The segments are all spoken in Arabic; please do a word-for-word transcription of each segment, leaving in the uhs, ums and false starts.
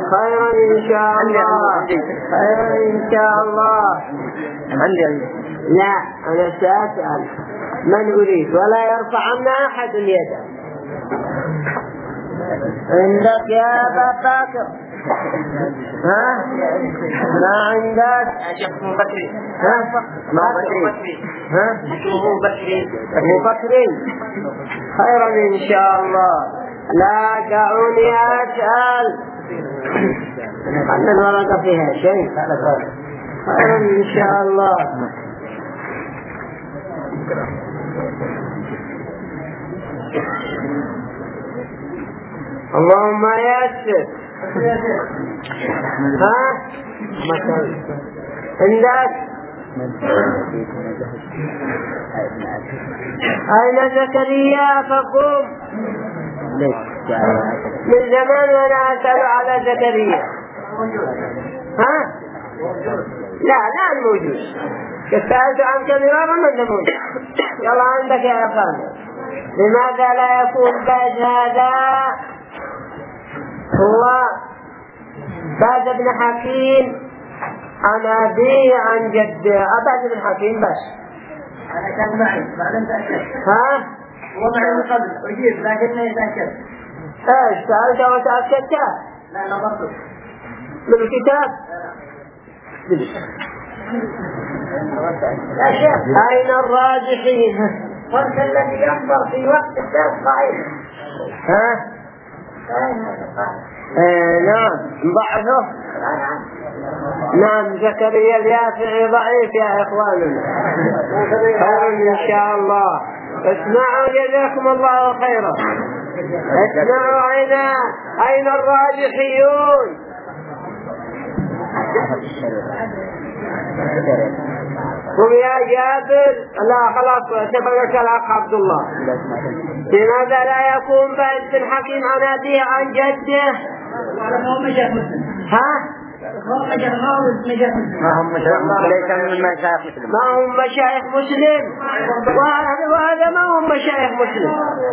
خيرا إن شاء الله. خيرا إن شاء الله. لا أنا سأسأل من أريد ولا يرفع عنا أحد يده. عندك يا أبا بكر؟ ها؟ ما عندك؟ اسمه بكري. ها؟ ما بكري. ها؟ اسمه بكري. أبو بكر. خيرا إن شاء الله. لا دعوني أسأل. أن الورقة فيها شيء. خيرا إن شاء الله. اللهم يسر. ها؟ عندك؟ أين زكريا فقم؟ من زمان وأنا أسأل على زكريا. ها؟ لا لا موجود. سألت عنك مرارا من موجود. يلا عندك يا أخوان. لماذا لا يكون بعد هذا هو بعد بن حكيم عن أبيه عن جده؟ أبعد بن حكيم بس. أنا كان معي بعدين تأكد. ها؟ هو معي من قبل أجيب لكنه يتأكد. إيش سألت وتأكدت؟ لا نظرت من الكتاب؟ أين الراجحين؟ قلت الذي ينظر في وقت الدرس ضعيف. ها؟ ايه نعم ضعفه. نعم زكريا اليافعي ضعيف يا اخواننا. خير ان شاء الله. اسمعوا جزاكم الله خيرا. اسمعوا اين اين الراجحيون؟ قم يا جابر. لا خلاص سبقك الاخ عبد الله. لماذا لا يكون بعد بن حكيم عن أبيه عن جده؟ ها؟ ما هم مشايخ ليس من مشايخ مسلم. ما هم مشايخ مسلم. وهذا ما هم مشايخ مسلم.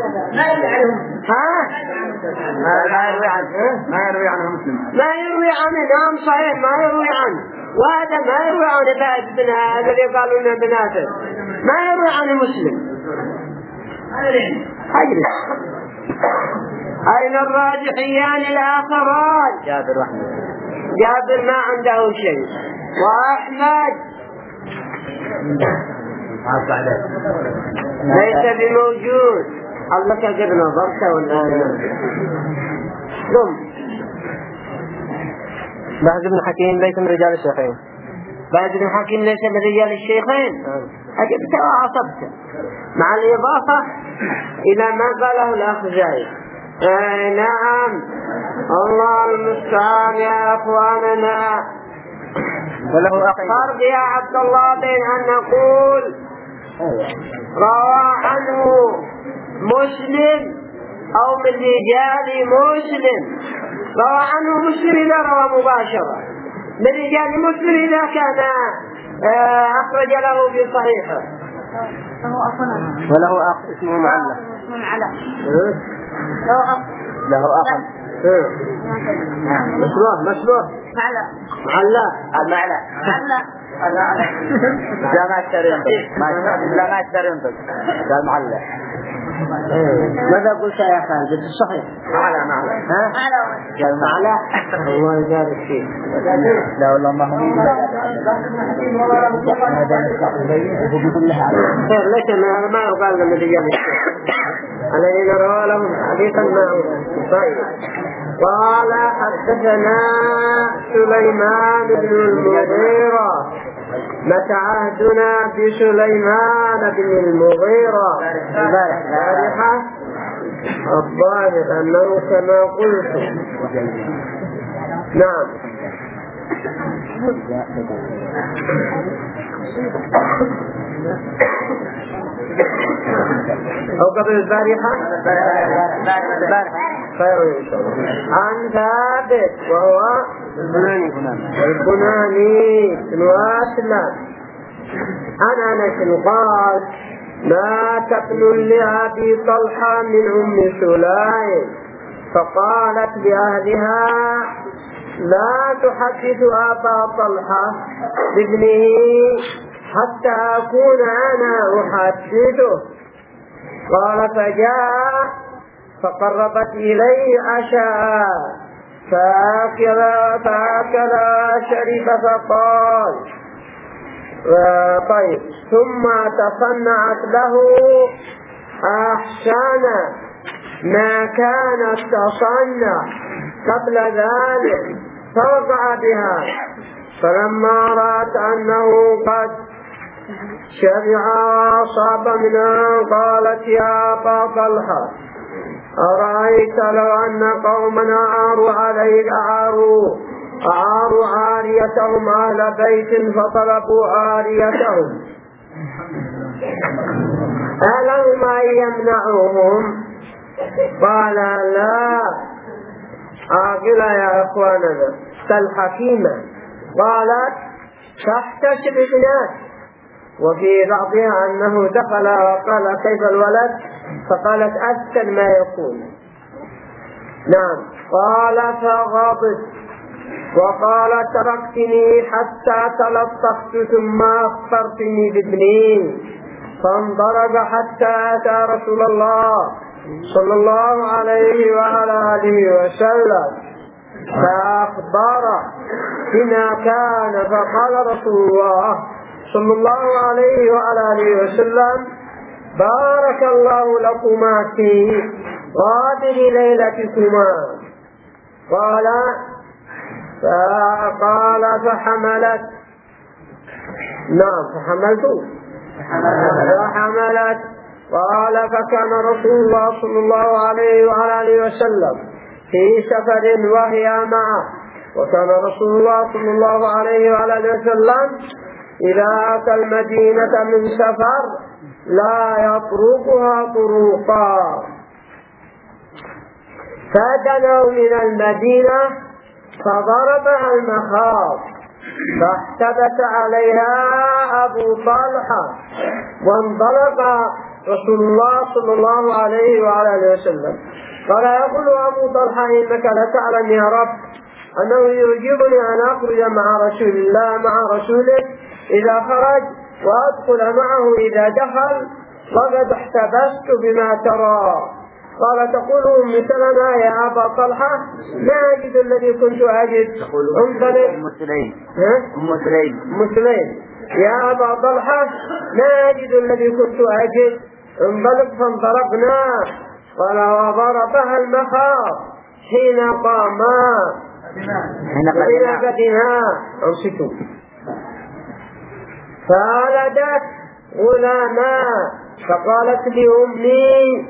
ها؟ ما يروي عنه. ما يروي عنه مسلم. ما يروي عنه. نعم صحيح ما يروي عنه. وهذا ما يروي عنه بعد بن هذا اللي قالوا لنا بناته. ما يروي عنه مسلم. أجلس. أين الراجحيان الآخران؟ جابر رحمه. جابر ما عنده شيء. وأحمد ليس بموجود. الله كقد نظرت ولا قم. بعد ابن حكيم ليس من رجال الشيخين. بعد ابن حكيم ليس من رجال الشيخين. أجبت وعصبت مع الإضافة إلى ما قاله الأخ زايد. آه نعم الله المستعان يا أخواننا. وله فرق يا عبد الله بين أن نقول روى عنه مسلم أو من رجال مسلم. روى عنه مسلم إذا روى مباشرة، من رجال مسلم إذا كان آه أخرج له في صحيحه. وله أخ اسمه معلق. له أخ له أخ مسلوح مسلوح معلق معلق المعلق معلق لا ما اشتري انت لا ما اشتري انت قال معلق. ماذا قلت يا خالد الصحيح؟ معلق معلق ها قال معلق. الله يبارك فيك. لا والله ما هو خير ليس ما يقال من رجال الذين روى لهم حديثا معه. طيب قال حدثنا سليمان بن المغيرة. متى عهدنا بسليمان بن المغيرة؟ البارحة الظاهر أنه كما قلت. نعم أو قبل البارحة خير إن شاء الله. عن ثابت وهو البناني بن أسلم عن أنس قال مات ابن لأبي طلحة من أم سليم فقالت لأهلها لا تحدث أبا طلحة بابنه حتى أكون أنا أحدثه. قال فجاء فقربت إليه عشاء فأكل فأكل شرب فقال طيب ثم تصنعت له أحسن ما كانت تصنع قبل ذلك فوقع بها. فلما رأت أنه قد شبع وأصاب منها قالت يا أبا طلحة أرأيت لو أن قوما أعاروا عليك أعاروا أعاروا عاريتهم أهل بيت فطلبوا عاريتهم ألهم أن يمنعوهم؟ قال لا. عاقلة يا أخواننا كالحكيمة. قالت تحتسب ابنات. وفي بعضها أنه دخل وقال كيف الولد فقالت أسكن ما يكون. نعم. قال فغضب وقال تركتني حتى تلطخت ثم أخبرتني بابني فانضرب حتى أتى رسول الله صلى الله عليه وعلى آله وسلم فأخبر بما كان. فقال رسول الله صلى الله عليه وعلى آله وسلم بارك الله لكما في غادر ليلتكما. قال فقال فحملت. نعم فحملت فحملت. قال فكان رسول الله صلى الله عليه وعلى آله وسلم في سفر وهي معه. وكان رسول الله صلى الله عليه وعلى آله وسلم إذا أتى المدينة من سفر لا يطرقها طرقا. فدنوا من المدينة فضربها المخاض فاحتبس عليها أبو طلحة وانطلق رسول الله صلى الله عليه وعلى آله وسلم. قال يقول أبو طلحة إنك لتعلم يا رب أنه يعجبني أن أخرج مع رسول الله مع رسوله إذا خرج وأدخل معه إذا دخل وقد احتبست بما ترى. قال تقول أم سلمة يا أبا طلحة ما أجد الذي كنت أجد. أم سليم أم سليم يا أبا طلحة ما أجد الذي كنت أجد. انطلق فانطلقنا. قال وضربها المخاض حين قاما حين قدما أنصتوا فولدت غلاما. فقالت لأمي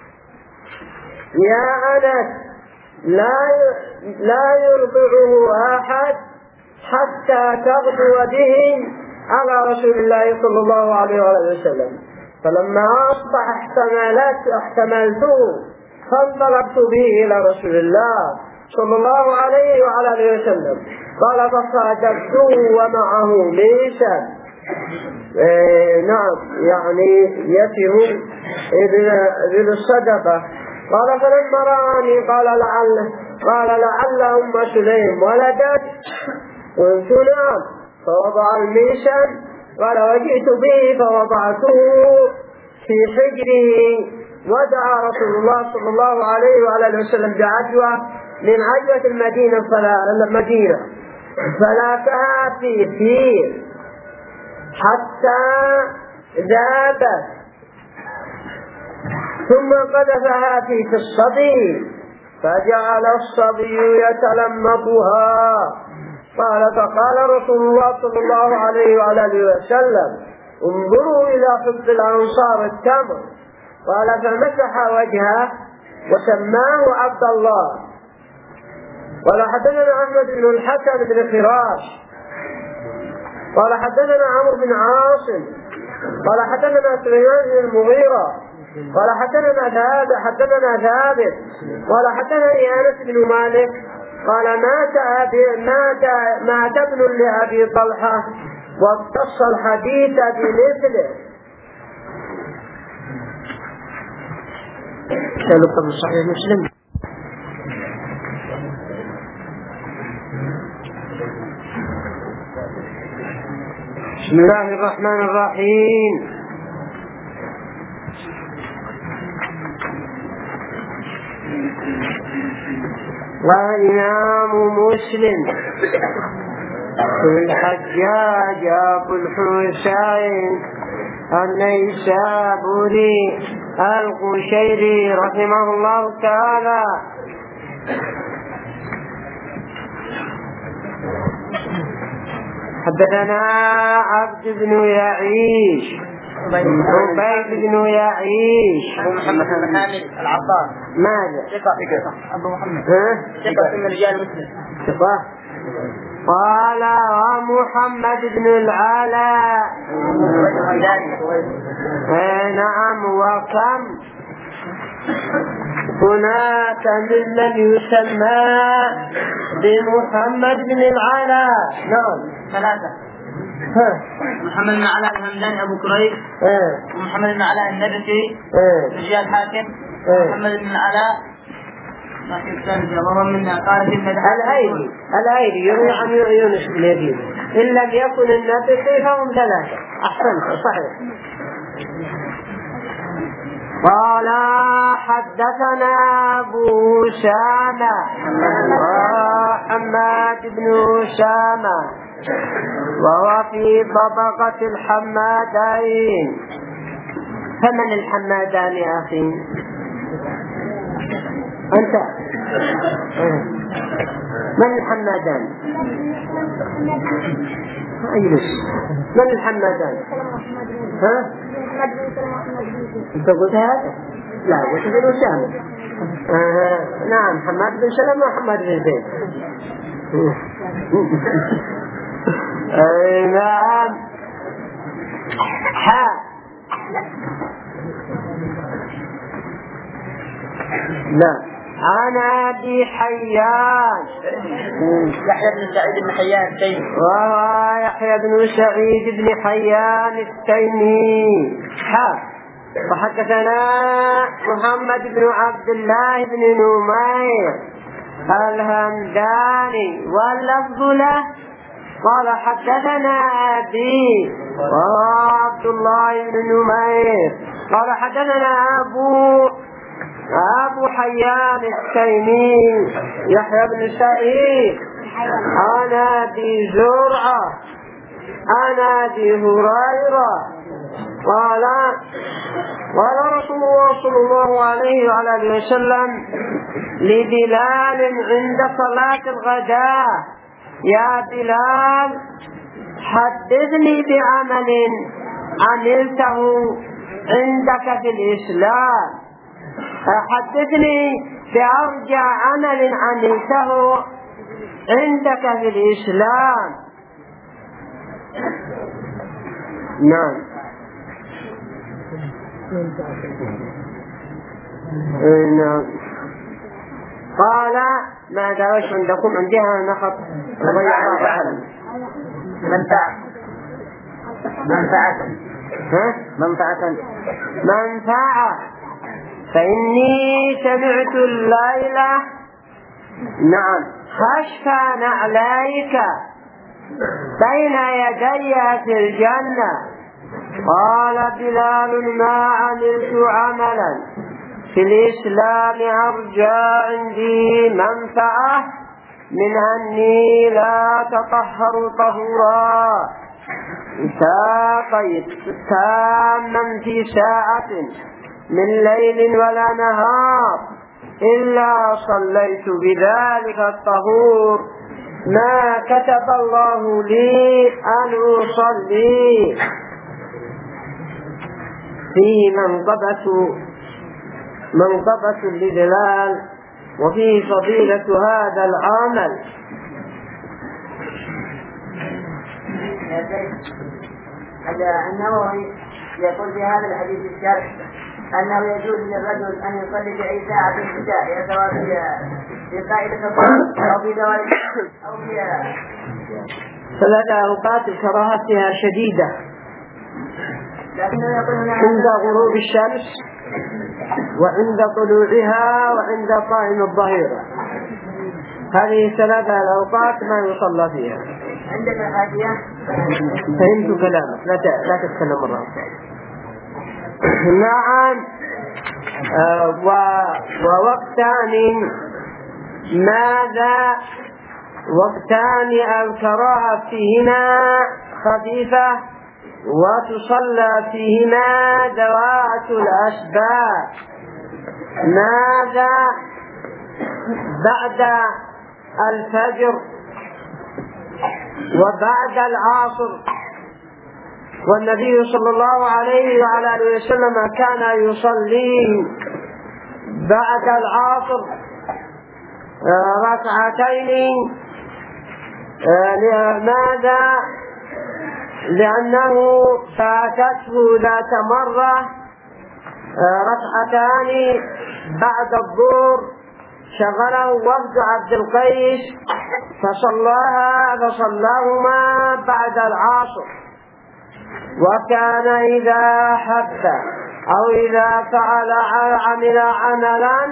يا أنس لا لا يرضعه أحد حتى تغدو به على رسول الله صلى الله عليه وسلم. فلما أصبح احتملت احتملته فانطلقت به إلى رسول الله صلى الله عليه وعلى آله وسلم. قال فصادفته ومعه ميشا. إيه نعم يعني يتم ابن الصدقة. قال فلما رآني قال لعل قال لعل أم سليم ولدت. قلت نعم. فوضع الميشا. قال وجئت به فوضعته في حجره. ودعا رسول الله صلى الله عليه وعلى وسلم بعجوة من عجوة المدينة فلا المدينة فلاكها في فيه حتى ذابت ثم قذفها في الصبي فجعل الصبي يتلمطها. قال فقال رسول الله صلى الله عليه وعلى اله وسلم انظروا الى حب الانصار التمر. قال فمسح وجهه وسماه عبد الله. قال حدثنا احمد بن الحسن بن فراش قال حدثنا عمرو بن عاصم قال حدثنا سليمان بن المغيرة قال حدثنا ثابت حدثنا ثابت قال حدثني انس بن مالك قال مات أبي مات مات ابن لأبي طلحة واقتص الحديث بمثله. كان صحيح مسلم. بسم الله الرحمن الرحيم. والإمام مسلم الحجاج أبو الحسين النيسابوري القشيري رحمه الله تعالى حدثنا عبد بن يعيش عبيد بن يعيش أبو محمد بن حامد العطار. ماذا؟ ثقة أبو محمد ثقة من رجال مسلم. ثقة. قال ومحمد بن العلاء نعم. وكم هناك ممن يسمى بمحمد بن العلاء. نعم ثلاثة. محمد بن علاء الهمداني أبو كريب، ومحمد بن علاء النبتي رجال حاكم، محمد بن علاء الأيدي الأيدي يروي عن يونس بن يزيد. إن لم يكن النبتي فهم ثلاثة. أحسنت صحيح. قال حدثنا أبو أسامة حماد بن أسامة وهو في طبقة الحمادين. فمن الحمادان يا أخي؟ أنت من الحمادان؟ أجلس. من الحمادان؟ ها؟ أنت قلت هذا؟ لا قلت بن أسامة. آه. نعم حماد بن سلمة وحماد بن زيد. نعم. ها لا أنا أبي حيان يحيى بن سعيد بن حيان التيمي. ويحيى بن سعيد بن حيان التيمي. ها وحدثنا محمد بن عبد الله بن نمير الهمداني واللفظ له قال حدثنا أبي وعبد الله بن نمير قال حدثنا أبو أبو حيان التيمي يحيى بن سعيد أنا أبي زرعة أنا أبي هريرة قال قال رسول الله صلى الله عليه وعلى آله وسلم لبلال عند صلاة الغداء يا بلال حدثني بعمل عملته عندك في الإسلام. حدثني بأرجع عمل عملته عندك في الإسلام. نعم. نعم. قال ماذا وش عندكم؟ عندها نخط منفعة منفعة ها منفعة منفعة. فإني سمعت الليلة نعم خشف نعليك بين يدي في الجنة. قال بلال ما عملت عملا في الإسلام أرجى عندي منفعة من أني لا تطهر طهورا ساقيت تاما في ساعة من ليل ولا نهار إلا صليت بذلك الطهور ما كتب الله لي أن أصلي. فيه منقبة منقبة لبلال وفيه فضيلة هذا العمل. النووي يقول في هذا الحديث الشرح أنه يجوز للرجل أن يصلي في أي ساعة في الشتاء سواء في قائلة الصلاة أو في دوام أو في ثلاث أوقات الكراهة فيها شديدة عند غروب الشمس وعند طلوعها وعند قائم الظهيرة. هذه ثلاثة الأوقات ما يصلى فيها. عندك الحاجية فهمت كلامك، لا لا تتكلم مرة أخرى. نعم. آه ووقتان ماذا وقتان الكراهة فيهما خفيفة وتصلى فيهما ذوات الأسباب. ماذا بعد الفجر وبعد العصر، والنبي صلى الله عليه وعلى آله وسلم كان يصلي بعد العصر ركعتين. لماذا؟ لأنه فاتته ذات مرة ركعتان بعد الظهر، شغله وفد عبد القيس فصلاها فصلاهما بعد العصر. وكان إذا حث أو إذا فعل عمل عملا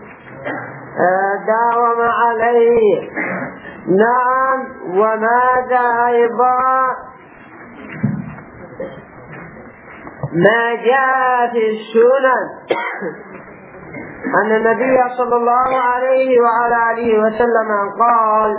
داوم عليه. نعم. وماذا أيضا ما جاء في السنن أن النبي صلى الله عليه وعلى آله وسلم قال: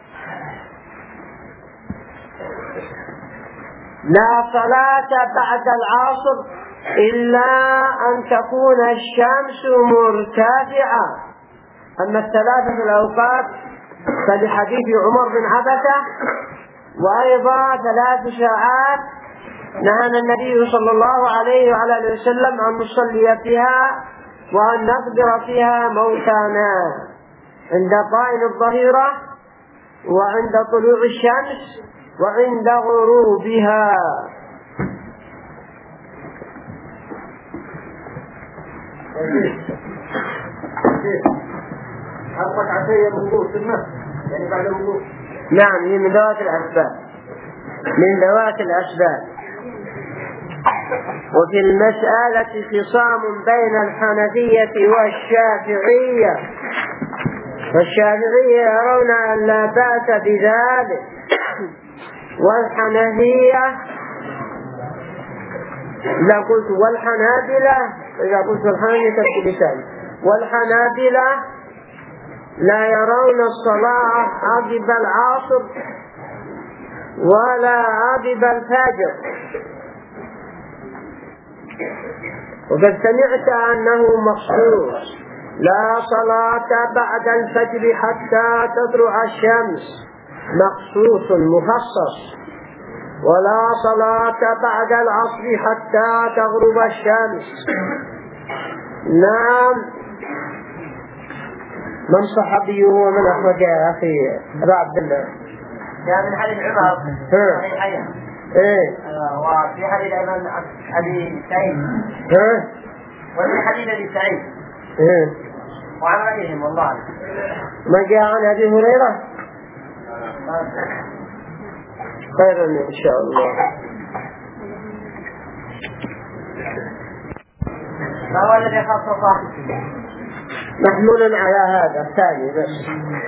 لا صلاة بعد العصر إلا أن تكون الشمس مرتفعة. أما الثلاثة الأوقات فلحديث عمر بن عبسة. وأيضا ثلاث ساعات نهانا النبي صلى الله عليه وعلى آله وسلم أن نصلي فيها وأن نقدر فيها موتانا عند طائل الظهيرة وعند طلوع الشمس وعند غروبها. نعم، هي من ذوات الأسباب من ذوات الأسباب. وفي المسألة خصام بين الحنفية والشافعية، والشافعية يرون أن لا بأس بذلك، والحنفية إذا قلت والحنابلة إذا قلت الحنفية تبكي لساني والحنابلة لا يرون الصلاة عقب العصر ولا عقب الفجر. وقد سمعت أنه مخصوص: لا صلاة بعد الفجر حتى تطلع الشمس، مخصوص مخصص. ولا صلاة بعد العصر حتى تغرب الشمس. نعم. من صحابي ومن أخرج يا أخي أبا عبد الله؟ جاء من حديث عمر صحيحين. إيه. وفي حديث أيضا أبي سعيد. إيه. وفي حديث أبي سعيد. إيه. وعن غيرهم والله. ما جاء عن أبي هريرة؟ خير إن شاء الله. ما هو الذي خصصه؟ محمول على هذا الثاني بس.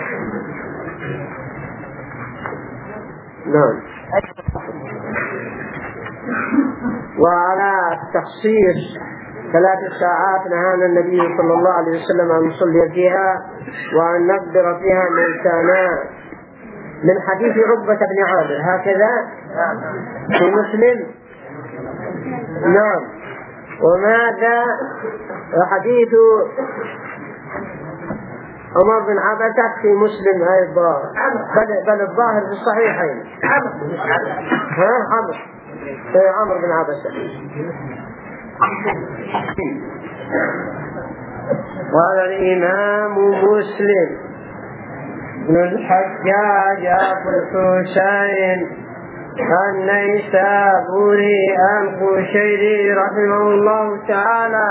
نعم. وعلى التخصيص ثلاث ساعات نهانا النبي صلى الله عليه وسلم أن نصلي فيها وأن نقدر فيها موتانا، من حديث عقبة بن عامر هكذا في مسلم. نعم. وماذا حديث عمر بن عبسة في مسلم أيضا، بل, بل الظاهر في الصحيحين. ها عمر عمر بن عبسة. وقال الإمام مسلم بن الحجاج أبو الحسين النيسابوري القشيري رحمه الله تعالى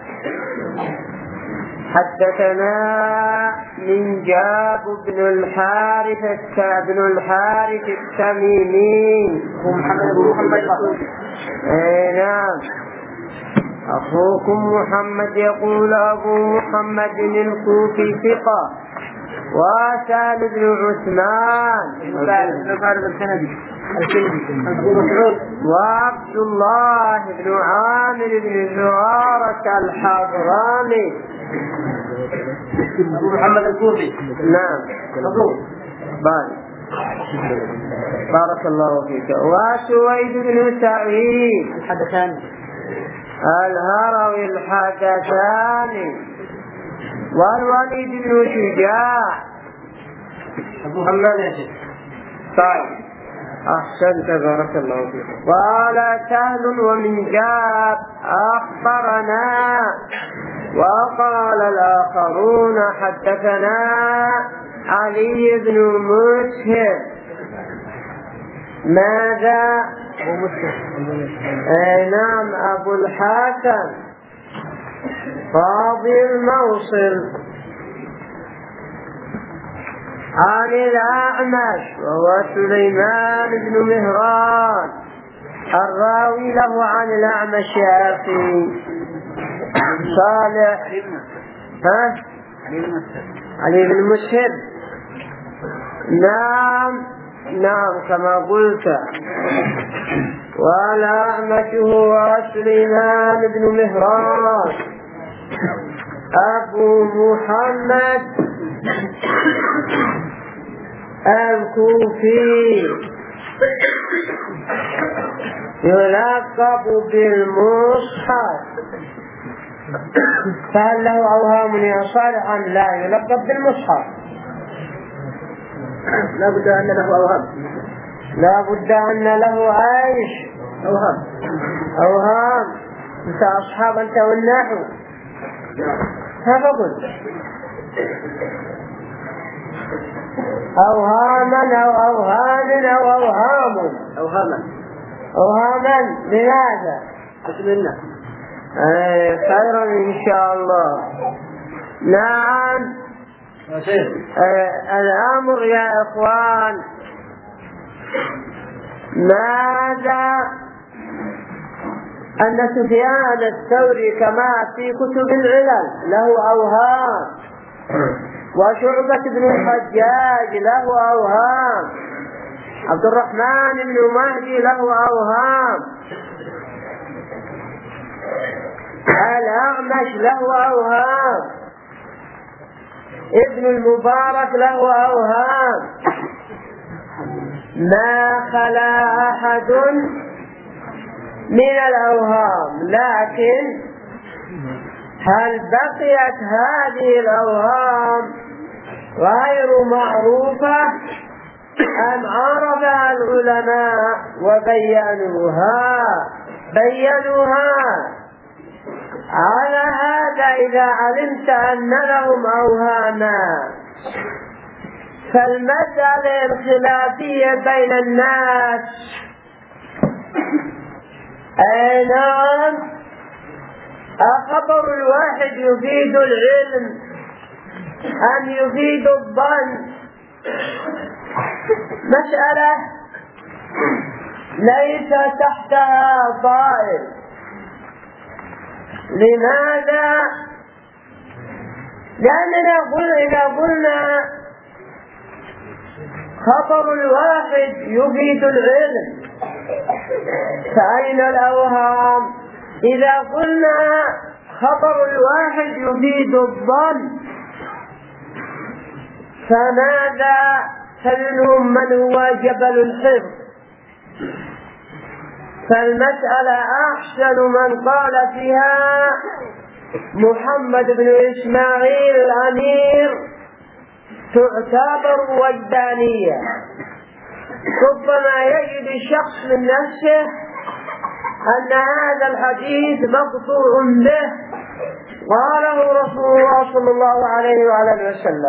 حدثنا من جاب بن الحارث بن الحارث التميمي نعم أخوكم محمد يقول أبو محمد الكوفي ثقة وسهل بن عثمان وعبد الله بن عامر بن زرارة الحضرمي محمد الكوفي. نعم بارك الله فيك. وسويد بن سعيد الحدثان الهروي الحدثاني والوليد بن شجاع أبو حماد يا شيخ. طيب أحسنت بارك الله فيك. وقال سهل ومن جاب أخبرنا وقال الآخرون حدثنا علي بن مسهر. ماذا؟ أي نعم أبو الحسن قاضي الموصل عن الأعمش وهو سليمان بن مهران الراوي له عن الأعمش يا أخي صالح. ها؟ علي بن مسهر. نعم نعم كما قلت. والأعمش هو سليمان بن مهران أبو محمد الكوفي يلقب بالمصحف. فهل له أوهام يا صالح؟ لا يلقب بالمصحف. لا بد أن له أوهام. لا بد أن له عيش أوهام أوهام. أنت أصحاب أنت والنحو فقل أوهاما أو أوهام أو أوهام أوهاما أوهاما. لماذا؟ بسم الله. أي خيرا إن شاء الله. نعم الأمر يا إخوان. ماذا؟ أن سفيان الثوري كما في كتب العلل له أوهام، وشعبة بن الحجاج له أوهام، عبد الرحمن بن مهدي له أوهام، الأعمش له أوهام، ابن المبارك له أوهام. ما خلا أحد من الأوهام، لكن هل بقيت هذه الأوهام غير معروفة أم عرفها العلماء وبينوها بينوها؟ على هذا إذا علمت أن لهم أوهاما فالمسألة الخلافية بين الناس أي نعم أخبر الواحد يفيد العلم أم يفيد الظن؟ مسألة ليس تحتها طائل. لماذا؟ لأننا قلنا إذا قلنا خبر الواحد يفيد العلم فأين الأوهام؟ إذا قلنا خبر الواحد يفيد الظن فماذا؟ فمنهم من هو جبل الحفظ. فالمسألة أحسن من قال فيها محمد بن إسماعيل الأمير تعتبر وجدانية. ربما يجد الشخص من نفسه أن هذا الحديث مقطوع به قاله رسول الله صلى الله عليه وعلى وسلم،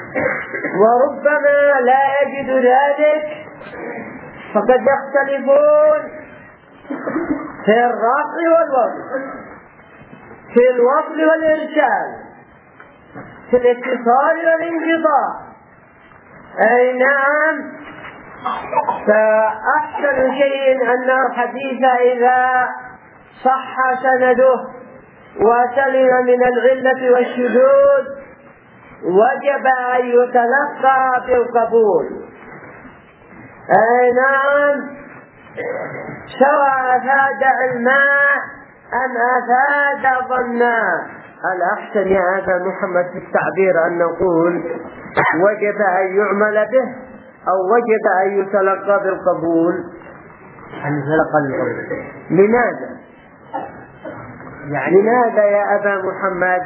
وربما لا يجد ذلك فقد يختلفون في الرفع والوصل، في الوصل والإرسال، في الاتصال والانقطاع. أي نعم. فأحسن شيء أن الحديث إذا صح سنده وسلم من العلة والشذوذ وجب أن يتلقى بالقبول. أي نعم، سواء أفاد علما أم أفاد ظنا. الأحسن يا أبا محمد في التعبير أن نقول وجب أن يعمل به أو وجب أن يتلقى بالقبول. أن يتلقى بالقبول. لماذا؟ يعني لماذا يا أبا محمد؟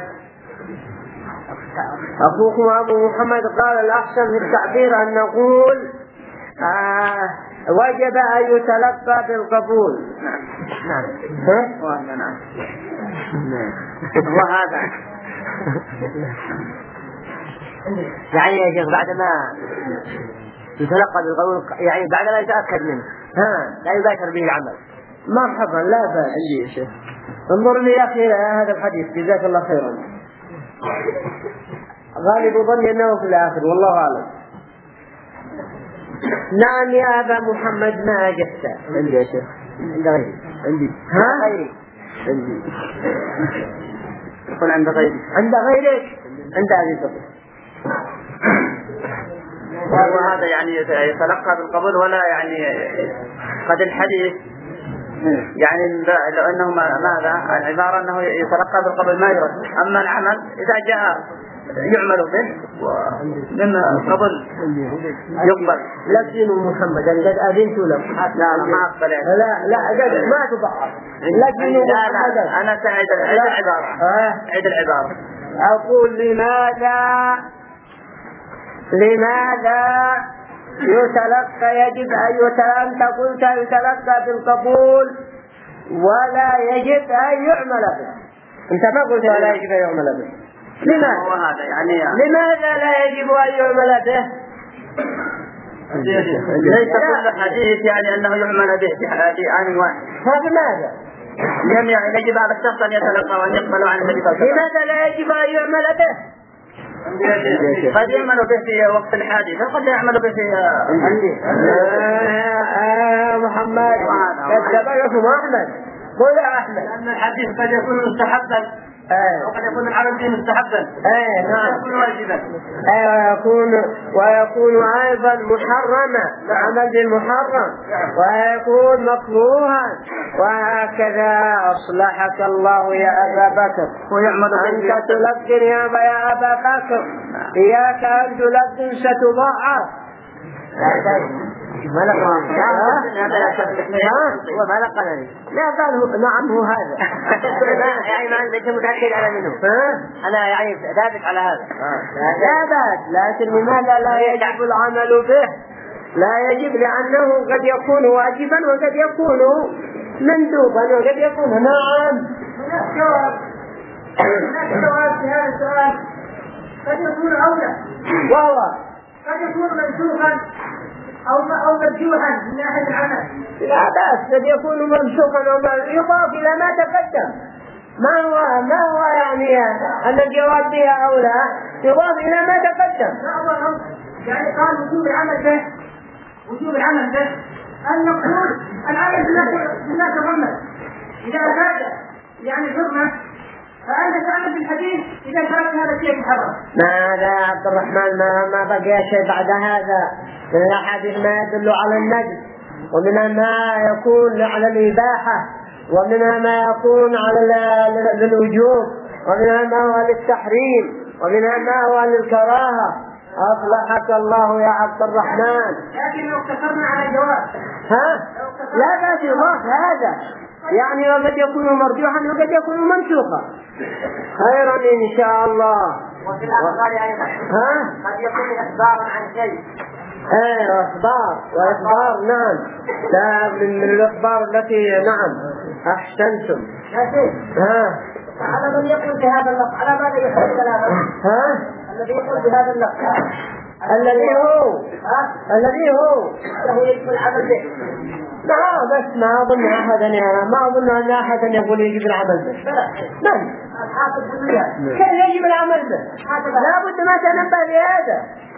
أخوكم أبو محمد قال الأحسن في التعبير أن نقول آه وجب أن يتلقى بالقبول. نعم. ها؟ نعم. وهذا يعني يا شيخ بعدما يتلقى بالقبول يعني بعدما يتأكد منه ها لا يباشر به العمل. مرحبا، لا بأس. عندي يا شيخ. انظر لي يا أخي هذا الحديث جزاك الله خيرا. غالب ظني أنه في الآخر والله أعلم. نعم يا أبا محمد، ما أجبت؟ عندي يا شيخ. عند غيري. عندي. ها؟ غيري. عندي. يكون عند غيري. عند غيرك؟ عند أبي بكر. وهذا يعني يتلقى بالقبول ولا يعني قد الحديث يعني لو أنه ماذا العبارة أنه يتلقى بالقبول ما يرد. أما العمل إذا جاء يعمل به ومن قبل يقبل. لكن محمد أنا قد أذنت له. لا لا ما أقبل. لا لا قد ما تضعف. لكن محمد أنا سعيد عيد العبارة. عيد العبارة. أقول لماذا لماذا يتلقى يجب أن يتلقى. أنت قلت يتلقى بالقبول ولا يجب أن يعمل به. أنت ما قلت ولا يجب أن يعمل به. لماذا؟ هذا يعني لماذا لا يجب أن يعمل به؟ ليس كل حديث يعني أنه يعمل به في آن واحد. فلماذا؟ لم يعني يجب على الشخص أن يتلقى وأن يقبل عن النبي صلى الله عليه وسلم. لماذا لا يجب أن يعمل به؟ قد يعمل به في وقت الحادث وقد يعمل به في محمد كذبكم أحمد. قل يا أحمد. لأن الحديث قد يكون مستحبا وقد يكون العمل به مستحبا. ايه نعم. يكون واجبا. ايه ويكون ويكون أيضا محرما العمل بالمحرم ويكون مكروها وهكذا. أصلحك الله يا أبا بكر. أنت تلقن يا أبا بكر. إياك أن تلقن ستضعف. ما لقى هو ما لقى لا قال نعم هو هذا. يعني ما أنت متأكد على منه. أنا يعني ثابت على هذا. ثابت، لكن لماذا لا يجب العمل به؟ لا يجب لأنه قد يكون واجبا وقد يكون مندوبا وقد يكون نعم. جواب جواب في هذا السؤال قد يكون أولى وهو قد يكون منسوخا أو أو مرجوحا من ناحية العمل. لا بأس، قد يكون منسوخا أو يضاف إلى ما تقدم. ما هو ما هو يعني أن الجواب بها أو لا يضاف إلى ما تقدم. يعني قال وجوب العمل به وجوب العمل به أن نقول العمل بالله محمد إذا أفاد يعني حرمة فأنت تعمل بالحديث إذا كان هذا الشيء محرم. ماذا يا عبد الرحمن ما ما بقي شيء بعد هذا من الأحاديث ما يدل على النجس ومنها ما يكون على الإباحة ومنها ما يكون على الوجوب ومنها ما هو للتحريم ومنها ما هو للكراهة. أصلحك الله يا عبد الرحمن. لكن لو اقتصرنا على الجواب ها لا بأس يضاف هذا يعني وقد يكون مرجوحا وقد يكون منسوخا. خيرا إن شاء الله. وفي الأخبار أيضا ها قد يكون إخبارا عن شيء. ايه اخبار واخبار نعم. لا من, من الاخبار التي نعم احسنتم. ها على من يقول بهذا اللفظ على ماذا يحل كلامه؟ ها الذي يقول بهذا اللفظ الذي هو الذي هو له يجب العمل به. لا بس ما أظن أحدا ما أظن أن أحدا يقول يجب العمل به. من؟ الحافظ بالله. كيف يجب العمل به؟ لا بد ما تنبه لهذا.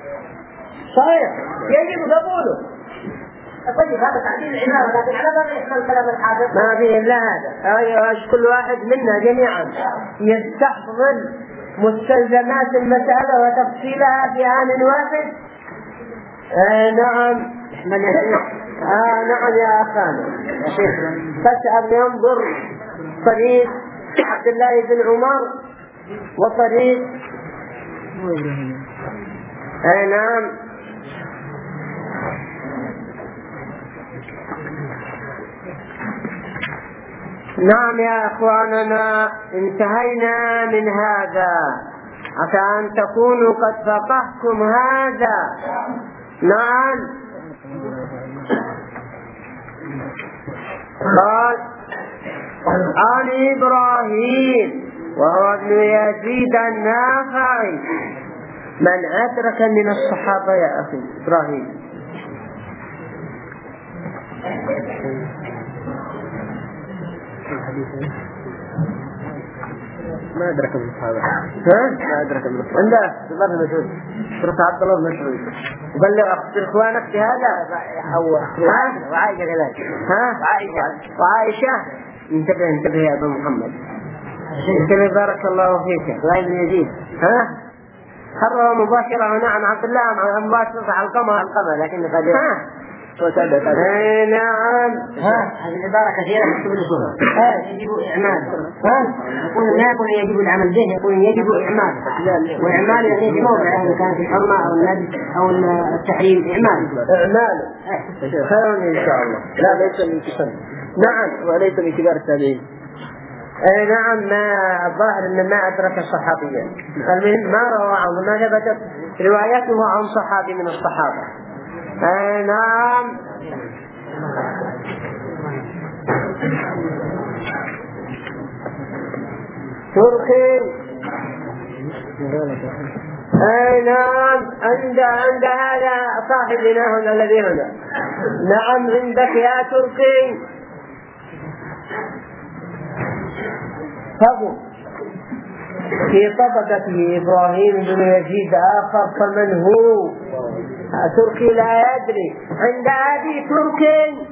صحيح يجب قبوله. طيب هذا تعديل العبارة لكن على ماذا يحمل كلام الحافظ؟ ما فيه إلا هذا. أيوة كل واحد منا جميعا يستحضر مستلزمات المسألة وتفصيلها في آن واحد؟ آه نعم. آه نعم يا أخانا. فاسأل ينظر طريق عبد الله بن عمر وطريق آه نعم. نعم يا أخواننا، انتهينا من هذا عسى أن تكونوا قد فقهتم هذا. نعم. قال عن إبراهيم وهو ابن يزيد النخعي. من أدرك من الصحابة يا أخي إبراهيم؟ ما أدرك من الصحابة. ها؟ ما أدرك من الصحابة. عنده عبد الله بن مسعود. شرط عبد الله بن مسعود. بلغ إخوانك بهذا. أو وعائشة كذلك. ها؟ وعائشة. وعائشة. انتبه انتبه يا أبو محمد. انتبه بارك الله فيك. سعيد بن يزيد. ها؟ خبره مباشرة هنا عن عبد الله عن مباشرة على القمر. على القمر لكن قد. ها؟ اي نعم. ها هذه العبارة كثيرة في الأصول. ها يجب إعمال. ها يقول لا يقول يجب العمل به، يقول يجب إعمال. وإعمال يعني في موضع إذا كانت الحرمة أو النجس أو التحريم إعمال. إعمال. خير إن شاء الله. لا ليس من كبار. نعم وليس من كبار التابعين. اي نعم. ما الظاهر ان ما ادرك الصحابيا. المهم ما روى عنه، ما ثبتت روايته عن صحابي من الصحابه. اي نعم. تركي. اي نعم. عند عند هذا صاحبنا هنا الذي هنا. نعم عندك يا تركي. فهو في طبقته إبراهيم بن يزيد آخر فمن هو؟ تركي لا يدري. عند أبي تركي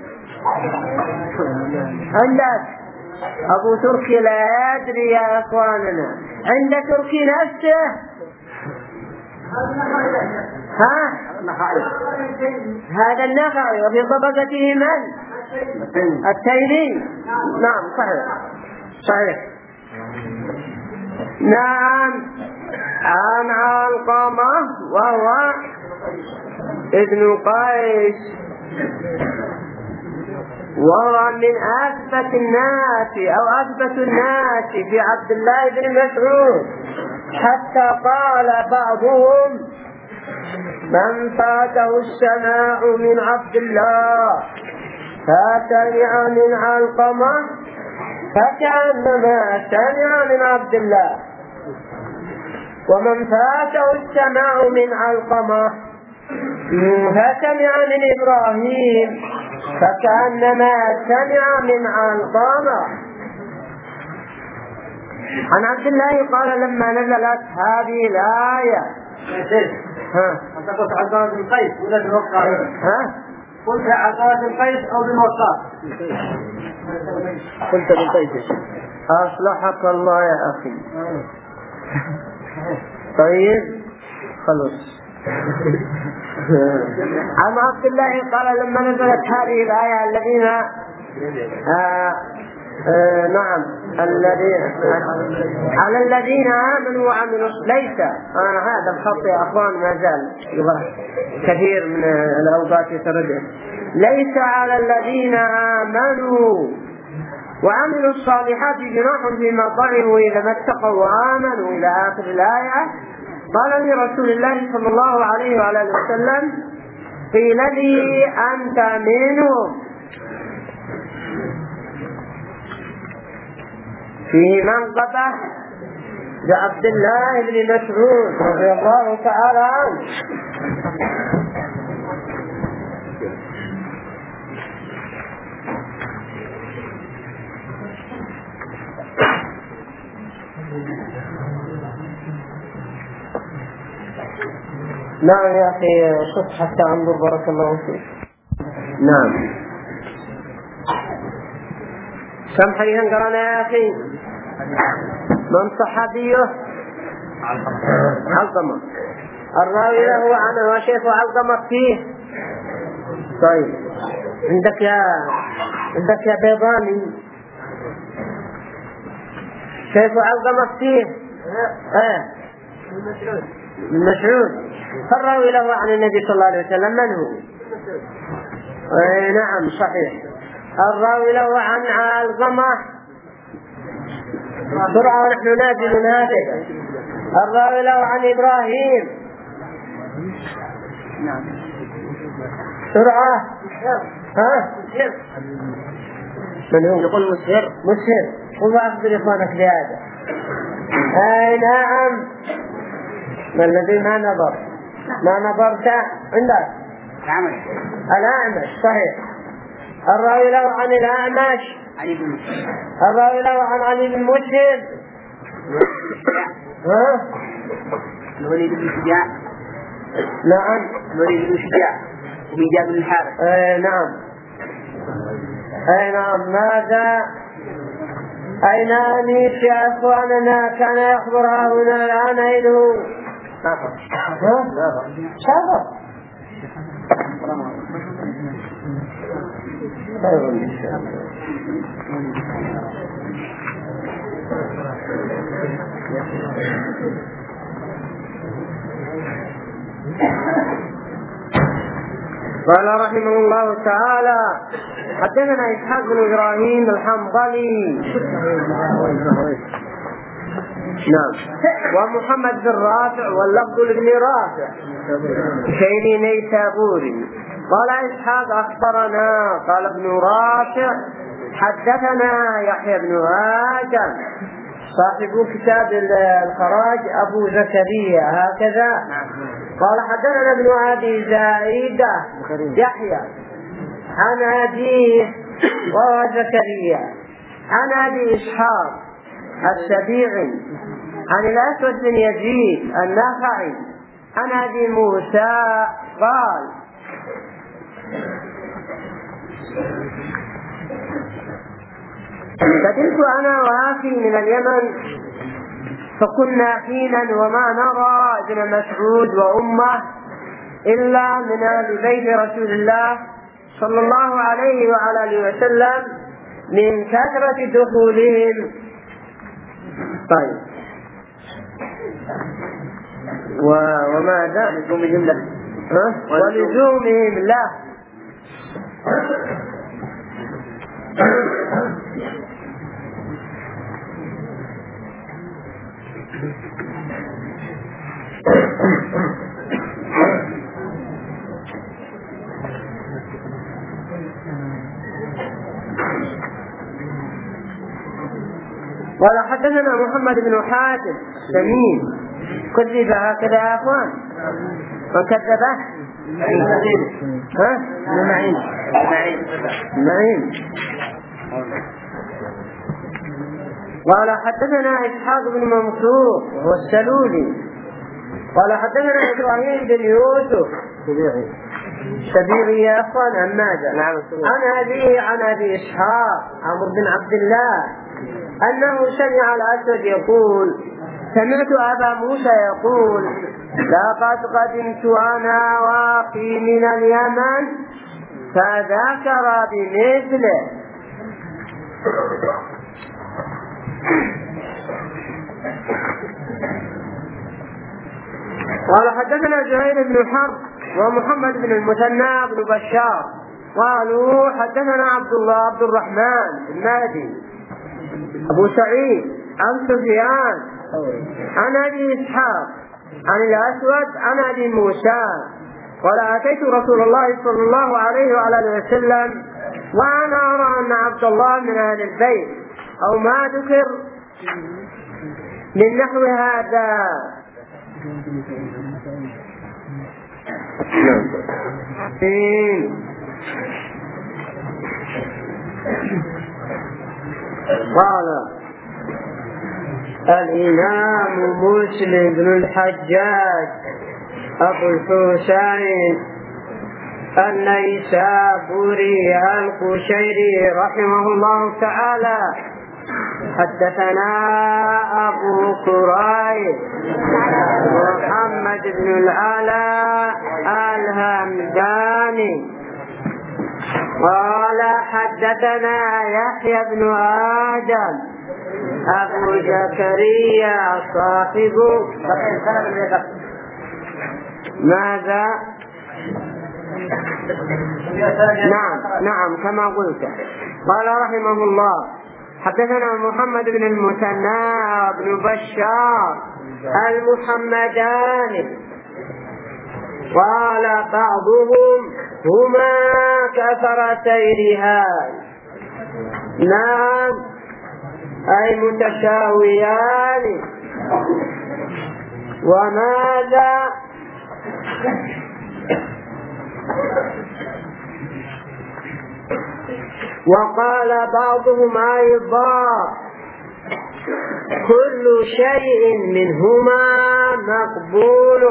عندك أبو تركي لا يدري يا أخواننا. عند تركي نفسه. ها؟ هذا النخعي. وفي طبقته من؟ التيمي. نعم صحيح صحيح. نعم. عن علقمة وهو ابن قيس وهو من أثبت الناس أو أثبت الناس في عبد الله بن مسعود، حتى قال بعضهم من فاته السماع من عبد الله فسمع من علقمة فكأنما سمع من عبد الله، ومن فاته السماع من علقمة فسمع من إبراهيم فكأنما سمع من علقمة. عن عبد الله قال لما نزلت هذه الآية. ها أنت قلت عقاد القيس ولا بالوقار؟ ها قلت عقاد القيس أو بالوقار؟ قلت بالقيس. أصلحك الله يا أخي. طيب خلص. عن عبد الله قال لما نزلت هذه الآية الذين آه آه نعم الذين على الذين آمنوا وعملوا ليس آه هذا الخط يا أخوان ما زال كثير من الأوقات يتردد. ليس على الذين آمنوا وعملوا الصالحات جناح فيما طعموا إذا ما اتقوا وآمنوا إلى آخر الآية. قال لرسول الله صلى الله عليه وعلى اله وسلم قيل لي أنت منهم. في منقبة لعبد الله بن مسعود رضي الله تعالى عنه. نعم يا أخي شوف حتى انظر بارك الله فيك. نعم كم حديثا قرأنا يا أخي؟ من صحابيه؟ علقمة. الراوي له عنه وشيخ علقمة فيه. طيب عندك يا عندك يا بيضاني شيخ علقمة فيه. اه مسعود. فالراوي له عن النبي صلى الله عليه وسلم من هو؟ اي نعم صحيح. الراوي له عن علقمة بسرعة ونحن نازل هكذا. الراوي له عن إبراهيم بسرعة. ها من هو؟ يقول مسهر. مسهر. قل أخبر إخوانك بهذا. اي نعم. ما الذي ما نظر ما نظرت عندك؟ الأعمش. صحيح. الراوي له عن الأعمش الراوي له عن علي بن مسهر. ها الوليد بن شجاع. نعم الوليد بن شجاع وهجاب بن الحارث. اي نعم. اي نعم. ماذا أين أنيس يا أخواننا كان يخبرها هنا الآن أين هو؟ شابه. قال رحمه الله تعالى حدثنا إسحاق بن إبراهيم الحنظلي نعم ومحمد بن رافع واللفظ لابن رافع شيري نيسابوري. قال إسحاق أخبرنا. قال ابن رافع حدثنا يحيى بن آدم صاحب كتاب الخراج أبو زكريا هكذا. قال حدثنا ابن أبي زائدة يحيى عن أبيه وهو زكريا عن أبي إسحاق السبيعي عن الأسود بن يزيد النخعي عن أبي موسى قال قدمت أنا وأخي من اليمن فكنا حينا وما نرى ابن مسعود وأمه إلا من آل بيت رسول الله صلى الله عليه وعلى آله وسلم من كثرة دخولهم. طيب وماذا؟ ولزومهم له. ولزومهم له. قال حدثنا محمد بن حاتم سمين كذب هكذا يا أخوان وكذبه ها معين معين. قال حدثنا إسحاق بن منصور وهو السلولي قال حدثنا إبراهيم بن يوسف سبيعي يا أخوان عن ماذا عن أبيه عن أبي إسحاق عمرو بن عبد الله أنه سمع الأسود يقول سمعت أبا موسى يقول لقد قدمت أنا واخي من اليمن فذكر بمثله. قال حدثنا زهير بن حرب ومحمد بن المثنى بن بشار قالوا حدثنا عبد الله عبد الرحمن بن مهدي أبو سعيد عن سفيان عن أبي إسحاق عن الأسود عن أبي موسى قال أتيت رسول الله صلى الله عليه وعلى آله وسلم وأنا أرى أن عبد الله من أهل البيت أو ما ذكر من نحو هذا. قال الإمام مسلم بن الحجاج أبو الحسين النيسابوري القشيري رحمه الله تعالى حدثنا أبو كريب محمد بن العلاء الهمداني قال حدثنا يحيى بن آدم أبو زكريا صاحب ماذا؟ نعم نعم كما قلت. قال رحمه الله حدثنا محمد بن المثنى بن بشار المحمداني قال بعضهم هما كفرتي رهان. نعم أي متساويان. وماذا؟ وقال بعضهم أيضا كل شيء منهما مقبول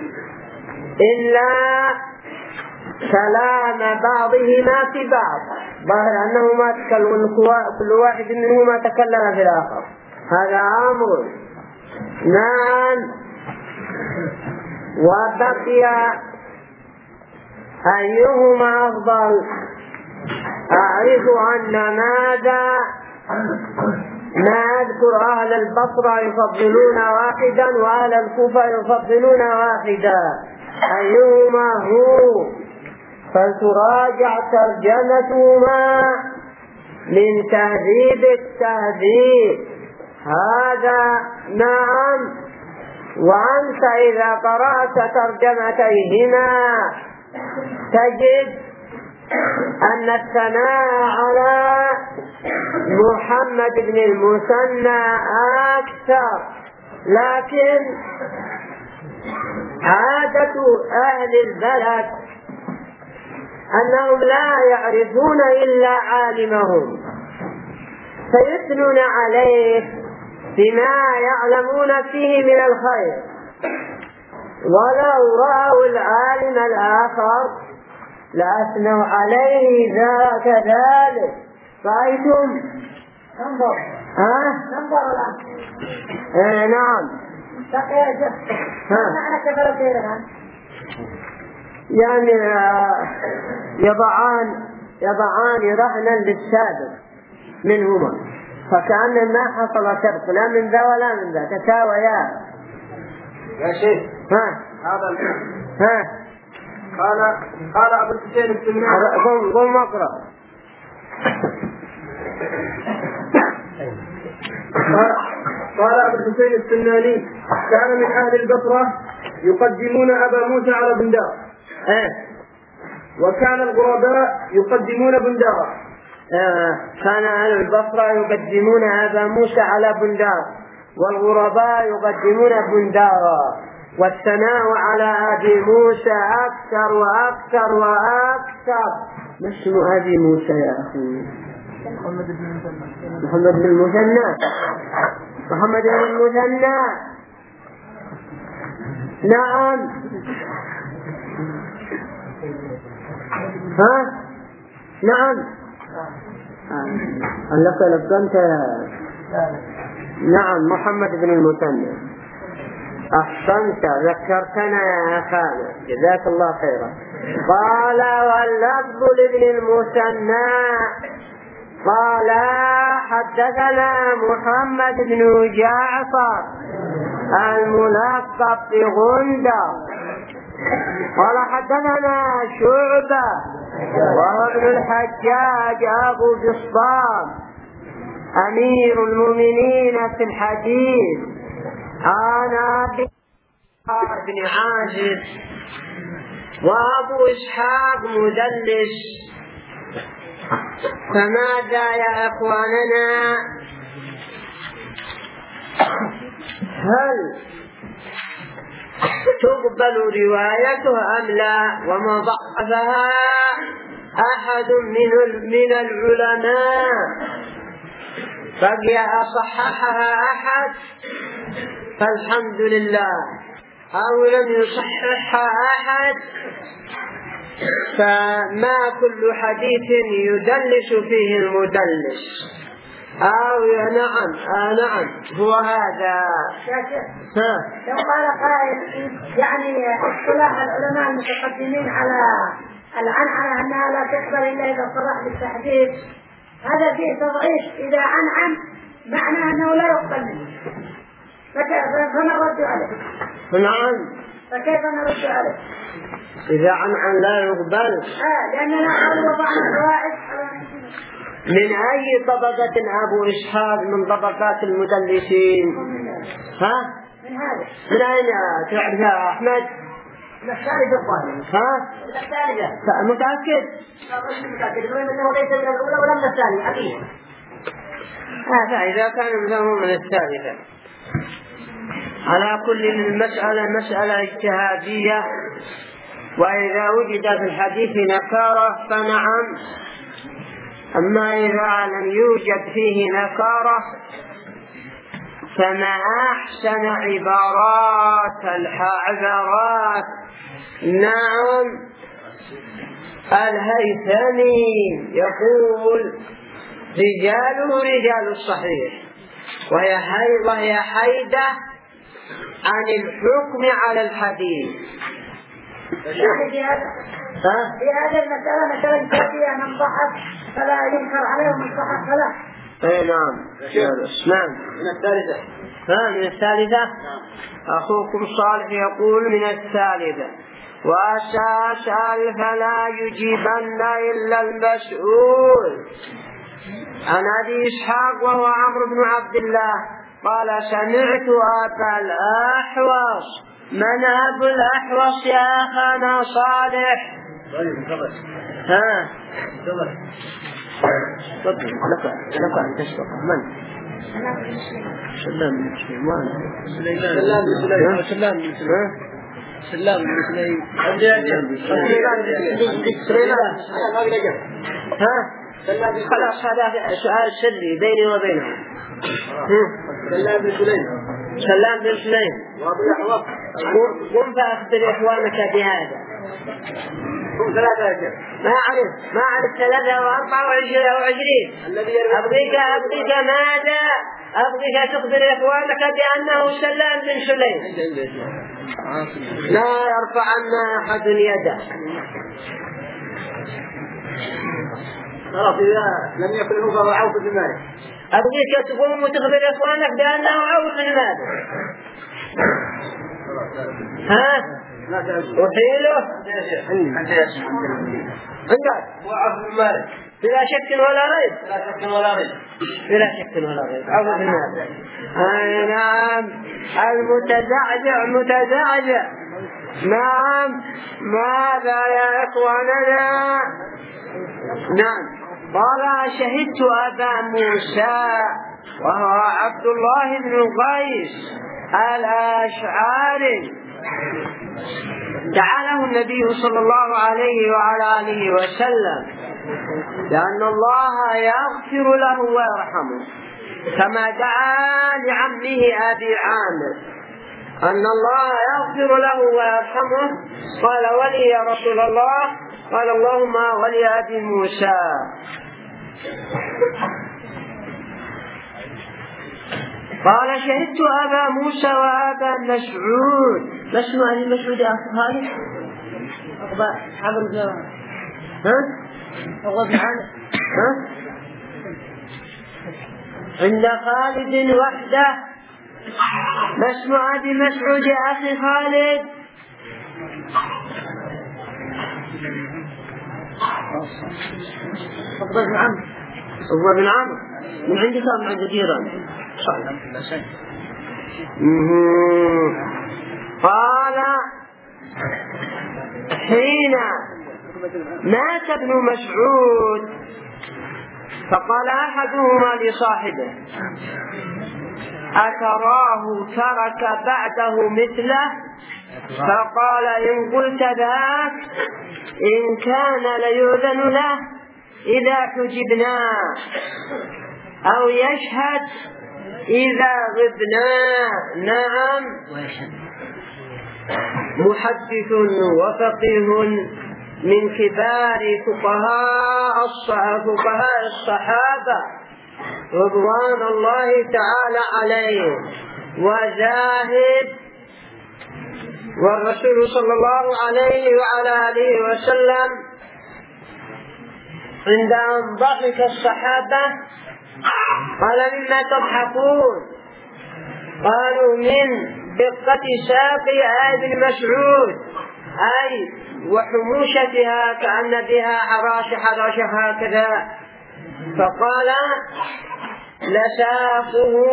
إلا كلام بعضهما في بعض، ظاهر أنهما كل واحد منهما تكلم في الآخر، هذا أمر. نعم. وبقي أيهما أفضل؟ أعرف أن ماذا نذكر أهل البصرة يفضلون واحدا وأهل الكوفة يفضلون واحدا، أيهما هو؟ فلتراجع ترجمتهما من تهذيب التهذيب. هذا نعم. وأنت إذا قرأت ترجمتيهما تجد أن الثناء على محمد بن المثنى أكثر، لكن عادة أهل البلد أنهم لا يعرفون إلا عالمهم فيثنون عليه بما يعلمون فيه من الخير، ولو رأوا العالم الآخر لأثنوا عليه ذا كذلك. رأيتم؟ انظر. ها؟ انظر الآن. آه نعم. معنى كفر خير الآن؟ يعني يضعان يضعان رهنا للسابق منهما، فكأن ما حصل سبق لا من ذا ولا من ذا، تساويا. يا شيخ ها هذا ها قال قال أبو الحسين السناني قم قم اقرأ. قال أبو الحسين السناني كان من أهل البصرة يقدمون أبا موسى على بندار، إيه وكان الغرباء يقدمون بندارا. آه. كان أهل البصرة يقدمون أبا موسى على بندار، والغرباء يقدمون بندارا، والثناء على أبي موسى أكثر وأكثر وأكثر. ما اسم أبي موسى يا أخي؟ محمد بن المثنى. محمد بن المثنى. محمد بن المثنى. نعم. ها؟ نعم. لك لك نعم محمد بن المثنى. أحسنت ذكرتنا يا أخانا، جزاك الله خيرا. قال واللفظ لابن المثنى قال حدثنا محمد بن جعفر الملقب بغندر قال حدثنا شعبة وهو ابن الحجاج أبو بسطام أمير المؤمنين في الحديث عن أبي بن عازب وأبو إسحاق مدلس. فماذا يا أخواننا؟ هل تقبل روايتها أم لا؟ وما ضعفها أحد من من العلماء بقي أصححها أحد فالحمد لله، أو لم يصححها أحد فما كل حديث يدلس فيه المدلس. أو نعم آه نعم هو هذا. ها لو قال قائل يعني اصطلاح العلماء المتقدمين على العنعنة أنها لا تقبل إلا إذا صرح بالتحديد، هذا فيه تضعيف. إذا عنعن معناه أنه لا يقبل منه، فما نرد عليه؟ نعم فكيف نرد عليه؟ إذا عنعن لا يقبل آه لأننا قالوا وضعنا قواعد. من أي طبقة أبو إسحاق من طبقات المدلسين؟ ها؟ من هذا. من أين تعرف يا أحمد؟ من الثالثة الظاهرة. ها؟ من الثالثة. متأكد؟ متأكد أنه ليس من الأولى ولا من الثانية أكيد. آه فإذا كان مثله من الثالثة. على كل المسألة مسألة اجتهادية، وإذا وجد في الحديث نكارة فنعم، أما إذا لم يوجد فيه نكارة فما أحسن عبارات العبارات. نعم الهيثمي يقول رجاله رجال الصحيح، وهي وهي حيدة عن الحكم على الحديث. في هذه المسألة مثلا كافية من ضحك فلا ينكر عليه ومن ضحك فلا. اي نعم نعم. من الثالثة. ها من الثالثة. أخوكم صالح يقول من الثالثة. وأسأل فلا يجيبن إلا المسؤول. عن أبي إسحاق وهو عمرو بن عبد الله قال سمعت أبا الأحوص. من أبو الأحوص يا أخانا صالح؟ ها تفضل لك لك أن تسبق. من؟ سلام بن سليمان. سلام بن سليمان. سلام بن سليمان. سلام بن سليمان. ها خلاص هذا سؤال سري بيني وبينهم. سلام بن سليمان. سلام بن سليمان. قم فأخبر إخوانك بهذا. هم ثلاثة يا شيخ. ما أعرف ما أعرف ثلاثة وأربعة وعشرين. أبغيك أبغيك ماذا؟ أبغيك تخبر إخوانك بأنه سلام بن سليمان. لا يرفعن أحد يده. خلاص إذا لم يكن هو فهو عوف بن مالك. أبغيك تقوم وتخبر إخوانك بأنه عوف بن مالك. ها؟ وحيله؟ عندك؟ وعوف بن مالك. بلا شك ولا ريب. بلا شك ولا ريب. بلا شك ولا ريب. عوف بن مالك. آه نعم. المتزعزع متزعزع. نعم. ماذا يا إخواننا؟ نعم. قال شهدت أبا موسى وهو عبد الله بن قيس الأشعري دعا له النبي صلى الله عليه وعلى آله وسلم لأن الله يغفر له ويرحمه، كما دعا لعمه أبي عامر أن الله يغفر له ويرحمه. قال ولي يا رسول الله؟ قال اللهم ولي أبي موسى. قال شهدت أبا موسى وأبا مسعود. ما اسم أبي مسعود يا أخي خالد؟ أبا عمرو بن ها؟ أبا بن عامر. ها؟ عند خالد وحده. ما اسم أبي مسعود يا أخي خالد؟ أبا بن عمرو. أبا بن عمرو من عندك أم عند جيران؟ قال حين مات ابن مسعود فقال أحدهما لصاحبه أتراه ترك بعده مثله؟ فقال إن قلت ذاك إن كان ليؤذن له إذا حجبنا أو يشهد إذا غبنا. نعم محدث وفقيه من كبار فقهاء الصحابة رضوان الله تعالى عليه وزاهد، والرسول صلى الله عليه وعلى آله وسلم عند أن ضحك الصحابة قال مما تضحكون؟ قالوا من دقة ساق ابن مسعود، أي وحموشتها كأن بها عراش حراش هكذا. فقال لساقه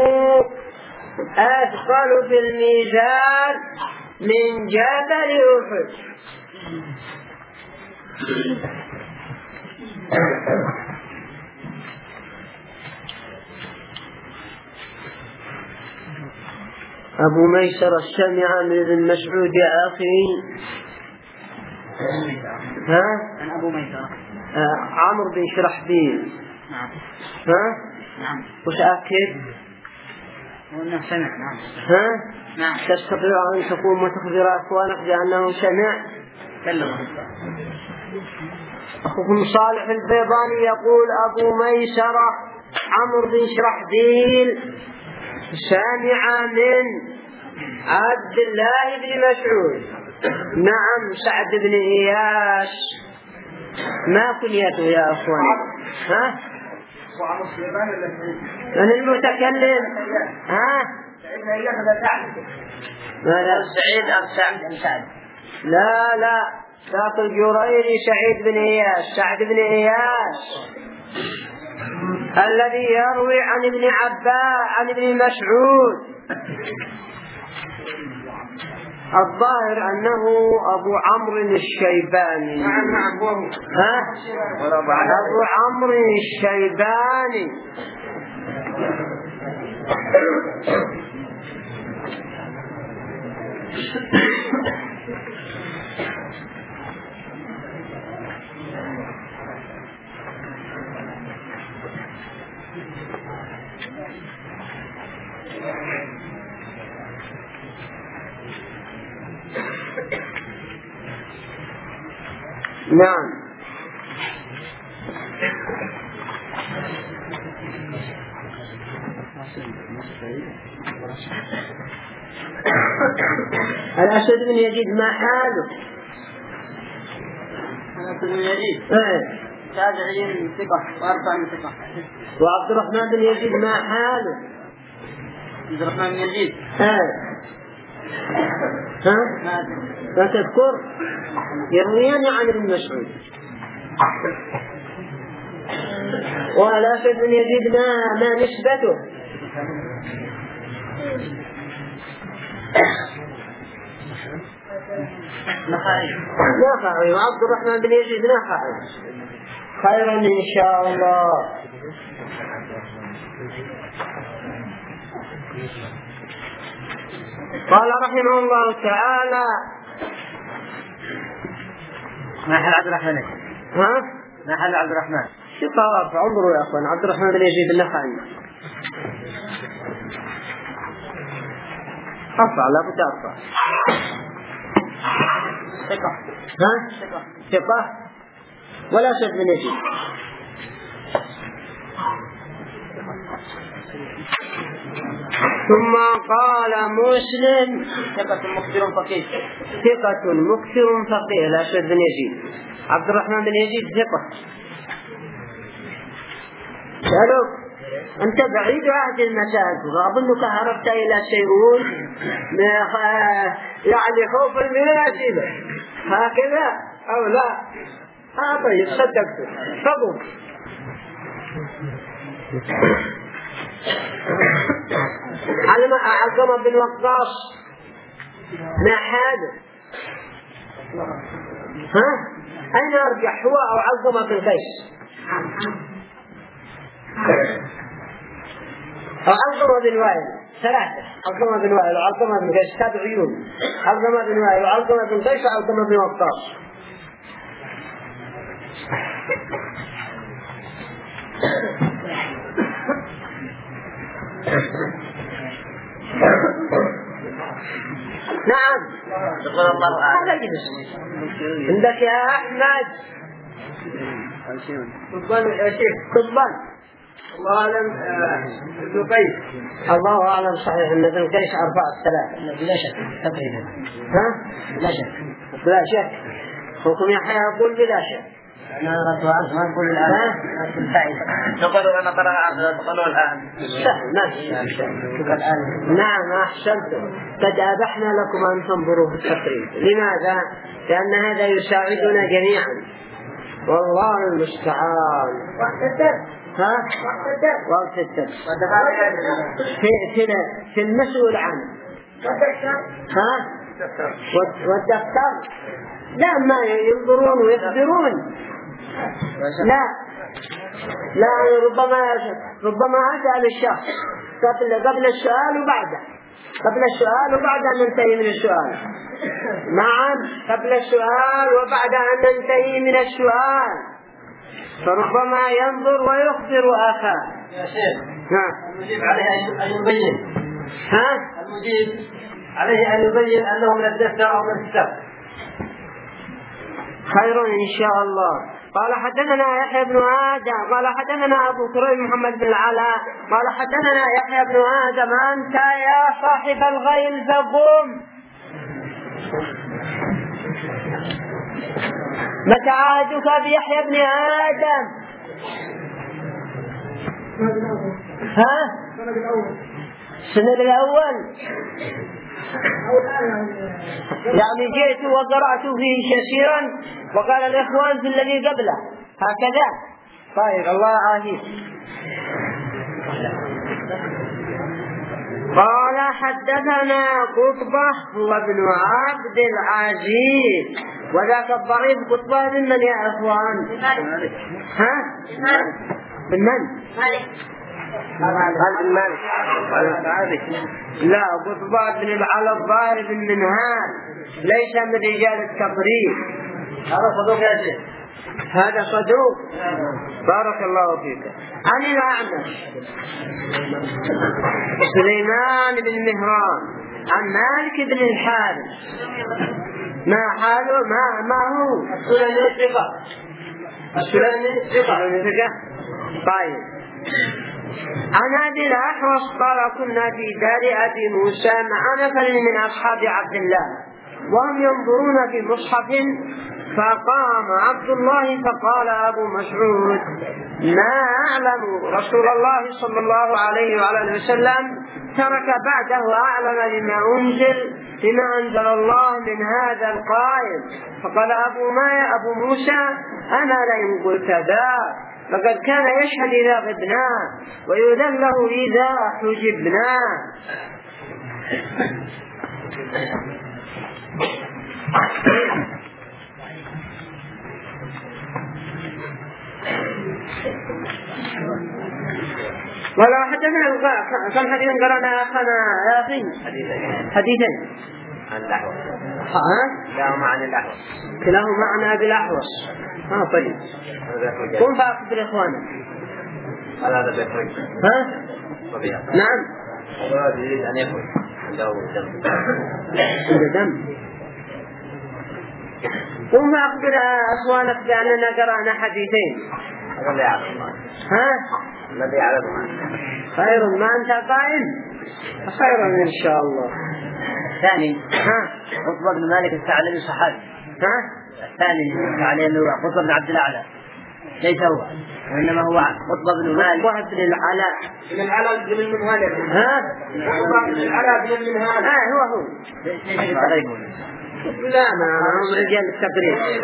أثقل في الميزان من جبل أحد. أبو ميسر السمع من ابن مسعود يا أخي. ها؟ عن أبو ميسر آه عمرو بن شرحبيل. نعم. ها؟ نعم. وش أكد؟ وأنه سمع. نعم. ها؟ نعم. تستطيع أن تقوم وتخبر أخوانك بأنه سمع؟ كلمه. أخوكم صالح البيضاني يقول أبو ميسرة عمرو بن شرحبيل سامع من عبد الله بن مسعود. نعم سعد بن إياس. ما كنيته يا أخوان؟ ها؟ من المتكلم؟ ها؟ سعيد أو سعد بن سعد؟ لا لا ساق الجريري سعيد بن إياس. سعد بن إياس الذي يروي عن ابن عباس عن ابن مسعود. الظاهر أنه أبو عمرو الشيباني. ها؟ أبو عمرو الشيباني. نعم. الأسد بن يزيد ما حاله؟ الأسد بن يزيد ايه تابعي ثقة وأربع من ثقة. وعبد الرحمن بن يزيد ما حاله؟ عبد الرحمن بن يزيد ايه ها؟ ما تذكر؟ يرويان عن ابن مسعود. والأسد بن يزيد ما ما نسبته؟ نخعي. نخعي. وعبد الرحمن بن يزيد نخعي. خيرا إن شاء الله. قال رحمه الله تعالى ما حل عبد الرحمن؟ ها؟ ما حل عبد الرحمن؟ شطار انظروا يا أخوان. عبد الرحمن بن يزيد النخعي أرفع لا بد أرفع. ثقة. ها؟ ثقة. ثقة ولا شد من يزيد. ثم قال مسلم ثقة مكثر فقيه. ثقة مكثر فقيه لا شد بن يزيد. عبد الرحمن بن يزيد ثقة. سألوك أنت بعيد عهد المساجد وأظنك هربت إلى سيئون يعني خوف المناسبة هكذا أو لا؟ ها طيب صدقت فضل. علم أعظم بن وقاص ما حاله؟ ها؟ أين أرجح هو أو علقمة بن قيس؟ أو علقمة بن وائل؟ ثلاثة. علقمة بن وائل وعلقمة بن قيس تابعيون. علقمة بن وائل وعلقمة بن قيس وعلقمة بن وقاص. نعم. يقول الله أعلم. هذا جلس. عندك يا أحمد. طبان يا شيخ طبان. الله أعلم ابن قيس. الله أعلم صحيح أن ابن قيس أربعة الثلاثة بلا شك تقريبا. ها؟ بلا شك. بلا شك. حكم يحيى يقول بلا شك. أنا رأيت عرض ما نقول الآن. نقول أنا قرأ عرض تقولوا الآن. الآن. نعم أحسنتم. قد أبحنا لكم أن تنظروا في التقريب. لماذا؟ لأن هذا يساعدنا جميعا. والله المستعان. وقت الدرس. ها؟ وقت الدرس. وقت الدرس. في في في المسؤول عنه. ها؟ والدكتور. لا ما ينظرون ويخبرون. لا لا ربما ربما أسأل الشخص قبل قبل السؤال وبعده، قبل السؤال وبعد أن ننتهي من السؤال. نعم قبل السؤال وبعد أن ننتهي من السؤال، فربما ينظر ويخبر أخاه. يا شيخ ها المجيب عليه أن يبين. ها المجيب عليه أن يبين أنه من الدفتر أو من الكتاب. خير إن شاء الله. قال حدثنا يحيى بن آدم قال حدثنا أبو كريم محمد بن العلاء قال حدثنا يحيى بن آدم أنت يا صاحب الغيل فقم. متى عهدك بيحيى بن آدم؟ ها؟ السند الأول. يعني جئت وقرأت فيه كثيرا وقال الإخوان في الذي قبله هكذا. طيب الله عافيك. قال حدثنا قطبة هو ابن عبد العزيز وذاك الضعيف قطبة من من يا إخوان؟ ها؟ من من؟ قال مالك. لا قطبة بن العلا الظاهر بن منهال ليس من رجال التقريب. هذا صدوق يا شيخ. هذا صدوق. بارك الله فيك. عن الأعمش سليمان بن مهران عن مالك بن الحارث. ما حاله ما ما هو السلمي ثقة. السلمي ثقة. طيب. عن أبي الأحوص قال كنا في دار أبي موسى مع نفر من أصحاب عبد الله وهم ينظرون في مصحف، فقام عبد الله فقال أبو مسعود ما أعلم رسول الله صلى الله عليه وعلى وسلم ترك بعده أعلم بما أنزل بما أنزل الله من هذا القائل. فقال أبو ما أبو موسى أنا لئن قلت ذا لقد كان يشهد إذا غبنا ويؤذن له إذا حجبنا. ولا حدثنا كم حديث قرأنا أخنا يا أخي؟ حديثين عن الأحوص. ها؟ كلاهما عن الأحوص. كلاهما عن أبي الأحوص. ها طيب. قم فأخبر إخوانك. هذا بيخرج. ها؟ طبيعي. نعم. هذا يريد أن يخرج. عنده دم. عنده دم. قم فأخبر إخوانك بأننا قرأنا حديثين. هذا اللي يعرف. ها؟ الذي يعرف. خير ما أنت قائم. خير إن شاء الله. ثاني. ها؟ قطب بن مالك الثعلبي صحابي. ها؟ الثاني عليه أنه قطب بن عبد الأعلى ليس هو وإنما هو قطب بن مالك. قطب بن العلاء. بن العلاء بن المنهال. ها؟ قطب بن العلاء بن المنهال. آه هو هو. ليس عليكم. لا ما هم رجال التقريب.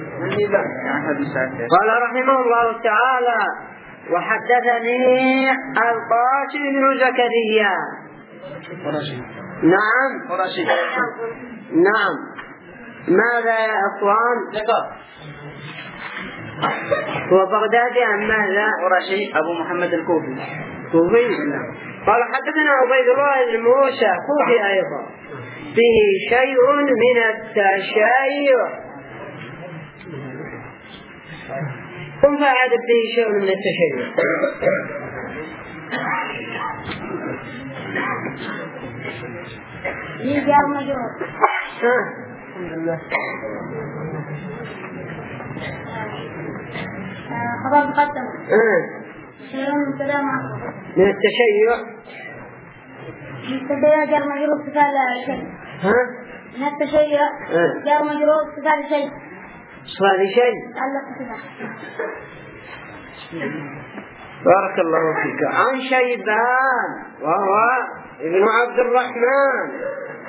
قال رحمه الله تعالى وحدثني القاسم بن زكريا. نعم قرشي. نعم. ماذا يا أخوان؟ هو بغدادي أم ماذا؟ قرشي أبو محمد الكوفي. كوفي. قال حدثنا عبيد الله بن موسى كوفي أيضا فيه شيء من التشيع. قم فأعد فيه شيء من التشيع. يجي المجرور. الحمد لله. خبر مقدم. من التشيع التشيع جار مجرور صفة شيء. ها؟ من التشيع جار مجرور صفة شيء. صفة شيء. بارك الله فيك. عن شيبان وهو ابن عبد الرحمن.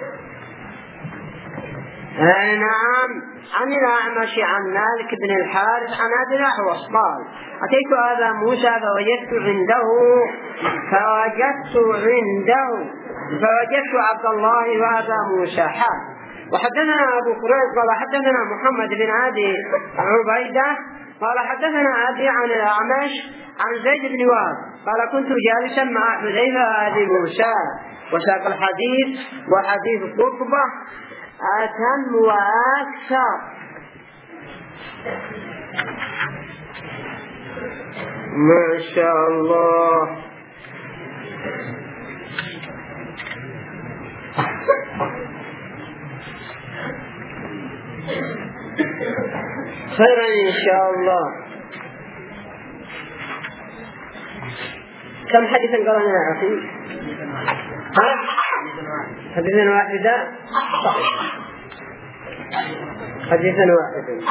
آه نعم. عن الأعمش عن مالك بن الحارث عن أبي الأحوص قال أتيت أبا موسى فوجدت عنده فوجدت عنده فوجدت عبد الله وأبا موسى حال. وحدثنا أبو قريب قال حدثنا محمد بن أبي عبيدة قال حدثنا أبي عن الأعمش عن زيد بن وهب قال كنت جالسا مع حذيفة وأبي موسى وساق الحديث وحديث قطبة أتم وأكثر. ما شاء الله. خيرا إن شاء الله. كم حديثا قرأنا يا أخي؟ ها؟ حديثا واحدا؟ حديثا واحدا.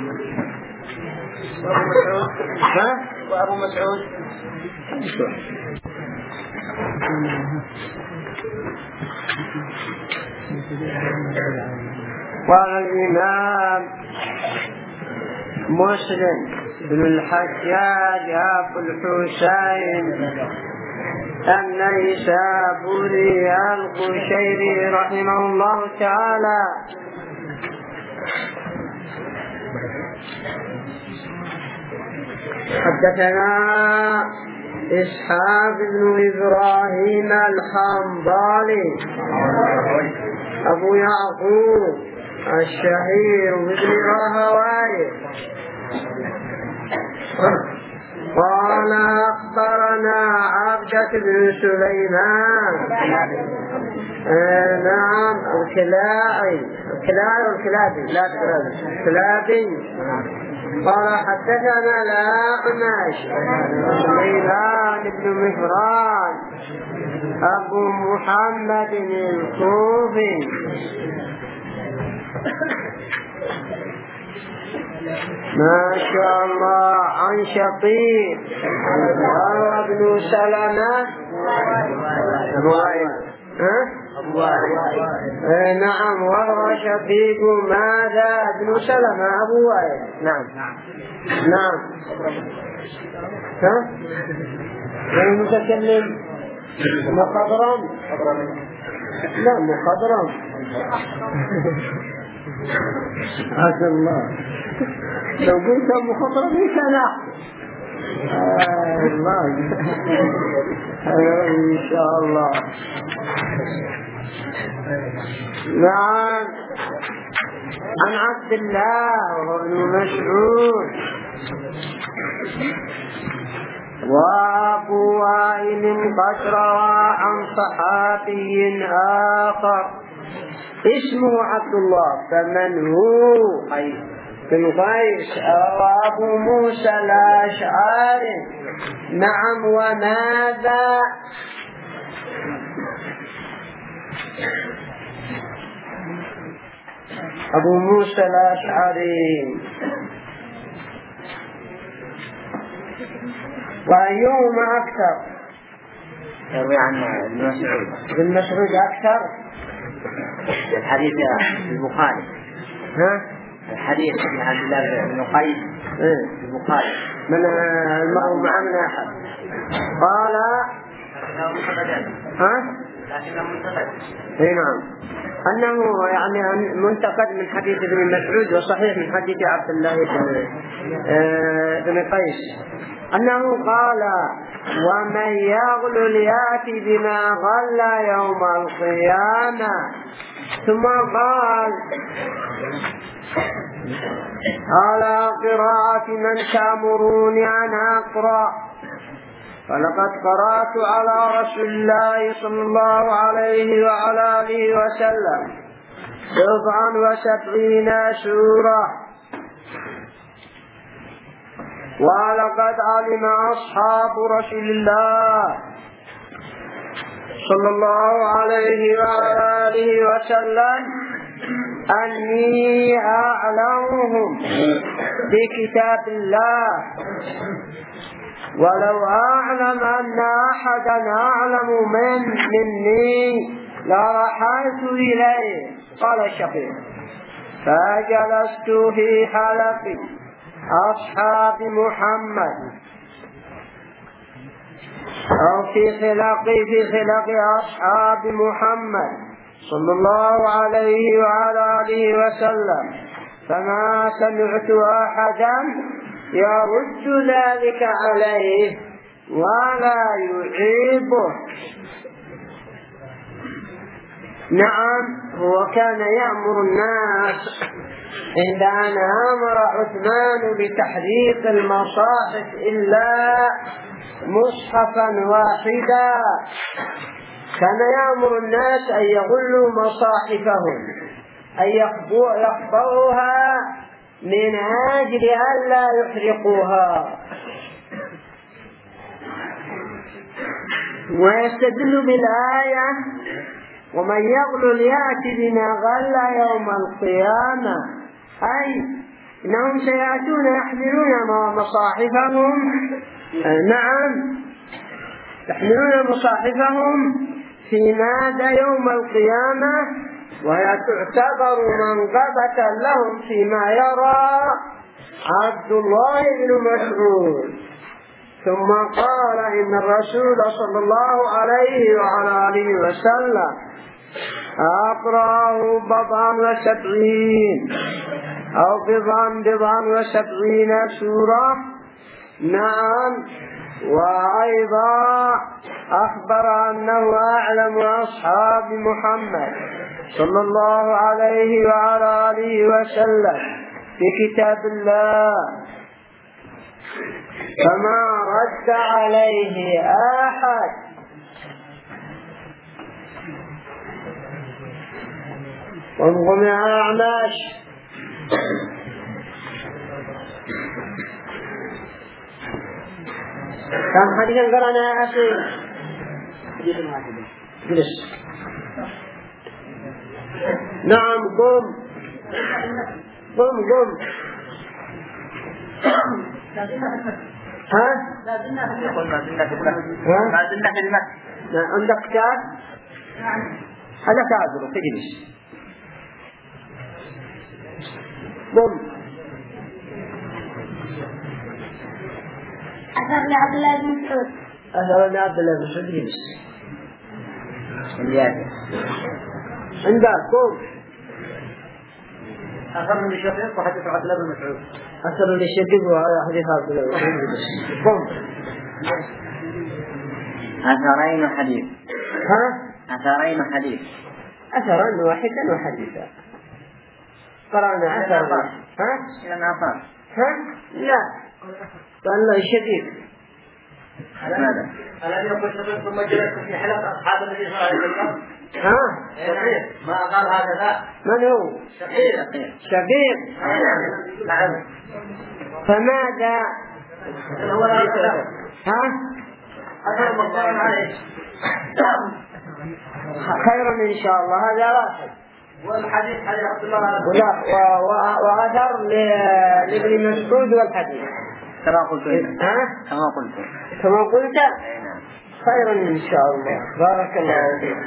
ها؟ وأبو مسعود قال الإمام مسلم بن الحجاج أبو الحسين النيسابوري القشيري رحمه الله تعالى حدثنا إسحاق بن إبراهيم الحنظلي أبو يعقوب الشهير بن راهويه قال أخبرنا عبدة بن سليمان آه نعم الكلاعي الكلاعي والكلابي لا الكلابي قال حدثنا الأعمش سليمان بن مهران أبو محمد الكوفي ما شاء الله عن شقيق وهو ابن سلمة أبو وائل أبو وائل نعم وهو شقيق ماذا ابن سلمة أبو وائل نعم نعم ها المتكلم مخضرم لا مخضرم عسى الله لو قلت مخضرم كان آه الله إن شاء الله نعم عن عبد الله وابن مسعود وأبو وائل قد روى عن صحابي آخر اسمه عبد الله فمن هو بن قيس أو أبو موسى الأشعري نعم وماذا أبو موسى الأشعري وأيهما أكثر يروي عن ابن مسعود ابن مسعود أكثر الحديث البخاري ها الحديث عن عبد الله بن قيس البخاري من المرء مع من أحد قال ها اي نعم أنه يعني منتقد من حديث ابن مسعود وصحيح من حديث عبد الله بن قيس أنه قال ومن يغل يأتي بما غل يوم القيامة ثم قال على قراءة من تأمروني أن أقرأ فلقد قرأت على رسول الله صلى الله عليه وعلى آله وسلم سبعا وسبعين سورة ولقد علم أصحاب رسول الله صلى الله عليه وآله وسلم أني أعلمهم بكتاب الله، ولو أعلم أن أحدا أعلم من مني لرحلت إليه. قال الشقيق: فجلست في حلق أصحاب محمد أو في خلق في خلق أصحاب محمد صلى الله عليه وعلى آله وسلم، فما سمعت أحدا يرد ذلك عليه ولا يعيبه. نعم، هو كان يأمر الناس عند أن أمر عثمان بتحريق المصاحف إلا مصحفا واحدا، كان يأمر الناس أن يغلوا مصاحفهم، أن يخبؤوها من أجل أن لا يحرقوها. ويستدل بالآية: ومن يغل يأتي بما غل يوم القيامة، أي إنهم سيأتون يحملون مصاحفهم، نعم يحملون مصاحفهم في ماذا يوم القيامة، وهي تعتبر منقبة لهم فيما يرى عبد الله بن مسعود. ثم قال: إن الرسول صلى الله عليه وعلى آله وسلم أقرأه بضعا وسبعين أو بضعا بضعا وسبعين سورة. نعم، وأيضا أخبر أنه أعلم أصحاب محمد صلى الله عليه وعلى آله وسلم بكتاب الله، فما رد عليه أحد. وانظم يا أعماش. كم حديثا قرأنا يا أخي؟ جلس. نعم، قم قم قم. ها؟ ما زلنا في المسجد. عندك كتاب؟ هذا تعذر تجلس. قم. أثر لعبد الله بن مسعود. أثر لعبد الله بن مسعود جلس. عندك قم. أثر من الشقيق وحديث عبد الله بن مسعود. أثر من الشقيق وحديث عبد الله بن مسعود. قم. أثرين وحديث. ها؟ أثرين وحديث. أثرا واحدا وحديثا. قرأنا أثر. ها؟ إلى أثر. ها؟ لا. قال الشقيق. ماذا؟ الذي يقول شقيق ثم جلس في حلقة أصحاب النبي صلى الله عليه وسلم. ها؟ شقيق. ما قال هذا. من هو؟ شقيق. شقيق. نعم. فماذا؟ هو هذا. ها؟ أثر مقام عليه. خيرا إن شاء الله. هذا واحد. والحديث حديث عبد الله ولا وأثر لابن مسعود والحديث كما قلت. ها؟ كما قلت. كما قلت. خيرا إن شاء الله. بارك الله فيك.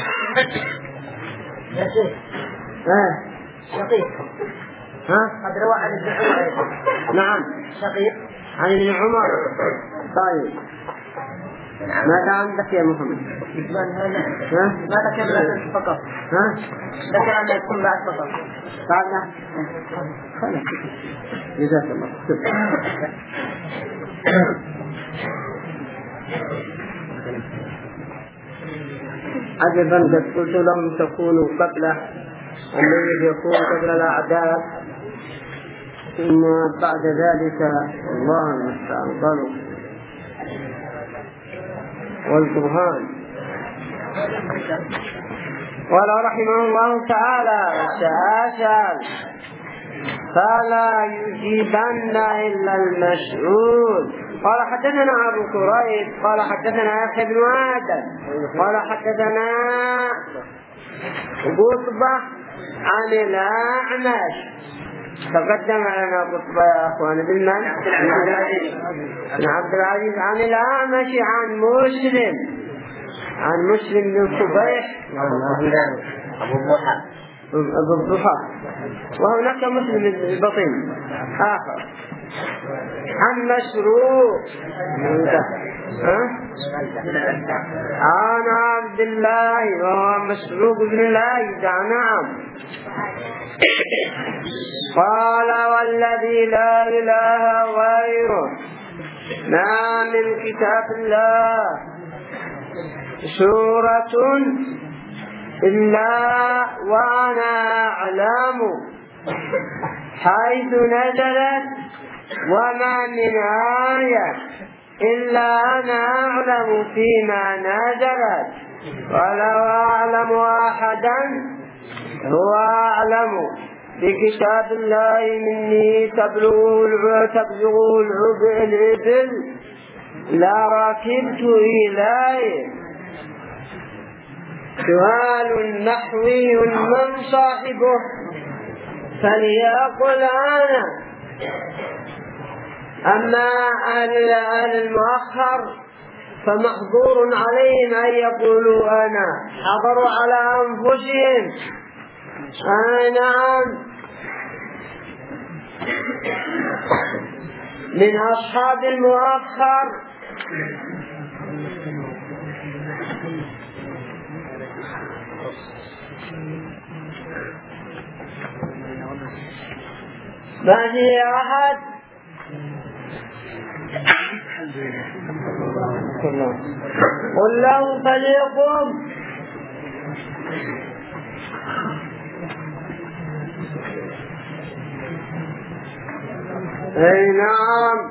يا شيخ. ها؟ شقيق. ها؟ قد روى عن ابن عمر. نعم. شقيق. عن ابن عمر. طيب. ماذا عندك يا محمد؟ ها؟ ما ذكر فقط. ها؟ ذكر أن يكون بعد فقط. بعدنا. خلاص. جزاك الله. عجبا قد قلت لهم تكونوا قبله الذي يكون قبل الأعداء، ثم بعد ذلك الله المستعان قالوا والبرهان. قال رحمه الله تعالى: سأسأل فلا يجيبن إلا المسؤول. قال حدثنا أبو كريب قال حدثنا يحيى بن آدم قال حدثنا قطبة عن الأعمش. تقدم لنا قطبة يا أخوان بالمن عن عبد العزيز عن الأعمش عن مسلم عن مسلم بن صبيح أبو الضحى أبو الضحى وهناك مسلم البطين آخر عن مسروق عن عبد الله وهو مسروق بن الأجدع. نعم. قال والذي لا إله غيره ما من كتاب الله سورة إلا وأنا أعلم حيث نزلت وما من آية إلا أنا أعلم فيما نزلت ولو أعلم أحدا هو أعلم بكتاب الله مني تبلغ الإبل لركبت إليه. سؤال نحوي من صاحبه فليقل أنا. أما أهل المؤخر فمحظور عليهم أن يقولوا أنا، حضروا على أنفسهم. آه نعم. من أصحاب المؤخر ما في أحد قل له فليقم. اي نعم.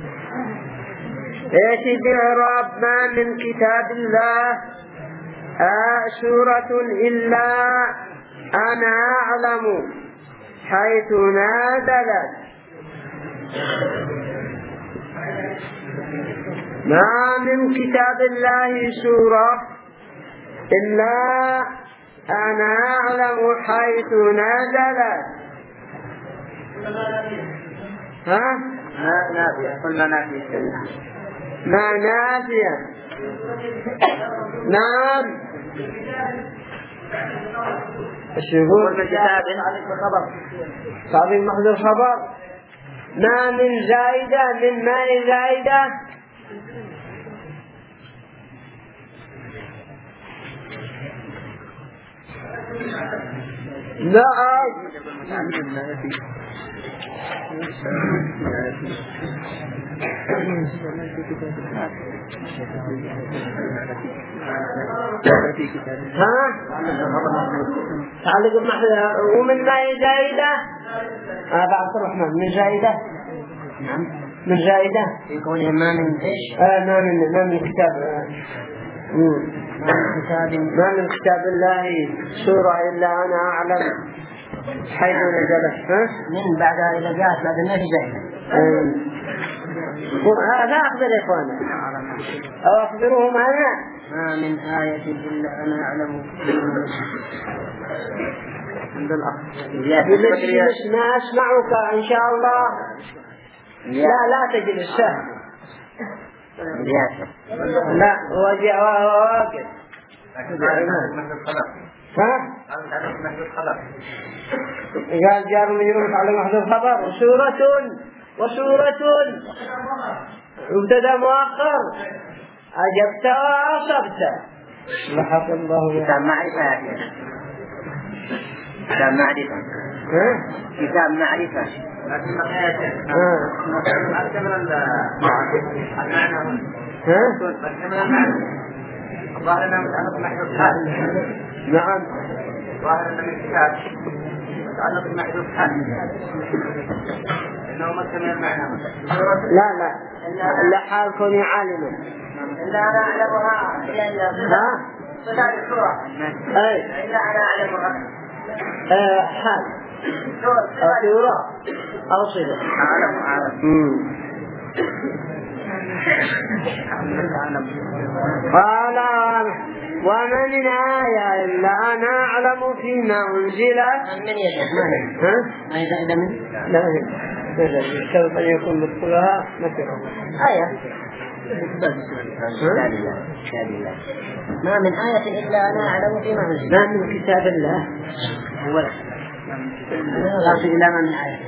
ايش بإعراب ما من كتاب الله آه سورة إلا أنا أعلم حيث نزلت. ما من كتاب الله سورة إلا أنا أعلم حيث نزلت. ها؟ ما نافية. قلنا نافية. ما نافية. نعم. الشهور كتاب تعظيم محض الخبر. ما من زائدة من ماء زائدة. نعم. ها؟ تعلق بمحل ومن ماء زائدة. آه بعد الرحمن من زائدة. نعم. من زائدة. يقول ما من إيش؟ آه ما من ما من كتاب. ما من كتاب. ما من كتاب الله سورة إلا أنا أعلم حيث نزلت. ها؟ من بعدها إلى جاءت بعد الناس زائدة. هذا أخبر يا إخوانا أو أخبرهم أنا. ما من آية إلا أنا أعلم. عند الأخ بمجلس ما أسمعك إن شاء الله. لا لا تجلس سهل. لا وجه واقف. ها؟ قال جار مجرور على محذوف خبر. سورة وسورة مبتدا مؤخر. أجبت وأصبت. لحق الله. كتاب معرفة. كتاب معرفة. كتاب معرفة. الظاهر أنه متعلق بمحذوف حال. نعم. الظاهر أنه من كتاب متعلق بمحذوف حال. إنه مكة من المعنى. لا لا إلا حال كوني عالما. إلا أنا أعلمها. ها؟ صلاة السورة. أي. إلا أنا أعلمها. آه حال. أصيرة أو صلة عالم عالم. قال وما من آية إلا أنا أعلم فيما أنزلت من يشهد ها؟ أيضا إذا من لا لا الشرط أن يكون مدخلها نكرة آية ما من آية إلا أنا أعلم فيما أنزلت ما من كتاب الله ولا لا في إلا ما من آية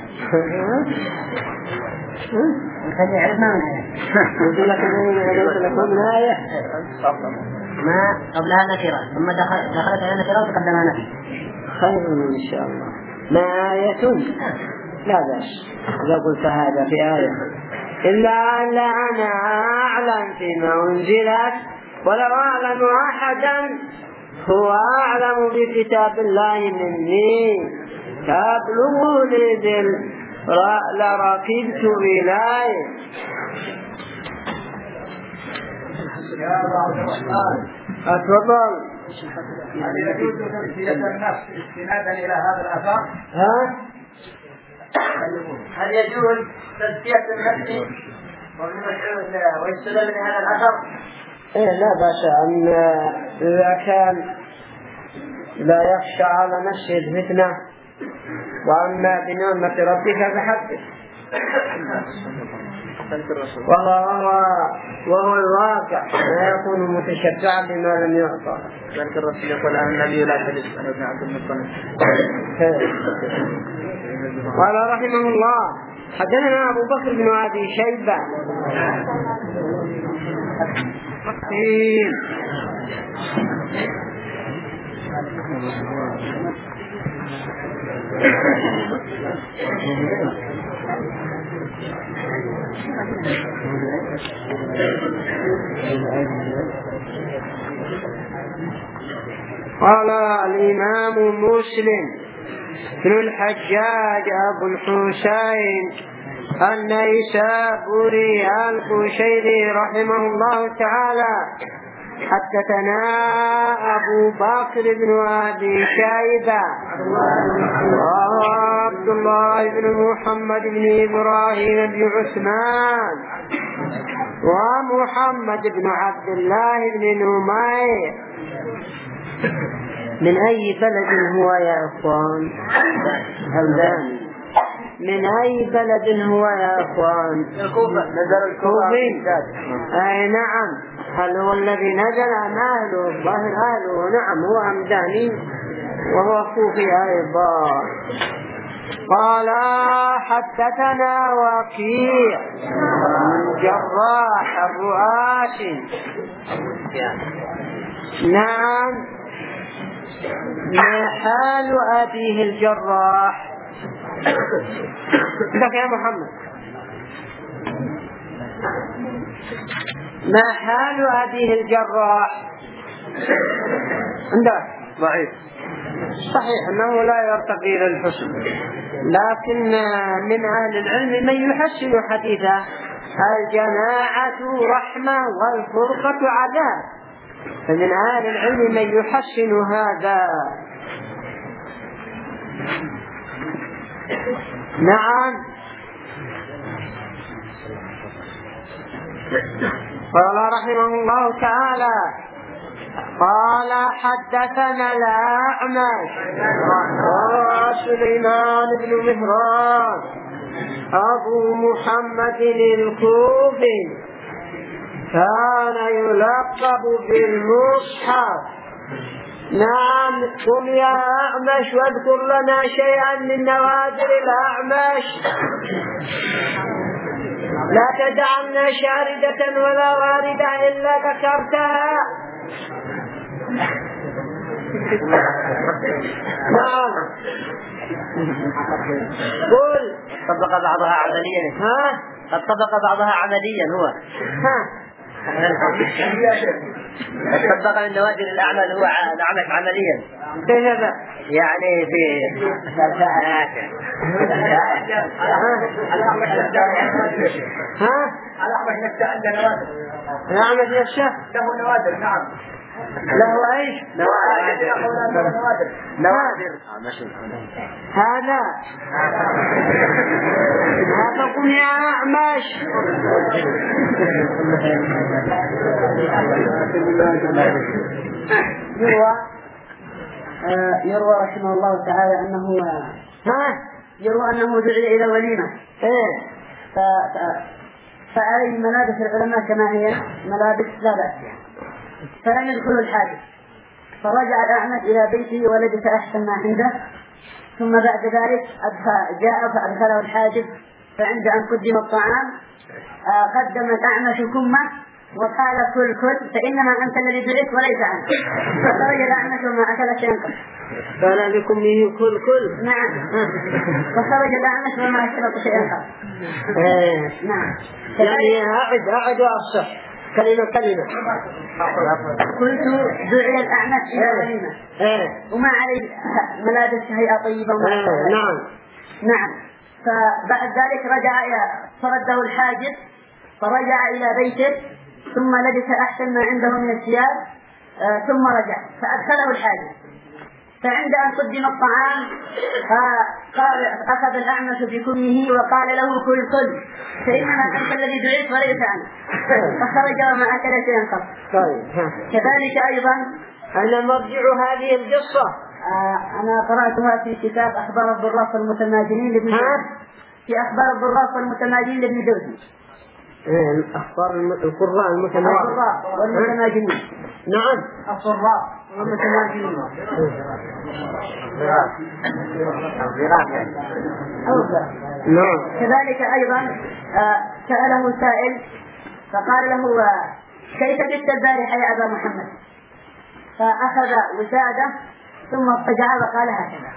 نخلي يعرف ما من آية يقول لك من آية ما قبلها نكرة ثم دخل دخلت على نكرة وتقدمها نكرة خير إن شاء الله ما آية لا بأس إذا قلت هذا في آية إلا أن أنا أعلم فيما أنزلت ولو أعلم أحدا هو أعلم بكتاب الله مني فأبلغوني ذل لركبت إليه. أتفضل. هل يجوز تزكية النفس استنادا إلى هذا الأثر؟ ها؟ هل يجوز تزكية النفس واستدل بهذا الأثر؟ إيه لا بأس أن إذا كان لا يخشى على نفسه الفتنة وأما بنعمة ربك فحدث وهو, وهو الواقع لا يكون متشبعا بما لم يعطى. ذلك الرسول يقول أن النبي لا تجلس أن ابن عبد المطلب. قال رحمه الله حدثنا أبو بكر بن أبي شيبة قال الإمام مسلم بن الحجاج أبو الحسين النيسابوري القشيري رحمه الله تعالى حدثنا أبو بكر بن أبي شيبة وعبد الله بن محمد بن إبراهيم بن عثمان ومحمد بن عبد الله بن نمير. من أي بلد هو يا أخوان؟ هلدان. من أي بلد هو يا أخوان؟ الكوفة. نزل الكوفة. أي نعم. هل هو الذي نزل أم أهله؟ الظاهر أهله. نعم هو همداني وهو كوفي أيضا. قال حدثنا وكيع جراح الرؤاسي. نعم ما حال أبيه الجراح؟ عندك يا محمد ما حال أبيه الجراح؟ عندك ضعيف. صحيح أنه لا يرتقي إلى الحسن لكن من أهل العلم من يحسن حديثه. الجماعة رحمة والفرقة عذاب فمن أهل العلم من يحسن هذا. نعم. قال رحمه الله تعالى قال حدثنا الأعمش سليمان بن مهران أبو محمد الكوفي كان يلقب بالمصحف. نعم قل يا أعمش واذكر لنا شيئا من نوادر الأعمش لا تدعنا شاردة ولا واردة إلا ذكرتها. نعم قل. طبق بعضها عمليا. ها قد طبق بعضها عمليا هو. ها طبق من نوادر الأعمال هو الأعمش عمليا. كيف هذا؟ يعني في ها الأعمش نفسه عنده نوادر. الأعمش نفسه له نوادر. نعم له ايش؟ نوادر. هذا هاتكم يا أعمش. يروى آه يروى رحمه الله تعالى أنه ها يروى أنه دعي إلى وليمة. إيه ف... فعليه ملابس العلماء كما هي ملابس لا بأس بها، فلم يدخل الحاجب، فرجع الأعمش إلى بيته ولبس أحسن ما عنده، ثم بعد ذلك جاء فأدخله الحاجب، فعند أن قدم الطعام قدم الأعمش كمه وقال كل كل فإنما أنت الذي دعيت وليس عنه. فخرج الأعمش وما أكل شيئا قط. قال بكمه كل كل. نعم. فخرج الأعمش وما أكل شيئا قط. نعم. يعني أعد أعد وأفصح كلمة كلمة. قلت دعي الأعمش إلى وليمة وما عليه ملابس هيئة طيبة. نعم نعم. فبعد ذلك رجع إلى فرده الحاجب فرجع إلى بيته ثم لبس أحسن ما عنده من الثياب آه ثم رجع فأدخله الحاجب، فعند أن قدم الطعام قال أخذ الأعمش بكمه وقال له كل كل فإنما أنت الذي دعيت وليس عنه. فخرج وما أكل شيئا قط. كذلك أيضا أنا مرجع هذه القصة آه أنا قرأتها في كتاب أخبار الضراف والمتماجنين لابن جوزي. في أخبار الضراف والمتماجنين لابن جوزي. أخبار القراء والمتماجنين. نعم القراء والمتماجنين. نعم. كذلك أيضا آه سأله سائل فقال له كيف بت البارحة يا أبا محمد؟ فأخذ وسادة ثم اضطجع وقال هكذا.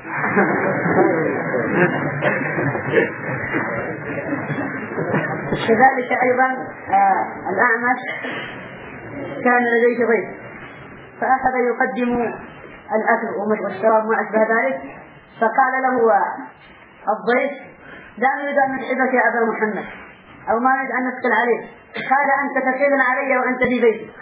كذلك أيضا آه الأعمش كان لديه ضيف فأخذ يقدم الأكل والشراب وما أشبه ذلك، فقال له الضيف لا نريد أن نتعبك يا أبا محمد أو ما نريد أن نثقل عليك، قال أنت ثقيل علي وأنت في بيتي.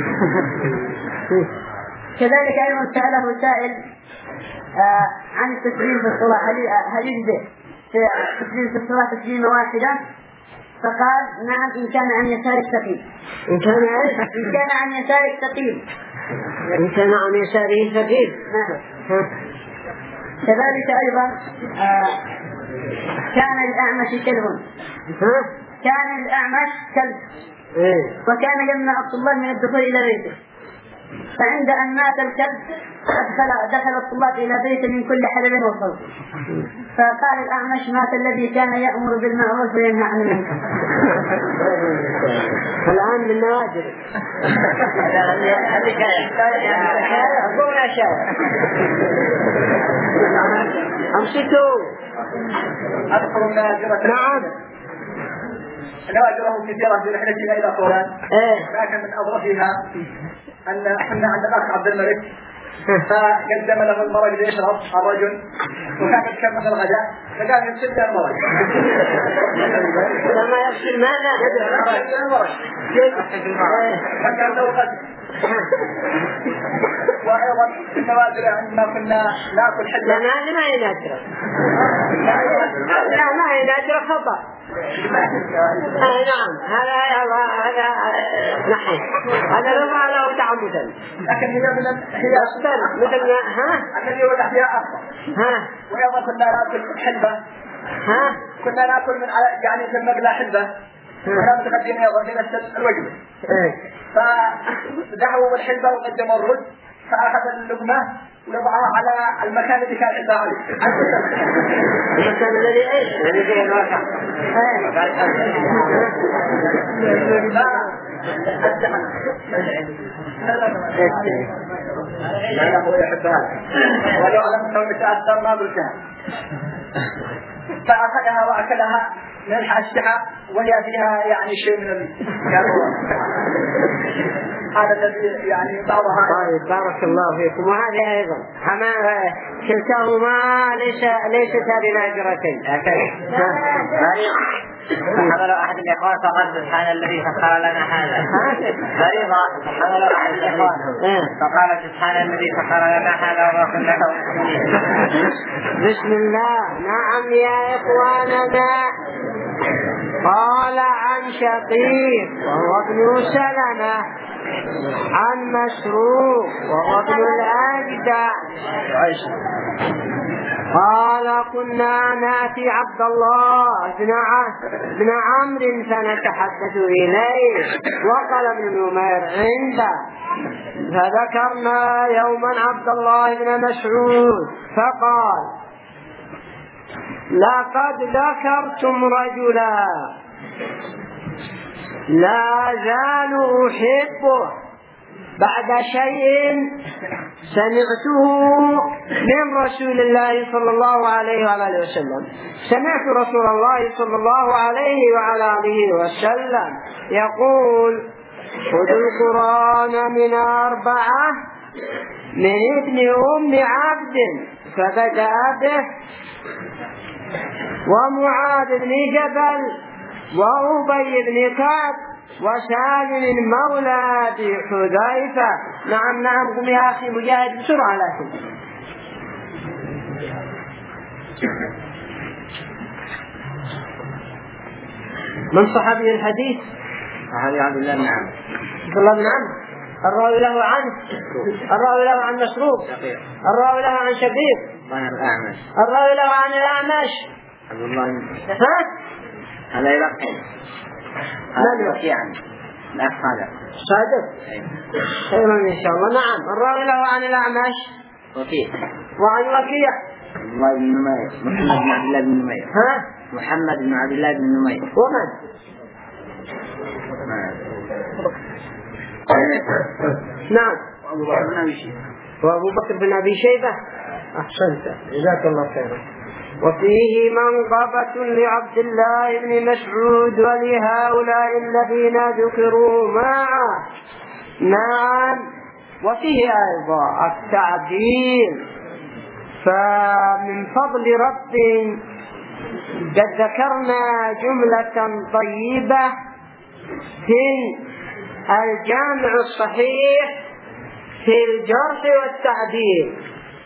كذلك أيضا سأله سائل آه عن التسليم في الصلاة هل يجزئ في التسليم في الصلاة تسليمة واحدة؟ فقال نعم إن كان عن يسارك ثقيل. إن كان إن كان عن يسارك ثقيل. إن كان عن يساره ثقيل. نعم. كذلك أيضا آه كان الأعمش كلب. كان الأعمش كلب وكان يمنع الطلاب من الدخول إلى بيته، فعند أن مات الكلب دخل, دخل الطلاب إلى بيته من كل حدب وصوت، فقال الأعمش مات الذي كان يأمر بالمعروف وينهى عن المنكر. الآن من نوادر أمسكوا أذكر النادرة. نعم نادره كثيرا في رحلتنا إلى طولان، لكن من أظرفها أن حنا عند الأخ عبد الملك فقدم له المرق ليشرب الرجل وكانت كمة الغداء فقال يمسك المرق لما يغسل ماذا؟ المرق فكان له قد وأيضا النوادر عندما كنا نأكل حلوة. لا هذا ما ينادر لا ما ينادر خطأ. آه نعم هذا هذا نحن هذا رضا له تعمدا، لكن هي من هي أصدر مثل ها الذي هو تحيا أخطأ. ها وأيضا كنا نأكل حلبة. ها كنا نأكل من يعني في المقلة حلبة وكنا متقدمين أيضا في نفس الوجبة. فدعوا الحلبة وقدموا الرز فأخذ اللقمة وضعها على المكان الذي كان حلبة عليه. المكان الذي إيش؟ الذي فيه الواقع. لا هو يحبها ولو على مستوى متأثر ما بالكها، فأخذها وأكلها من الحاشحة وهي فيها يعني شيء من الكارثة. هذا الذي يعني بعضها. طيب بارك الله فيكم. وهذه أيضا حما كلتاهما ليس ليست هذه نادرتين. فحملوا أحد الإخوان فقال سبحان الذي سخر لنا هذا فريضة. فحملوا أحد الإخوان فقال سبحان الذي سخر لنا هذا وما كنا مؤمنين. بسم الله. نعم يا إخواننا. قال عن شقيق وهو ابن سلمة عن مسروق وهو ابن الأجدع قال كنا ناتي عبد الله بن عمرو فنتحدث إليه وقال ابن نمير عنده، فذكرنا يوما عبد الله بن مسعود فقال لقد ذكرتم رجلا لا زال أحبه بعد شيء سمعته من رسول الله صلى الله عليه وآله وسلم. سمعت رسول الله صلى الله عليه وآله وسلم يقول خذوا القرآن من أربعة من ابن أم عبد، فبدأ به ومعاذ بن جبل وأبي بن كعب وسالم مولى حذيفة. نعم نعم قم يا أخي مجاهد بسرعة. لكن من صحابي الحديث؟ صحابي عبد الله بن عمرو. عبد الله بن عمرو. الراوي له عنه الراوي له عن مسروق الراوي له عن شقيق الراوي له عن الأعمش. عبد الله ها؟ هذا يلقن هذا وكيع الأخ صادق صادق خيرا إن شاء الله. نعم. الراوي له عن الأعمش وكيع وعن وكيع الله بن نمير محمد بن عبد الله بن نمير. ها؟ محمد بن عبد الله بن نمير. ومن؟ نعم. وأبو بكر بن أبي شيبة. أحسنت جزاك الله خيرا. وفيه منقبة لعبد الله بن مسعود ولهؤلاء الذين ذكروا معه. نعم. وفيه أيضا التعديل. فمن فضل ربي قد ذكرنا جملة طيبة في الجامع الصحيح في الجرح والتعديل،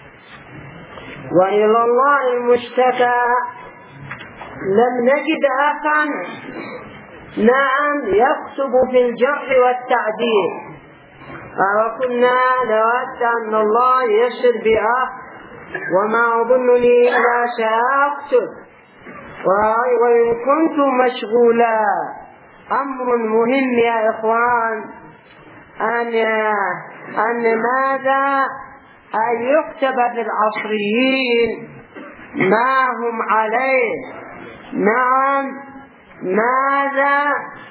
وإلى الله المشتكى لم نجد أخا نعم يكتب في الجرح والتعديل. فكنا نود أن الله يسر بأخ، وما أظنني لا سأكتب، وإن كنت مشغولا. أمر مهم يا إخوان أن أن ماذا أن يكتب بالعصريين ما هم عليه. نعم. ماذا؟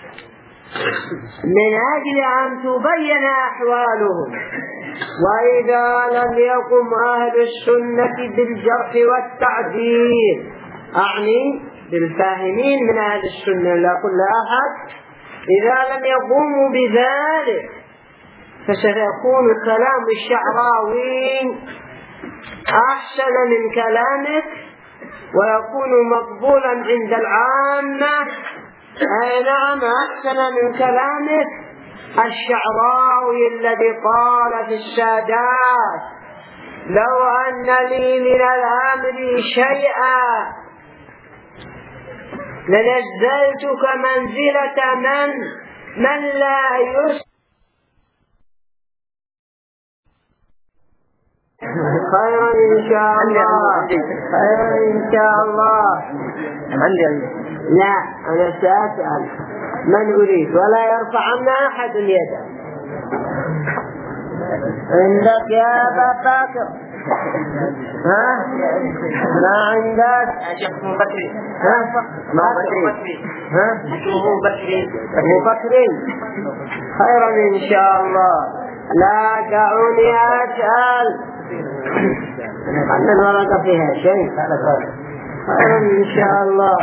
من أجل أن تبين أحوالهم. وإذا لم يقم أهل السنة بالجرح والتعديل، أعني بالفاهمين من أهل السنة لا كل أحد، إذا لم يقوموا بذلك فسيكون كلام الشعراوي أحسن من كلامك ويكون مقبولا عند العامة. أي نعم أحسن من كلامك الشعراوي الذي قال في السادات لو أن لي من الأمر شيئا لنزلتك منزلة من من لا يسر. خيرا إن شاء الله. خيرا إن شاء الله. لا أنا سأسأل من أريد ولا يرفع عنا أحد يده. عندك يا أبا بكر؟ ها؟ ما عندك؟ شيخ أبو بكر. ها؟ ما بكري. ها؟ أبو بكري. أبو بكري. خيرا إن شاء الله. لا دعوني أسأل. أن الورقة فيها شيء. خيرا إن شاء الله.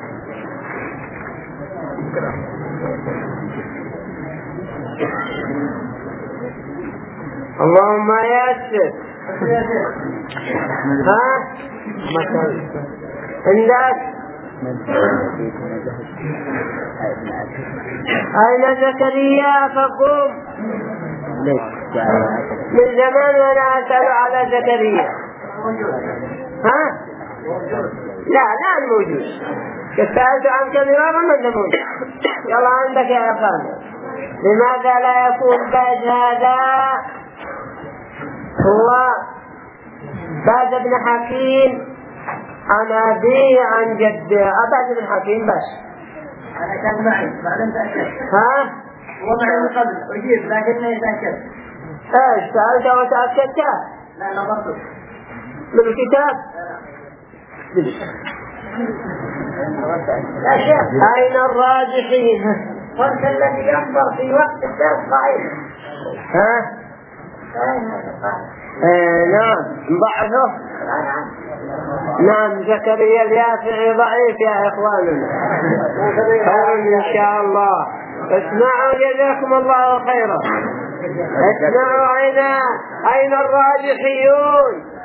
اللهم يسر. ها؟ عندك أين زكريا فقم من زمان وأنا أسأل على زكريا. ها؟ لا لا موجود. سألت عنك مرارا من موجود. يلا عندك يا أخوان. لماذا لا يكون بعد هذا هو بعد ابن حكيم عن أبيه عن جده؟ أبعد ابن حكيم بس. أنا كان معي بعدين تأكد. ها؟ هو معي من قبل أجيب لكنه يتأكد. إيش سألت وتأكدت؟ لا نظرت. من الكتاب؟ أين الراجحين؟ قلت الذي ينظر في وقت الدرس ضعيف. ها؟ ايه نعم ضعفه. نعم زكريا اليافعي ضعيف يا إخواننا. خير إن شاء الله. اسمعوا جزاكم الله خيرا. اسمعوا أين أين الراجحيون؟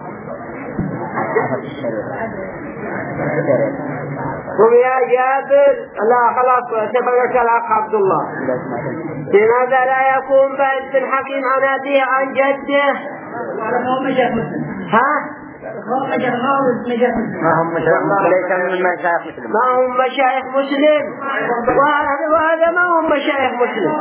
قم يا جابر. لا خلاص سبقك الأخ عبد الله. لماذا لا يكون بعد بن حكيم عن أبيه عن جده؟ ها؟ ما هم مشايخ ليس من مشايخ مسلم. ما هم مشايخ مسلم. وهذا ما هم مشايخ مسلم.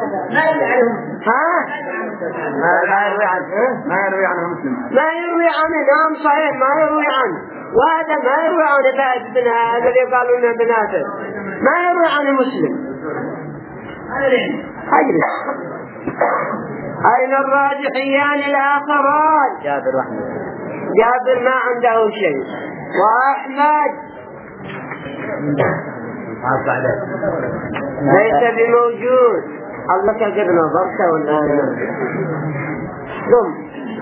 ها؟ ما يروي عنه ما يروي عنه مسلم. ما يروي عنه. نعم صحيح ما يروي عنه. وهذا ما يروي عنه بعد بن هذا اللي قالوا لنا بناته ما يروي عنه مسلم. أجلس. أين الراجحيان الآخران؟ جابر وأحمد. جابر ما عنده شيء. وأحمد ليس بموجود. الله كقد نظرت ولا قم.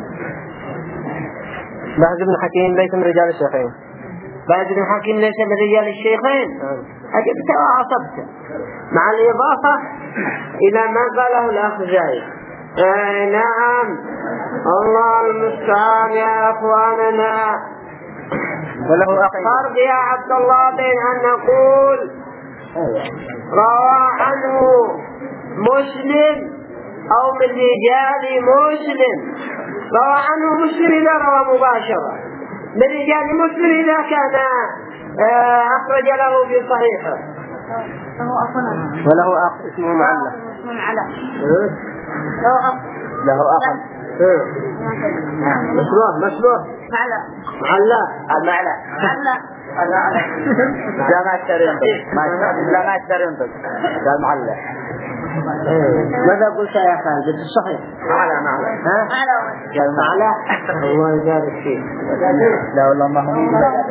بعد ابن حكيم ليس من رجال الشيخين. بعد ابن حكيم ليس من رجال الشيخين. أجبت وعصبت مع الإضافة إلى ما قاله الأخ زايد. آه نعم الله المستعان يا أخواننا. وله فرق يا عبد الله بين أن نقول روى عنه مسلم أو من رجال مسلم. روى عنه مسلم إذا روى مباشرة. من رجال مسلم إذا كان أخرج له في صحيحه. وله أخ اسمه معلّة. له أخ مشروع مشروع معلّة معلّة المعلّة المعلّة لا ما اشتري ينطق لا ما اشتري ينطق قال معلّة. ماذا قلت يا خالد الصحيح؟ معلّة معلّة ها قال معلّة. الله يبارك فيك. لا والله ما هو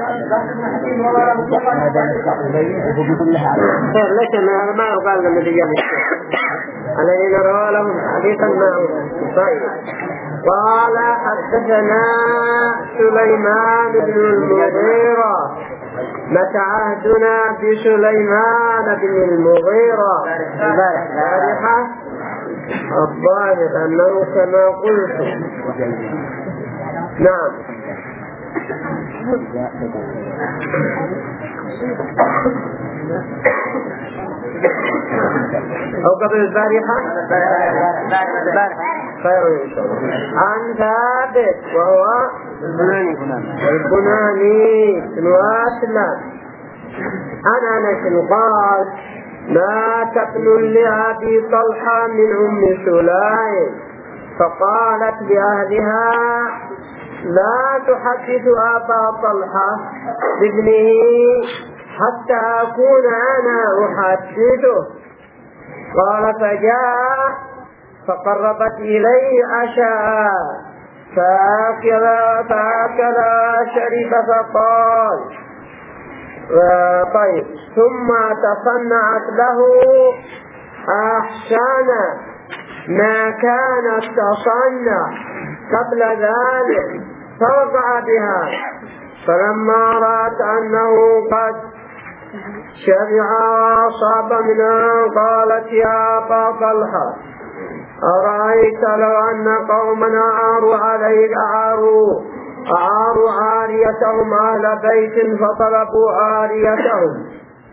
خير ليس ما ما يقال لما تجي الذين روى لهم حديثا ما هو طيب. قال حدثنا سليمان بن المغيرة. متى عهدنا بسليمان بن المغيرة؟ البارحة. الظاهر أنه كما قلت. نعم. أو قبل البارحة؟ خير إن شاء الله. عن ثابت وهو البناني بن أسلم عن أنس قال مات ابن لأبي طلحة من أم سليم فقالت لأهلها لا تحدث أبا طلحة بابنه حتى أكون أنا أحدثه. قال فجاء فقربت إليه عشاء فأكل فأكل شرب فقال طيب ثم تصنعت له أحسن ما كانت تصنع قبل ذلك فوقع بها. فلما رأت أنه قد شبع وأصاب منها قالت يا أبا طلحة أرأيت لو أن قوما أعاروا عليك أعاروا أعاروا عاريتهم أهل بيت فطلبوا عاريتهم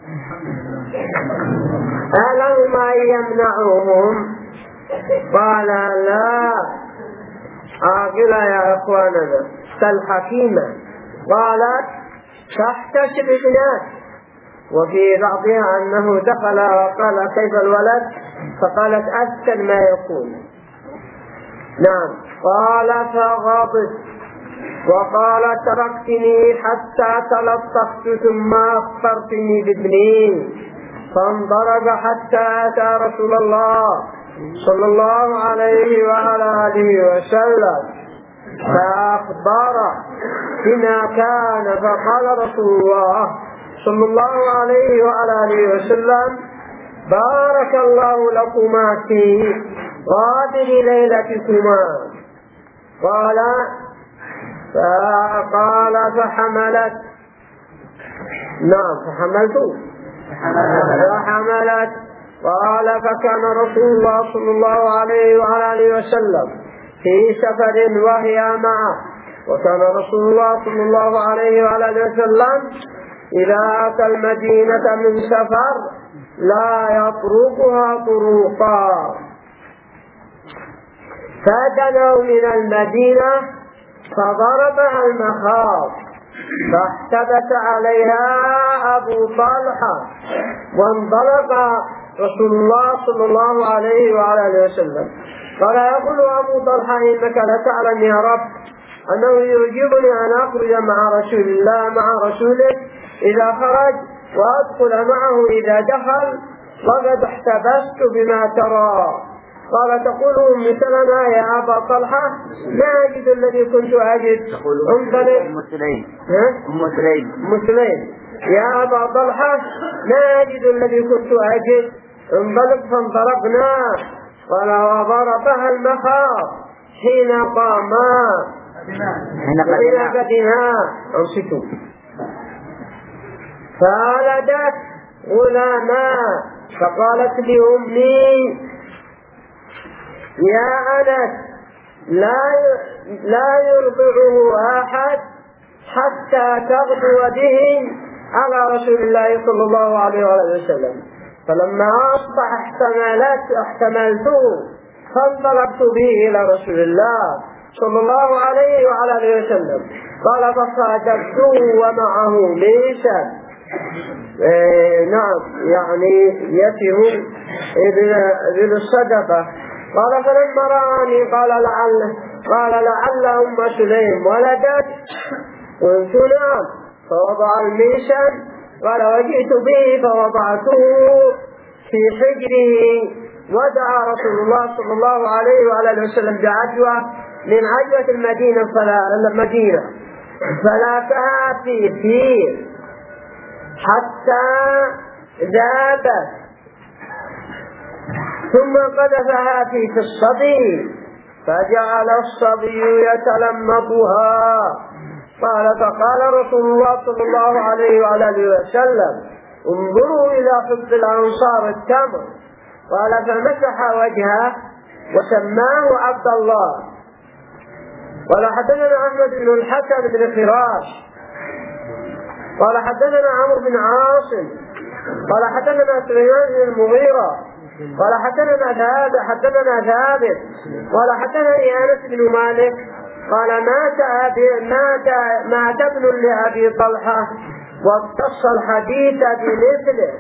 ألهم أن يمنعوهم؟ قال لا. عاقلة يا إخواننا كالحكيمة. قالت تحتشم ابنات، وفي بعضها أنه دخل وقال كيف الولد، فقالت أسكن ما يكون. نعم. قال فغضب وقال تركتني حتى تلطخت ثم أخبرتني بابني، فانضرب حتى أتى رسول الله صلى الله عليه وعلى آله وسلم فأخبره بما كان، فقال رسول الله صلى الله عليه وعلى آله وسلم بارك الله لكما في غادر ليلتكما. قال فقال فحملت. نعم فحملت فحملت. قال فكان رسول الله صلى الله عليه وعلى آله وسلم في سفر وهي معه، وكان رسول الله صلى الله عليه وعلى آله وسلم إذا أتى المدينة من سفر لا يطرقها طرقا. فدنوا من المدينة فضربها المخاض فاحتبس عليها أبو طلحة، وانطلق رسول الله صلى الله عليه وعلى آله وسلم. قال يقول أبو طلحة إنك لتعلم يا رب أنه يعجبني أن أخرج مع رسول الله مع رسوله إذا خرج وأدخل معه إذا دخل، وقد احتبست بما ترى. قال تقول أم سلمة يا أبا طلحة ما أجد الذي كنت أجد. أم سليم أم سليم أم سليم يا أبا طلحة ما أجد الذي كنت أجد، انطلق. فانطلقنا. قال وضربها المخاض حين قاما حين قدما أنصتوا. فولدت غلاما فقالت لأمي يا أنس لا لا يرضعه أحد حتى تغدو به على رسول الله صلى الله عليه وسلم. فلما أصبح احتملت احتملته فانطلقت به إلى رسول الله صلى الله عليه وعلى آله وسلم. قال فصادفته ومعه ميشا. إيه نعم يعني يتم ابن الصدقة. قال فلما رآني قال لعل قال لعل أم سليم ولدت. قلت نعم. فوضع الميشا. قال وجئت به فوضعته في حجره. ودعا رسول الله صلى الله عليه وعلى اله وسلم بعجوة من عجوة المدينة فلا المدينة فلاكها في فيه حتى ذابت، ثم قذفها في الصبي فجعل الصبي يتلمطها. قال فقال رسول الله صلى الله عليه وعلى اله وسلم انظروا إلى حب الأنصار التمر. قال فمسح وجهه وسماه عبد الله. قال حدثنا أحمد بن الحكم بن خراش قال حدثنا عمرو بن عاصم قال حدثنا سليمان بن المغيرة قال حدثنا ثابت حدثنا ثابت قال حدثني أنس بن مالك قال مات أبي مات مات ابن لأبي طلحة واقتص الحديث بمثله.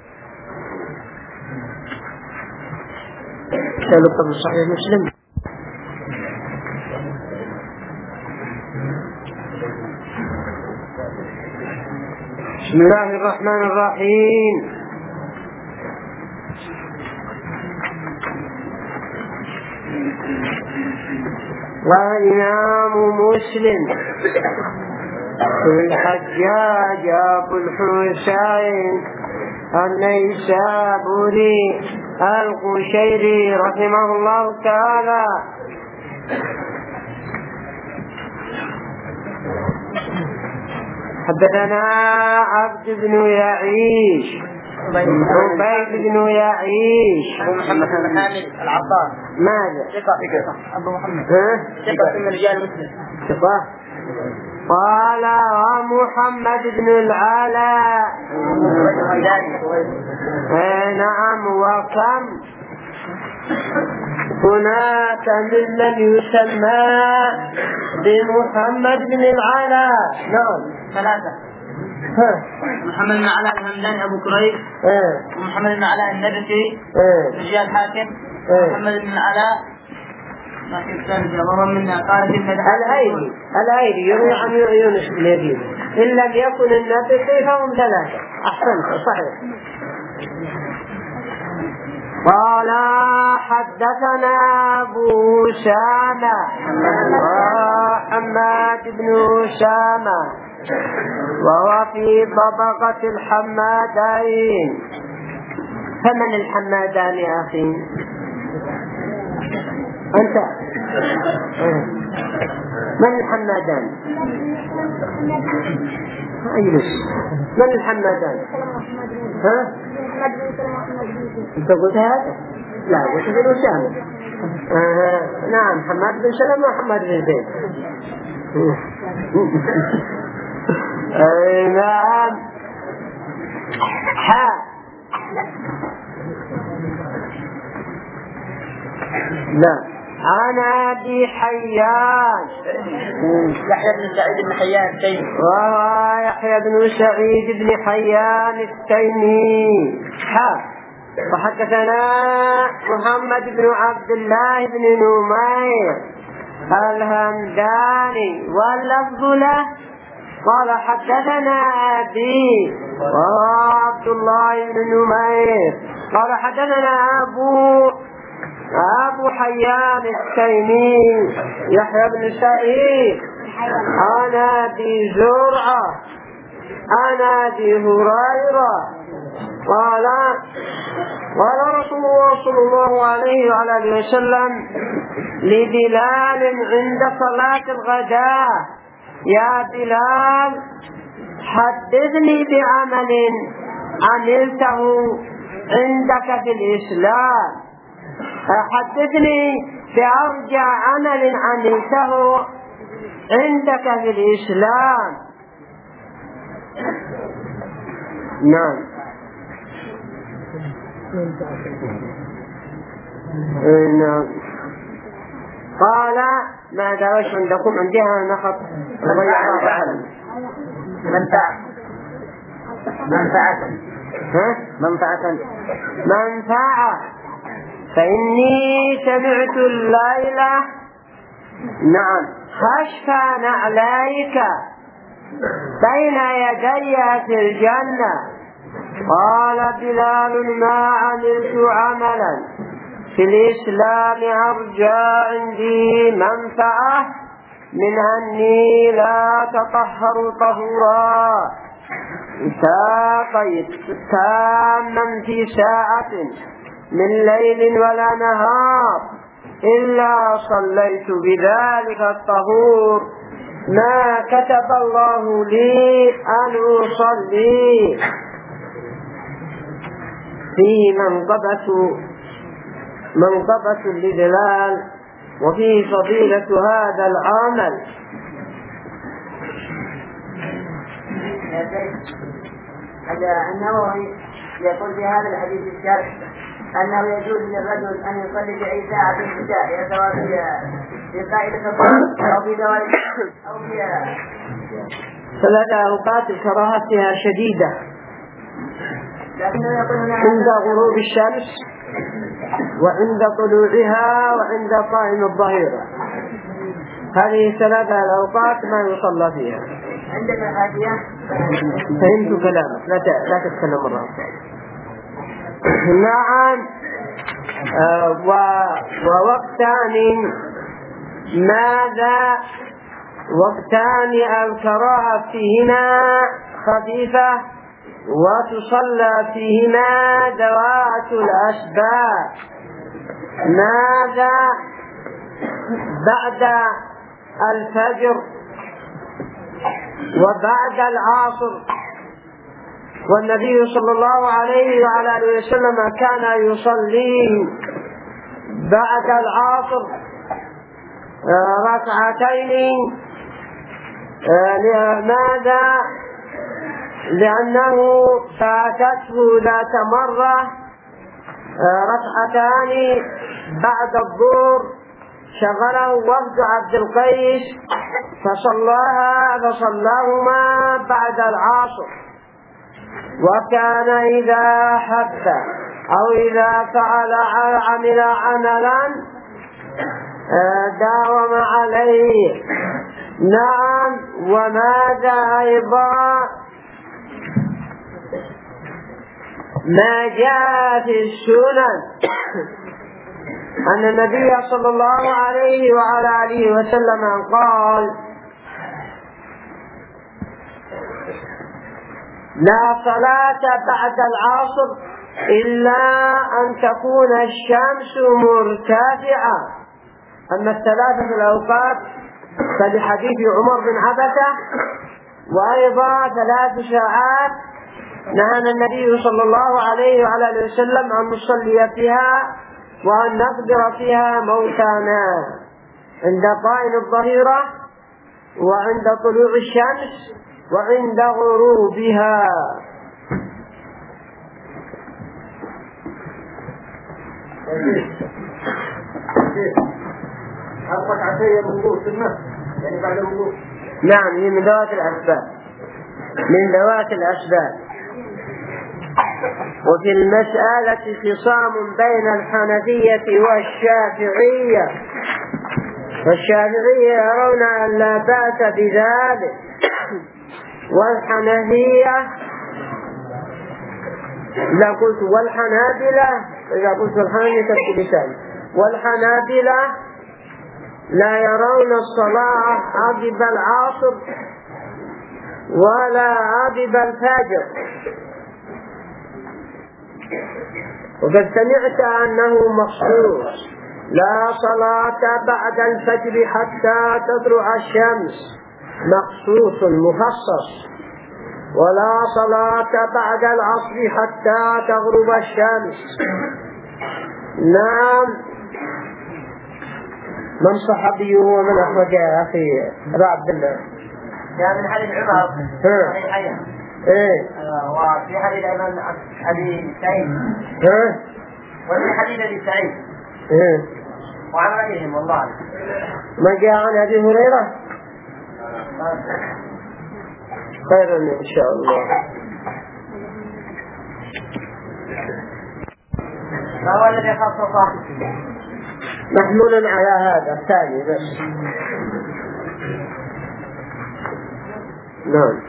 سألك من صحيح مسلم. بسم الله الرحمن الرحيم. والإمام مسلم الحجاج أبو الحسين النيسابوري القشيري رحمه الله تعالى حدثنا عبد بن يعيش عبيد بن يعيش. أبو محمد بن حامد العطار. ماذا؟ ثقة. أبو محمد. ثقة من رجال مسلم. ثقة. قال ومحمد بن العلاء. نعم. وكم هناك ممن يسمى بمحمد بن العلاء. نعم. ثلاثة. محمد بن علاء الهمداني أبو كريب. ومحمد بن علاء النبسي رجال حاكم. محمد بن علاء الأيدي الأيدي يروي عن يونس بن يزيد. إن لم يكن النبسي فهم ثلاثة. أحسنت صحيح. قال حدثنا أبو أسامة حماد بن أسامة وهو في طبقة الحمادين. فمن الحمادان يا أخي؟ أنت من الحمادان؟ أجلس. من الحمادان؟ ها؟ أنت قلت هذا؟ لا قلت بن أسامة. آه. نعم حماد بن سلمة وحماد بن زيد. آه. نعم. ها لا أنا أبي حيان يحيى بن سعيد بن حيان التيمي. وهو يحيى بن سعيد بن حيان التيمي. ها وحدثنا محمد بن عبد الله بن نمير الهمداني واللفظ له قال حدثنا أبي وهو عبد الله بن نمير قال حدثنا أبو أبو حيان التيمي يحيى بن سعيد عن أبي زرعة عن أبي هريرة قال قال رسول الله صلى الله عليه وعلى آله وسلم لبلال عند صلاة الغداء يا بلال حدثني بعمل عملته عندك في الإسلام حدثني بأرجع عمل عملته عندك في الإسلام. نعم. نعم. قال ماذا وش عندكم؟ عندها نخط منفعة منفعة ها منفعة منفعة. فإني سمعت الليلة نعم خشفا عليك بين يدي في الجنة. قال بلال ما عملت عملا في الإسلام أرجى عندي منفعة من أني لا تطهر طهورا ساقيت تاما في ساعة من ليل ولا نهار إلا صليت بذلك الطهور ما كتب الله لي أن أصلي. فيه منقبة منقبة لبلال وفيه فضيلة هذا العمل. هذا النووي يقول في هذا الحديث الشرح أنه يجوز للرجل أن يصلي في أي ساعة في العشاء سواء في قائلة الصلاة أو في دوام أو في ثلاث أوقات الكراهة فيها شديدة عند غروب الشمس وعند طلوعها وعند قائم الظهيرة. هذه ثلاثة الأوقات ما يصلى فيها. عندك حاجية فهمت كلامك لا لا تتكلم مرة أخرى. نعم. آه ووقتان ماذا وقتان الكراهة فيهما خفيفة وتصلى فيهما ذوات الأسباب. ماذا بعد الفجر وبعد العصر والنبي صلى الله عليه وعلى آله وسلم كان يصلي بعد العصر ركعتين. لماذا؟ لأنه فاتته ذات مرة ركعتان بعد الظهر، شغله وفد عبد القيس فصلاها فصلاهما بعد العصر. وكان إذا حب أو إذا فعل عمل عملا داوم عليه. نعم. وماذا أيضا ما جاء في السنن أن النبي صلى الله عليه وعلى آله وسلم قال: لا صلاة بعد العصر إلا أن تكون الشمس مرتفعة. أما الثلاثة الأوقات فلحديث عمر بن عبسة. وأيضا ثلاث ساعات نهانا النبي صلى الله عليه وعلى آله وسلم أن نصلي فيها وأن نقدر فيها موتانا عند طائل الظهيرة وعند طلوع الشمس وعند غروبها. نعم، هي من ذوات الأسباب من ذوات الأسباب. وفي المسألة خصام بين الحنفية والشافعية، فالشافعية يرون أن لا بأس بذلك، والحنفية إذا قلت والحنابلة إذا قلت الحنفية تكتب لسان والحنابلة لا يرون الصلاة عقب العصر ولا عقب الفجر. وقد سمعت أنه مخصوص: لا صلاة بعد الفجر حتى تطلع الشمس، مخصوص مخصص. ولا صلاة بعد العصر حتى تغرب الشمس. نعم. من صحابي هو من أحمد يا أخي عبد الله؟ يعني من حديث عمر صحيحين. إيه. وفي حديث أيضا أبي سعيد. إيه. وفي حديث أبي سعيد. إيه. وعن غيرهم والله. ما جاء عن أبي هريرة؟ خير إن شاء الله. ما هو الذي خصصه؟ محمول على هذا الثاني بس. نعم.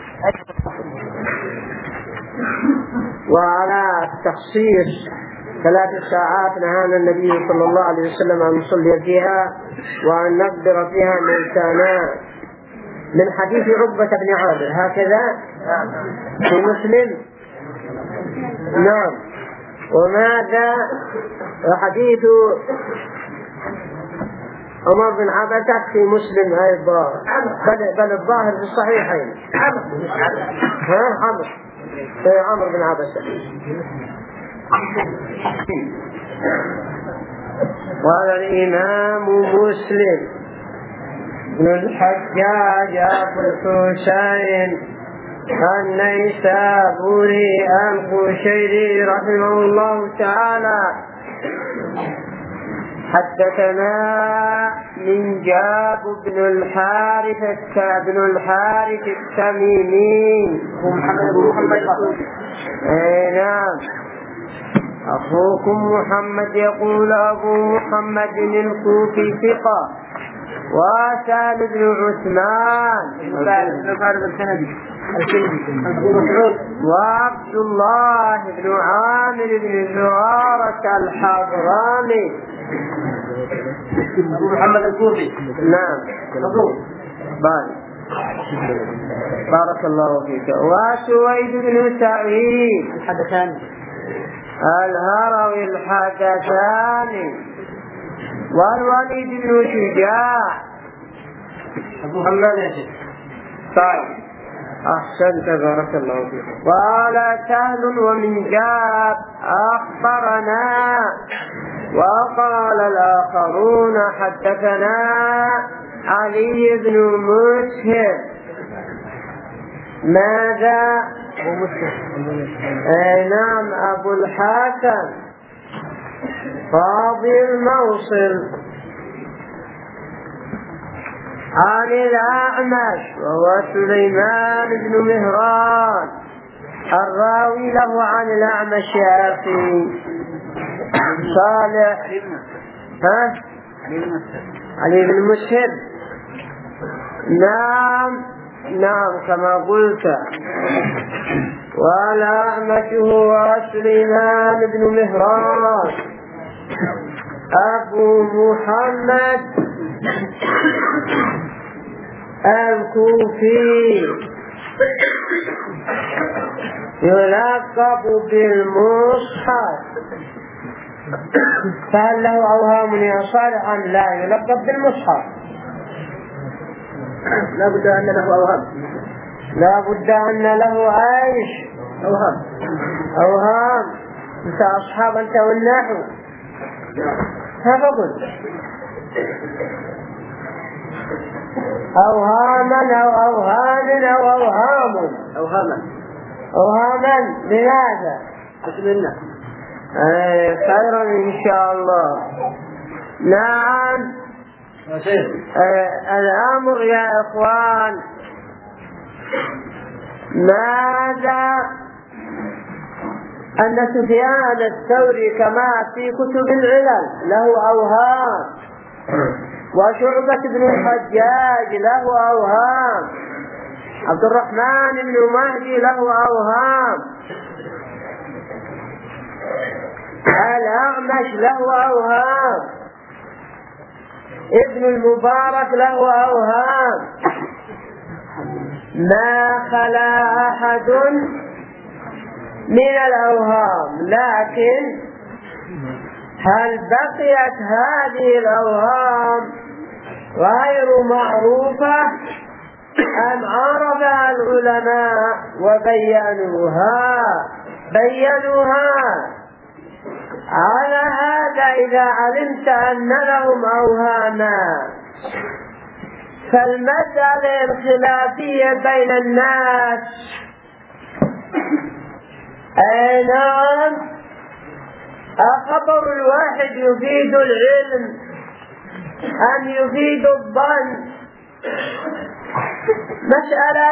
وعلى التخصيص ثلاث ساعات نهانا النبي صلى الله عليه وسلم أن نصلي فيها وأن نقدر فيها موتانا، من حديث عقبة بن عامر هكذا في مسلم. نعم. وماذا حديث عمر بن عبسة في مسلم أيضا، بل, بل الظاهر في الصحيحين. ها عمر عمر بن عبسة. قال الإمام مسلم بن الحجاج أبو الحسين النيسابوري القشيري رحمه الله تعالى حدثنا من جاب بن الحارث بن الحارث التميمي نعم أخوكم محمد يقول أبو محمد الكوفي ثقة، وسال بن عثمان وعبد الله بن عامر بن زرارة الحضرمي. أبو محمد الكوفي. نعم. بارك الله فيك. وسويد بن سعيد الحدثان الهروي الحدثان، والوليد بن شجاع. أبو محمد يا شيخ. طيب. أحسنت بارك الله فيك. قال سهل ومن جاب أخبرنا، وقال الآخرون حدثنا علي بن مسهر. ماذا؟ أي نعم أبو الحسن قاضي الموصل عن الأعمش وهو سليمان بن مهران الراوي له عن الأعمش يا أخي صالح. ها؟ علي بن مسهر. نعم نعم كما قلت. والأعمش هو سليمان بن مهران أبو محمد الكوفي يلقب بالمصحف. فهل له أوهام يا صالح؟ لا يلقب بالمصحف. لا بد أن له أوهام. لا بد أن له عيش أوهام. أوهام. أنت أصحاب أنت والنحو هذا قلت أوهاما أو أوهام أو أوهام أوهاما. أوهاما لماذا؟ أسمعنا. أي خيرا إن شاء الله. نعم الأمر يا إخوان. ماذا؟ أن سفيان الثوري كما في كتب العلل له أوهام، وشعبة بن الحجاج له أوهام، عبد الرحمن بن مهدي له أوهام، الأعمش له أوهام، ابن المبارك له أوهام. ما خلا أحد من الأوهام، لكن هل بقيت هذه الأوهام غير معروفة أم عرفها العلماء وبينوها؟ بينوها. على هذا إذا علمت أن لهم أوهاما فالمسألة الخلافية بين الناس أي نعم أخبر الواحد يفيد العلم أم يفيد الظن؟ مسألة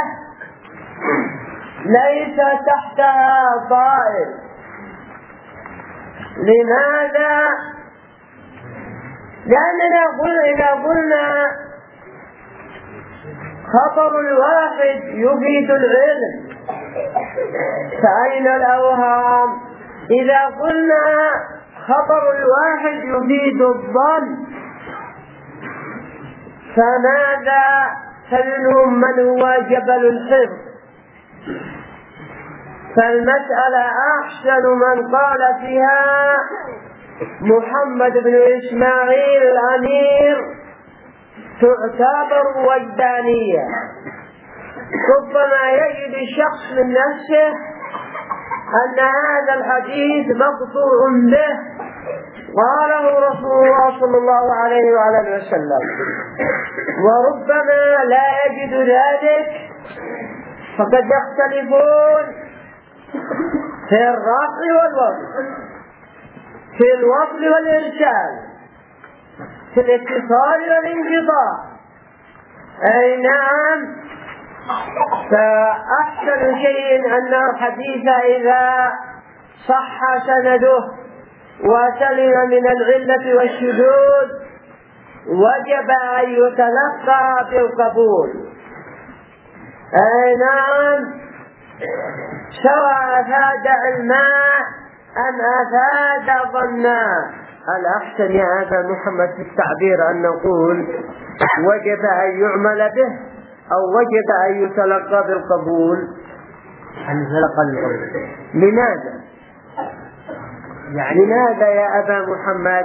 ليس تحتها ضائر. لماذا؟ لأننا قلنا إذا قلنا خبر الواحد يفيد العلم فأين الأوهام؟ إذا قلنا خبر الواحد يفيد الظن فماذا؟ فمنهم من هو جبل الحفظ. فالمسألة أحسن من قال فيها محمد بن إسماعيل الأمير تعتبر وجدانية. ربما يجد الشخص من نفسه أن هذا الحديث مقطوع به قاله رسول الله صلى الله عليه وعلى وسلم، وربما لا يجد ذلك، فقد يختلفون في الرفع والوصل، في الوصل والإرسال، في الاتصال والانقطاع. أي نعم. فأحسن شيء أن الحديث إذا صح سنده وسلم من العلة والشذوذ وجب أن يتلقى بالقبول. أي نعم. سواء أفاد علما أم أفاد ظنا. الأحسن يا أبا محمد في التعبير أن نقول وجب أن يعمل به أو وجب أن يتلقى بالقبول. أن يتلقى بالقبول. لماذا؟ يعني لماذا يا أبا محمد؟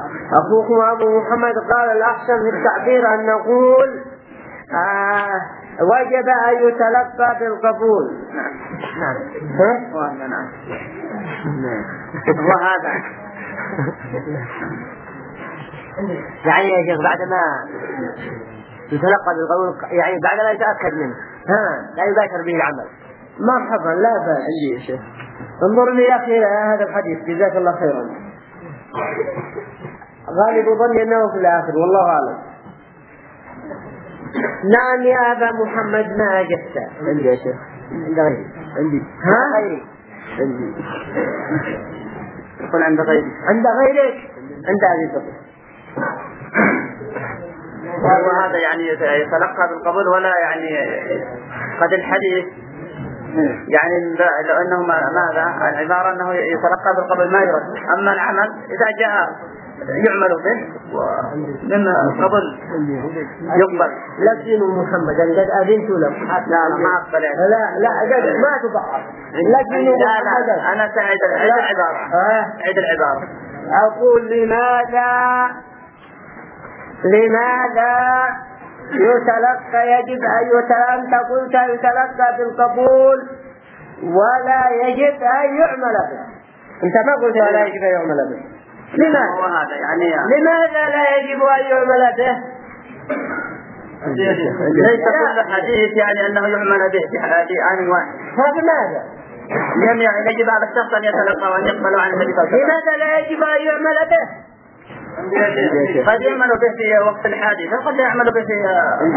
أخوكم أبو محمد قال الأحسن في التعبير أن نقول آه وجب أن يتلقى بالقبول. نعم. ها؟ نعم. وهذا يعني يا شيخ بعدما يتلقى بالقبول يعني بعدما يتأكد منه ها لا يباشر به العمل. مرحبا لا بأس. عندي يا شيخ. انظر لي يا أخي إلى هذا الحديث جزاك الله خيرا. غالب ظني أنه في الآخر والله أعلم. نعم يا أبا محمد ما أجبت. عندي يا شيخ. عند غيري. عندي. ها؟ غيري. عندي. يقول عند غيري. عند غيرك. عند أبي بكر. وهذا يعني يتلقى بالقبول ولا يعني قد الحديث يعني لو أنه ماذا العبارة أنه يتلقى بالقبول ما يرد. أما العمل إذا جاء يعمل به ومن قبل يقبل. لكن محمد قد أذنت لك. لا ما أقبل. لا لا قد ما تبعض. لكن لا لا أنا سعيد عيد العبارة. عيد العبارة. أقول لماذا لماذا يتلقى يجب أن يتلقى أنت قلت يتلقى بالقبول ولا يجب أن يعمل به. أنت ما قلت ولا يجب أن يعمل به. لماذا؟ هذا يعني لماذا لا يجب أن يعمل به؟ ليس كل حديث يعني أنه يعمل به في آن واحد. فلماذا؟ لم يجب على الشخص أن يتلقى وأن يقبل عن النبي صلى الله عليه وسلم. لماذا لا يجب أن يعمل به؟ قد يعمل به في وقت الحادث وقد لا يعمل به في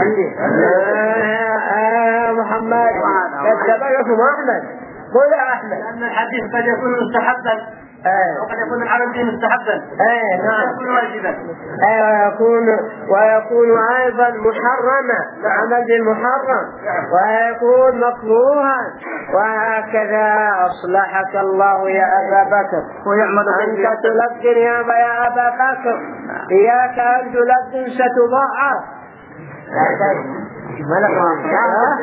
محمد كذبكم أحمد. قل يا أحمد. لأن الحديث قد يكون مستحبا وقد يكون العمل به مستحبا. ايه نعم. يكون واجبا. ايه ويكون ويكون ايضا محرما العمل بالمحرم ويكون مكروها وهكذا. اصلحك الله يا ابا بكر. ويعمل انت تلقن يا ابا بكر اياك ان تلقن ستضاعف. ما لقى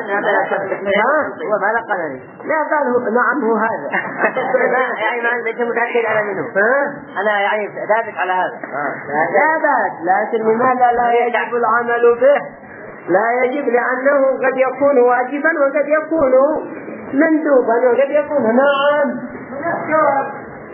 هو ما لقى لا قال نعم هو هذا. يعني ما أنت متأكد على منه. أنا يعني ثابت على هذا. ثابت لكن لماذا لا يجب العمل به؟ لا يجب لأنه قد يكون واجبا وقد يكون مندوبا وقد يكون نعم. جواب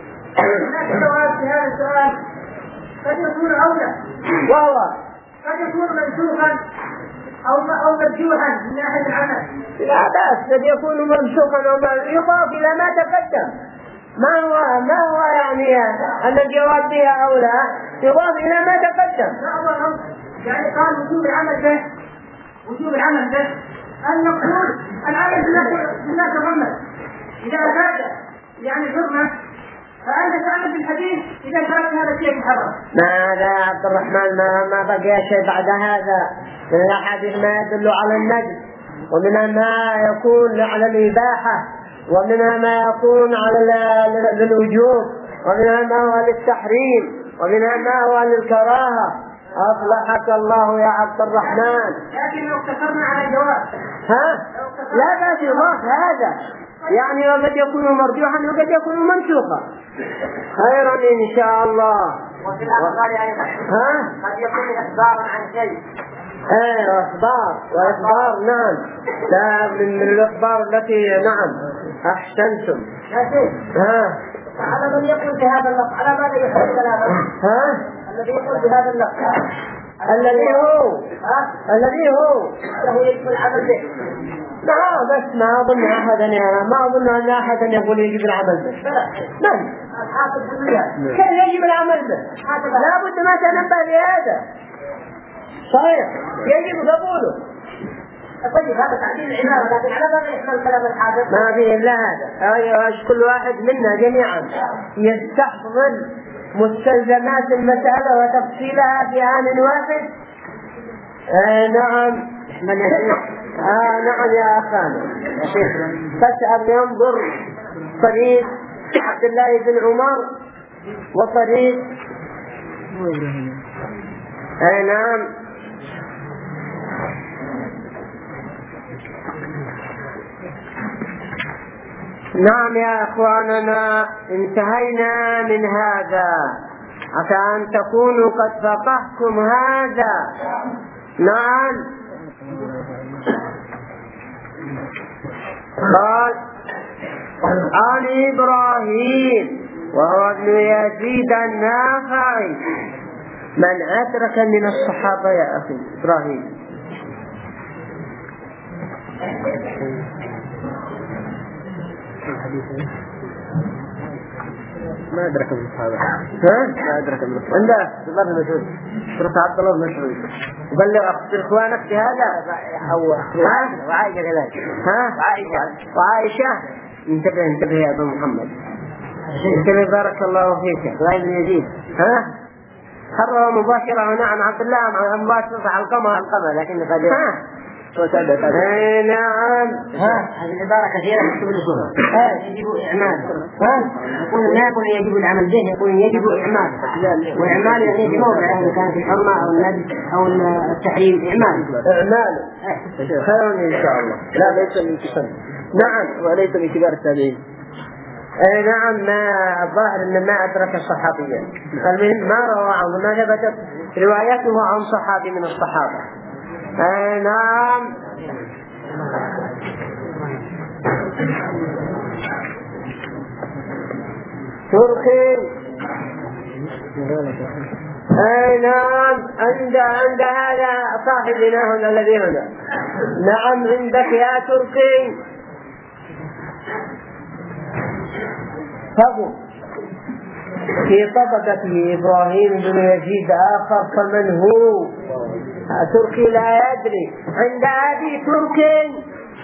جواب في هذا السؤال قد يكون أولى وهو قد يكون منسوخا أو أو مرجوحا من ناحية العمل. لا بأس قد يكون منسوخا أو يضاف إلى ما تقدم. ما هو ما هو يعني أن الجواب بها أو لا يضاف إلى ما تقدم. يعني قال وجوب العمل به وجوب العمل به أن نقول العمل بالله محمد إذا أفاد يعني حرمة فأنت تعمل بالحديث إذا تركت هذا الشيء محرم. ماذا يا عبد الرحمن ما ما بقي شيء بعد هذا من الأحاديث ما يدل على النجم ومنها ما يكون على الإباحة ومنها ما يكون على الوجوب ومنها ما هو للتحريم ومنها ما هو للكراهة. أصلحك الله يا عبد الرحمن. لكن لو اقتصرنا على الجواب ها لا بأس يضاف هذا يعني وقد يكون مرجوحا وقد يكون منسوخا. خيرا إن شاء الله. وفي الأخبار أيضا ها قد يكون إخبارا عن شيء. ايه اخبار واخبار نعم. لا من الاخبار التي نعم احسنتم. يا شيخ ها على من يقول بهذا اللفظ على ماذا يحل كلامه؟ ها الذي يقول بهذا اللفظ الذي هو ها الذي هو له يجب العمل به. لا بس ما اظن احدا ما اظن ان احدا يقول يجب العمل به. نعم الحافظ بالله كيف يجب العمل به؟ لا بد ما تنبه لهذا. صحيح يجب قبوله. طيب هذا تعديل العبارة لكن على ماذا يحمل كلام الحافظ؟ ما فيه الا هذا. أيوة كل واحد منا جميعا يستحضر مستلزمات المسألة وتفصيلها في آن واحد. آه نعم آه نعم يا أخانا فاسأل ينظر طريق عبد الله بن عمر وطريق آه نعم نعم يا أخواننا انتهينا من هذا عسى أن تكونوا قد فقهتم هذا. نعم قال عن إبراهيم وهو ابن يزيد النخعي. من أدرك من الصحابة يا أخي إبراهيم؟ ما أدرك من الصحابة. ها؟ ما أدرك من الصحابة. عنده عبد الله بن مسعود. شرط عبد الله بن مسعود. بلغ إخوانك بهذا. أو وعائشة كذلك. ها؟ وعائشة. وعائشة. انتبه انتبه يا أبو محمد. انتبه بارك الله فيك. وعائشة بن يزيد. ها؟ خروا مباشرة هنا عن عبد الله عن مباشرة على القمر. على القمر لكن قد. ها؟ اي نعم. ها هذه العبارة كثيرة تكتب الصورة. ها يجب إعمال. ها يقول لا يقول يجب العمل به، يقول يجب إعمال. وإعمال يعني في موضع إذا كانت الحرمة أو الندب أو التحريم إعمال. إعمال. خير إن شاء الله. لا ليس من كبار. نعم وليس من كبار التابعين. اي نعم. ما الظاهر ان ما ادرك الصحابيا. المهم ما روى عنه ما ثبتت روايته عن صحابي من الصحابه. اي نعم. تركي. اي نعم. عند عند هذا صاحبنا هنا الذي هنا. نعم عندك يا تركي. فهو في طبقته إبراهيم بن يزيد آخر فمن هو؟ تركي لا يدري. عند أبي تركي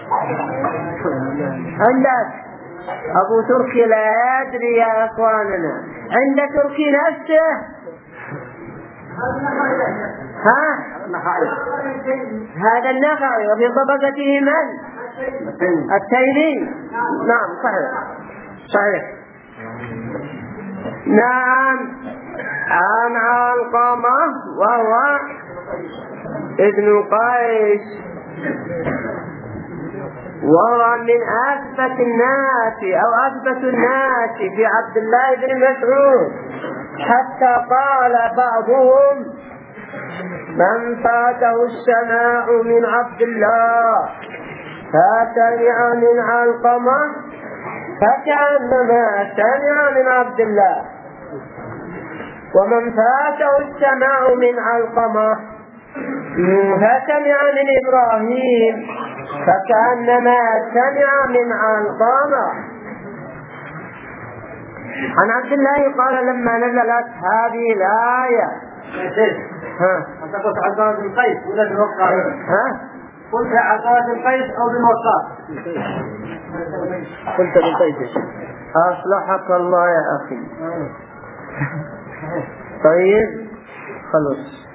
عندك أبو تركي لا يدري يا أخواننا. عند تركي نفسه. ها؟ هذا النخعي. وفي طبقته من؟ التيمي. نعم صحيح صحيح. نعم. عن علقمة وهو ابن قيس وهو من أثبت الناس أو أثبت الناس في عبد الله بن مسعود، حتى قال بعضهم من فاته السماع من عبد الله فسمع من علقمة فكأنما سمع من عبد الله، ومن فاته السماع من علقمة فسمع من إبراهيم فكأنما سمع من علقمة. عن عبد الله قال لما نزلت هذه الآية. ها أنت قلت عبد بن قيس ولا بن وقاص؟ ها قلت عبد بن قيس أو بن وقاص؟ قلت بن قيس. أصلحك الله يا أخي. طيب خلص.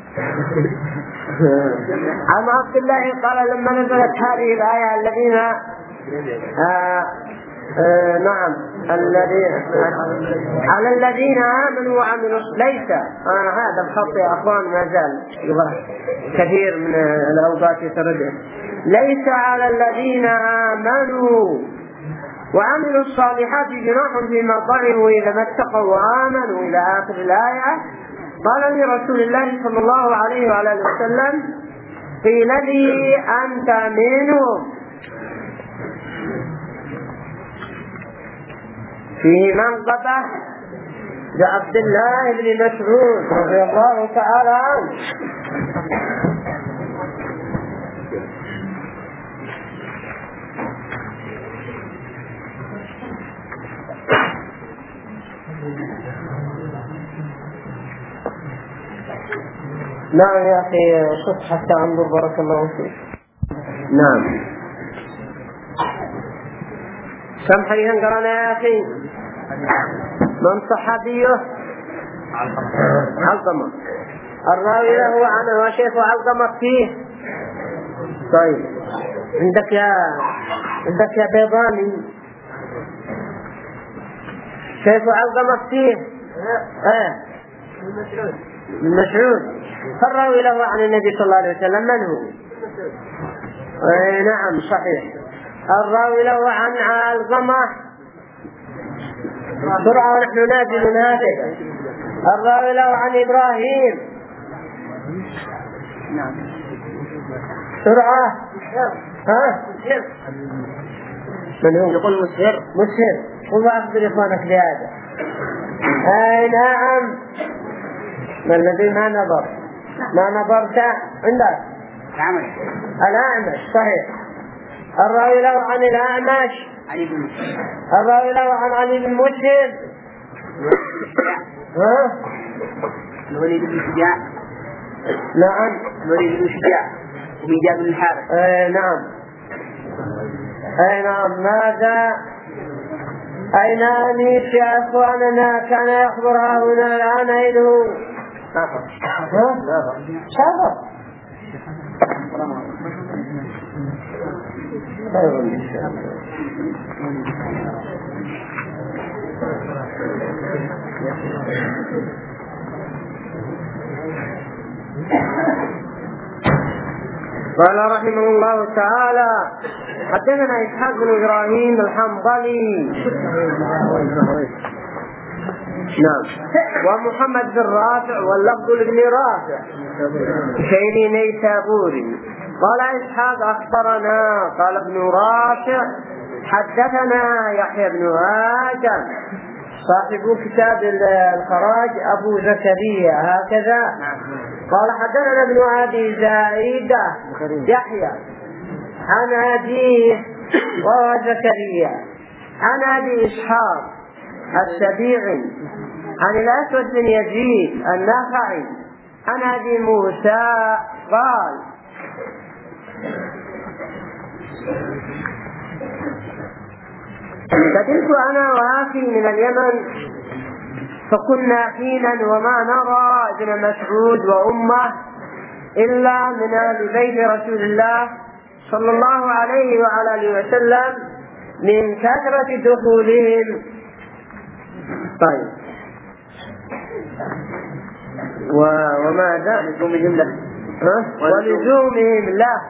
عن عبد الله قال لما نزلت هذه الآية الذين آه آه نعم الذين على الذين آمنوا وعملوا ليس آه هذا الخط يا أخوان ما زال كثير من الأوقات يتردد. ليس على الذين آمنوا وعملوا الصالحات جناح فيما طعموا إذا ما اتقوا وآمنوا إلى آخر الآية. قال لرسول الله صلى الله عليه وعلى اله وسلم قيل لي أنت منهم. فيه منقبة لعبد الله بن مسعود رضي الله تعالى عنه. نعم يا أخي شوف حتى انظر بارك الله فيك. نعم كم حديثا قرأنا يا أخي؟ من صحابيه؟ علقمة. الراوي له عنه وشيخ علقمة فيه. طيب عندك يا عندك يا بيضاني شيخ علقمة فيه؟ ايه من مسعود. فالراوي له عن النبي صلى الله عليه وسلم من هو؟ ايه نعم صحيح. الراوي له عن علقمة بسرعة ونحن نازل نافذ. الراوي له عن إبراهيم بسرعة. ها من هو؟ يقول مسهر. مسهر. وما أخبر إخوانك بهذا. أي نعم. ما الذي ما نظر ما نظرت عندك الأعمش. الأعمش صحيح. الراوي له عن الأعمش علي بن مسهر. الراوي له عن علي بن مسهر. ها؟ الوليد بن شجاع. نعم. الوليد بن شجاع ومن جاب بن الحارث. أي نعم. أي نعم. ماذا أين أنيس يا أخواننا كان يحضرها هنا الآن أينه شافر قال رحمه الله تعالى حدثنا إسحاق بن إبراهيم الحنظلي نعم ومحمد بن رافع واللفظ لابن رافع شيري نيسابوري قال إسحاق أخبرنا قال ابن رافع حدثنا يحيى بن آدم صاحب كتاب الخراج أبو زكريا هكذا قال حدثنا ابن أبي زائدة يحيى عن أبيه وهو زكريا عن أبي إسحاق السبيعي عن الأسود بن يزيد النخعي عن أبي موسى قال قدمت أنا وأخي من اليمن فكنا حينا وما نرى ابن مسعود وأمه إلا من آل بيت رسول الله صلى الله عليه وعلى آله وسلم من كثرة دخولهم. طيب وماذا لزومهم له ولزومهم له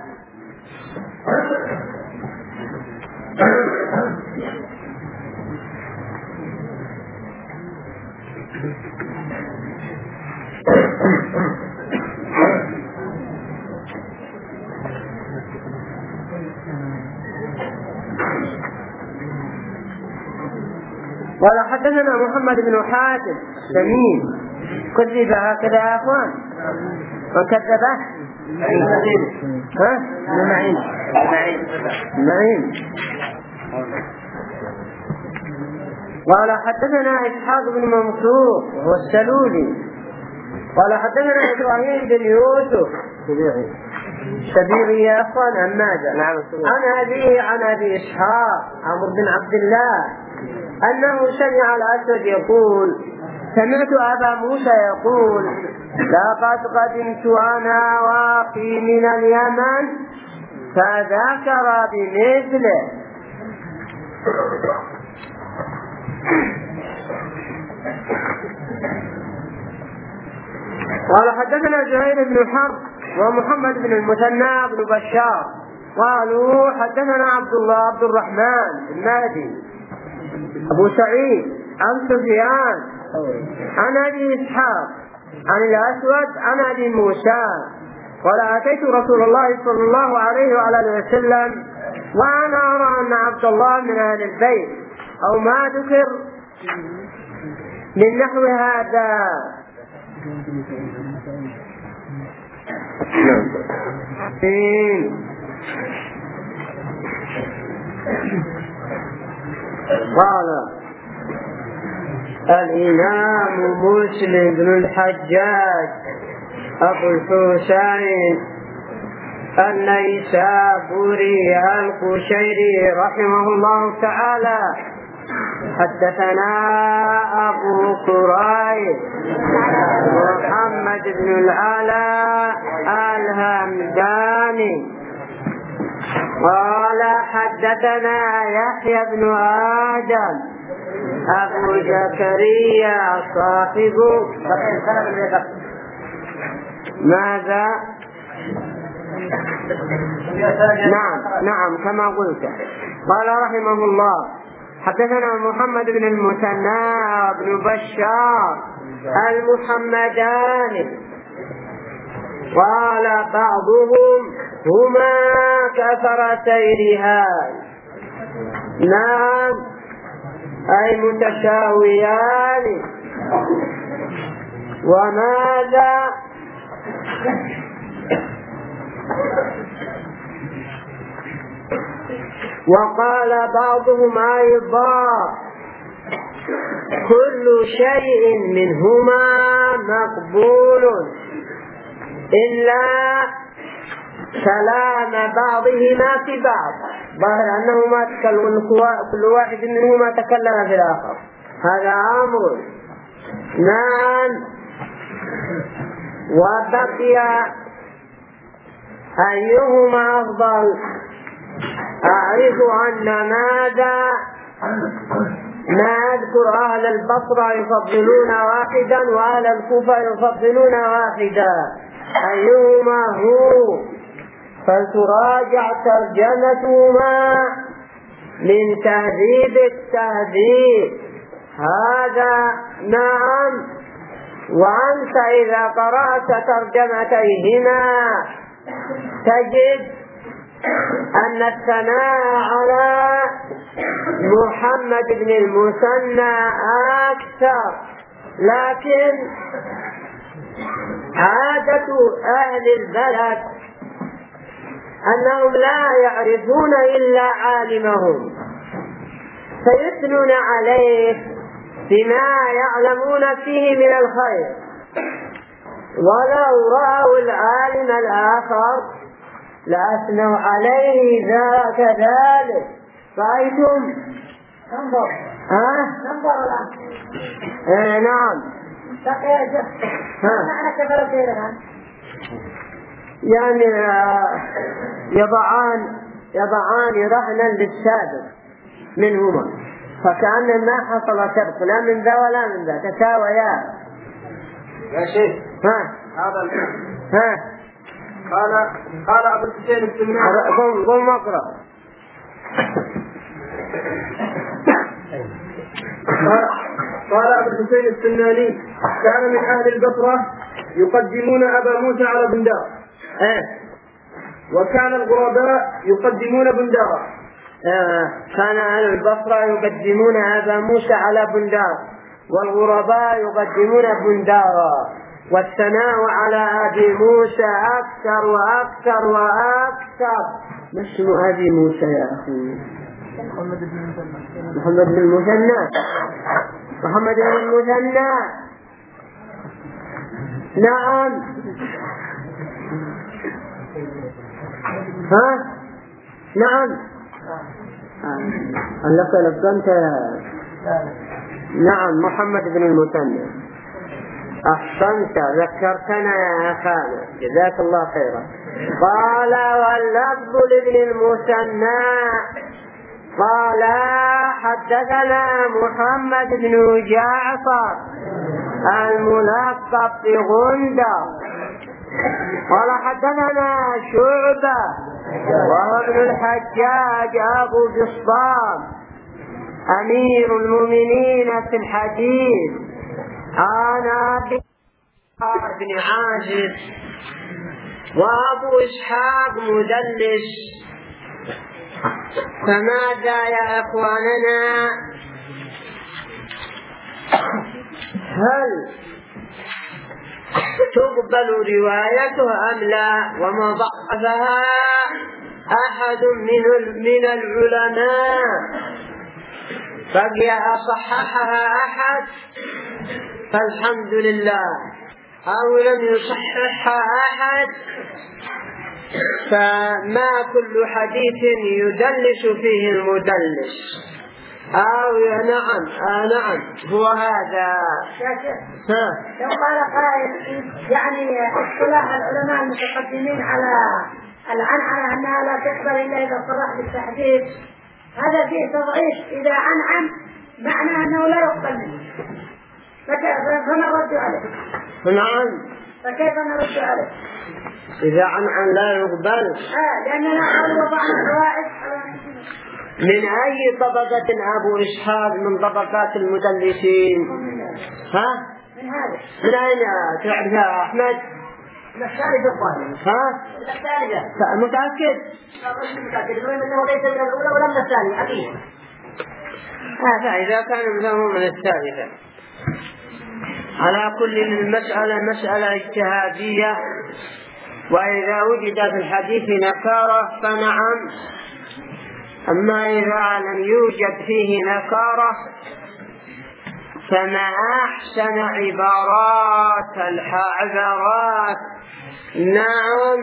قال حدثنا محمد بن حاتم سمين كذب هكذا يا اخوان من كذبه ها معين معين معين قال حدثنا إسحاق بن منصور وهو السلولي قال حدثنا إبراهيم بن يوسف سبيعي يا أخوان عن ماذا عن أبيه عن أبي إسحاق عمرو بن عبد الله أنه سمع الأسود يقول سمعت أبا موسى يقول لقد قدمت أنا واخي من اليمن فذكر بمثله. قال حدثنا زهير بن حرب ومحمد بن المثنى بن بشار قالوا حدثنا عبد الله عبد الرحمن النادي أبو سعيد عن سفيان عن أبي إسحاق عن الأسود عن أبي موسى قال أتيت رسول الله صلى الله عليه وعلى آله وسلم وأنا أرى أن عبد الله من أهل البيت أو ما ذكر من نحو هذا. قال الإمام مسلم بن الحجاج أبو الحسين النيسابوري القشيري رحمه الله تعالى حدثنا أبو كريب محمد بن العلاء الهمداني قال حدثنا يحيى بن آدم أبو زكريا صاحب ماذا نعم نعم كما قلت. قال رحمه الله حدثنا محمد بن المثنى بن بشار المحمداني قال بعضهم هما كثرتي رهان نعم أي متساويان. وماذا وقال بعضهم أيضا كل شيء منهما مقبول إلا كلام بعضهما في بعض، ظاهر أنهما كل واحد منهما تكلم في الآخر، هذا أمر. نعم. وبقي أيهما أفضل؟ أعرف أن ماذا ما أذكر أهل البصرة يفضلون واحدا وأهل الكوفة يفضلون واحدا، أيهما هو؟ فلتراجع ترجمتهما من تهذيب التهذيب. هذا نعم. وأنت إذا قرأت ترجمتيهما تجد أن الثناء على محمد بن المثنى أكثر، لكن عادة أهل البلد أنهم لا يعرفون إلا عالمهم فيثنون عليه بما يعلمون فيه من الخير، ولو رأوا العالم الآخر لأثنوا عليه ذاك ذلك. رأيتم؟ انظر ها؟ انظر الآن. آه نعم. بقي يا شيخ معنى كبر خيرها يعني يضعان يضعان رهنا للسابق منهما، فكأن ما حصل سبق لا من ذا ولا من ذا، تساويا. يا شيخ ها هذا الحين ها قال قال أبو الحسين السناني قل قل مقرأ. قال أبو الحسين السناني كان من أهل البصرة يقدمون أبا موسى على بندار، ايه وكان الغرباء يقدمون بندارا. آه. كان أهل البصرة يقدمون أبا موسى على بندار، والغرباء يقدمون بندارا، والثناء على أبي موسى أكثر وأكثر وأكثر. ما اسم أبي موسى يا أخي؟ محمد بن المثنى. محمد بن المثنى. محمد بن المثنى. نعم. ها؟ نعم. ألفت لفظنت. نعم محمد بن المثنى. أحسنت ذكرتنا يا أخانا جزاك الله خيرا. قال واللفظ لابن المثنى قال حدثنا محمد بن جعفر الملقب بغندر قال حدثنا شعبة وهو ابن الحجاج أبو بسطام أمير المؤمنين في الحديث عن أبي بن عازب وأبو إسحاق مدلس. فماذا يا أخواننا؟ هل تقبل روايتها أم لا؟ وما ضعفها أحد من من العلماء بقي أصححها أحد فالحمد لله، أو لم يصححها أحد فما كل حديث يدلس فيه المدلس. أو نعم آه نعم هو هذا. ها لو قال قائل يعني اصطلاح العلماء المتقدمين على العنعنة أنها لا تقبل إلا إذا صرح بالتحديد، هذا فيه تضعيف. إذا عنعن معناه أنه لا يقبل منه، فنرد عليه. نعم. فكيف نرد عليه؟ إذا عنعن لا يقبل. آه لأننا قال وضعنا قواعد. من أي طبقة أبو إسحاق من طبقات المدلسين؟ ها؟ من هذا. من أين تعرف يا أحمد؟ من الثالثة الظاهرة. ها؟ من الثالثة. متأكد؟ متأكد. المهم أنه ليس من الأولى ولا من الثانية حقيقة. فإذا كان مثله من الثالثة. على كل المسألة مسألة اجتهادية، وإذا وجد في الحديث نكارة فنعم، أما إذا لم يوجد فيه نكارة فما أحسن عبارات العبارات. نعم.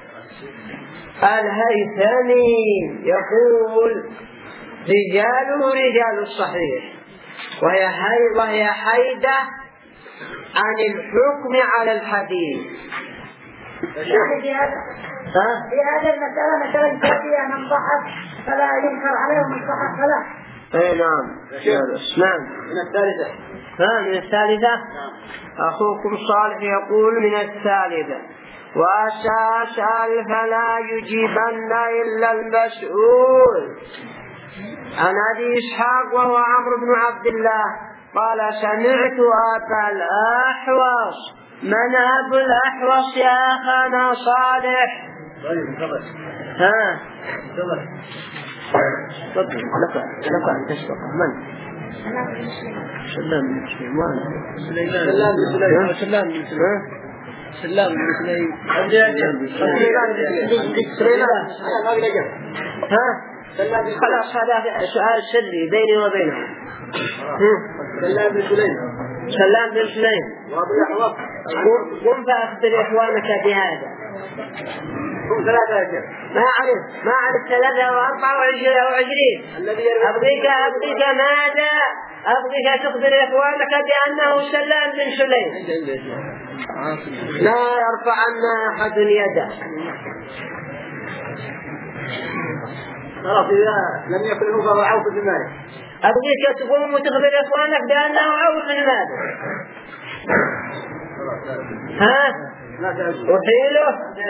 الهيثمي يقول رجاله رجال الصحيح، وهي وهي حيدة عن الحكم على الحديث. يعني في هذا في هذه المسألة مثلا فيها من ضحك فلا ينكر عليه ومن ضحك فلا. اي نعم. نعم. من الثالثة. ها من الثالثة. أخوكم صالح يقول من الثالثة. وأسأل فلا يجيبن إلا المسؤول. عن أبي إسحاق وهو عمرو بن عبد الله قال سمعت أبا الأحوص. من أبو الأحوص يا أخانا صالح؟ ها تفضل لك لك أن تسبق. من؟ سلام بن سليمان. سلام بن سليمان. سلام بن سليمان. سلام بن سليمان. ها خلاص هذا سؤال سري بيني وبينهم. سلام بن سليمان. سلام بن سليمان. قم فأخبر إخوانك بهذا. ما أعرف ما أعرف ثلاثة وأربعة وعشرين. أبغيك أبغيك ماذا؟ أبغيك تخبر إخوانك بأنه سلام بن سليمان. لا يرفعن أحد يده. خلاص إذا لم يكن هو فهو عوف بن مالك. أبغيك تقوم وتخبر إخوانك بأنه عوف بن مالك. ها؟ وحيله؟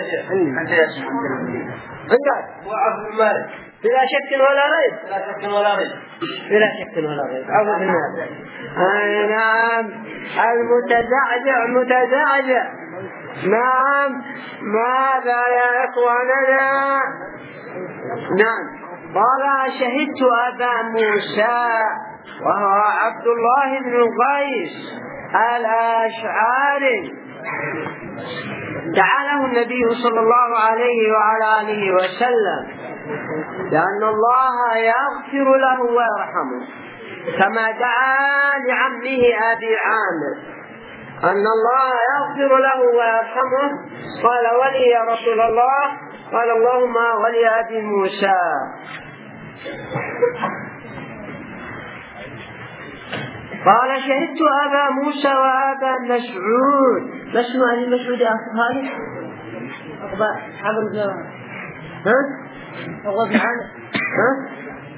عندك؟ هو عوف بن مالك. بلا شك ولا ريب. بلا شك ولا ريب. بلا شك ولا ريب. عوف بن مالك. آه نعم. المتزعزع متزعزع. نعم. ماذا يا إخواننا؟ نعم. قال شهدت أبا موسى وهو عبد الله بن قيس الأشعري دعا له النبي صلى الله عليه وعلى آله وسلم لأن الله يغفر له ويرحمه، كما دعا لعمه أبي عامر أن الله يغفر له ويرحمه. قال ولي يا رسول الله؟ قال اللهم ولي أبي موسى. قال شهدت أبا موسى وأبا مسعود. ما اسم أبي مسعود يا أخي خالد؟ أبا عمرو بن ها؟ أبا معنا ها؟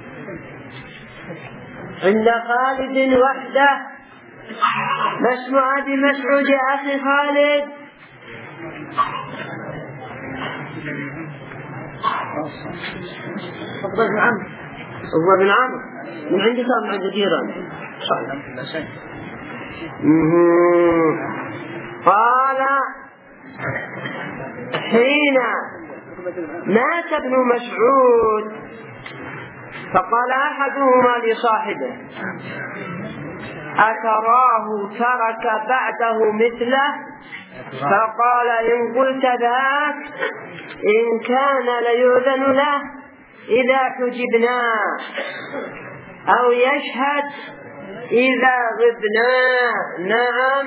عند خالد وحده. ما اسم أبي مسعود يا أخي خالد؟ أبا بن عمرو. أبا بن عمرو من عندك أم عند جيران؟ قال حين مات ابن مسعود فقال أحدهما لصاحبه أتراه ترك بعده مثله؟ فقال إن قلت ذاك إن كان ليؤذن له إذا حجبنا أو يشهد إذا غبنا. نعم.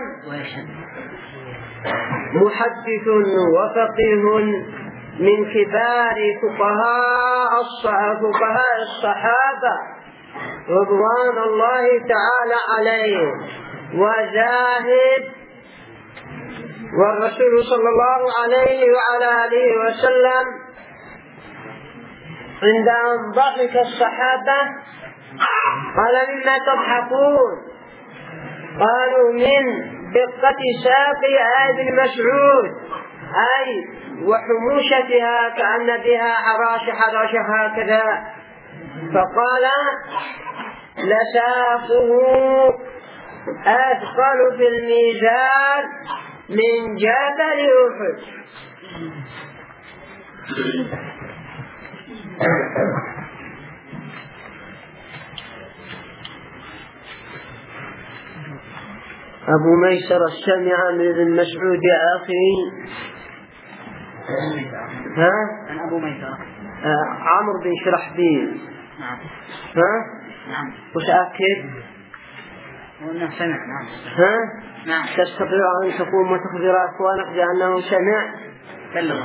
محدث وفقيه من كبار فقهاء الصحابة رضوان الله تعالى عليه، وزاهد، والرسول صلى الله عليه وعلى آله وسلم عند أن ضحك الصحابة قال مما تضحكون؟ قالوا من دقة ساق ابن مسعود، أي وحموشتها كأن بها عراش حراش هكذا. فقال لساقه أثقل في الميزان من جبل أحد. أبو ميسر السمع من ابن مسعود يا أخي. ها؟ عن أبو ميسر آه عمرو بن شرحبيل. نعم. ها؟ نعم. وش أكد؟ وأنه سمع. نعم. ها؟ نعم. تستطيع أن تقوم وتخبر أخوانك بأنه سمع؟ كلمه.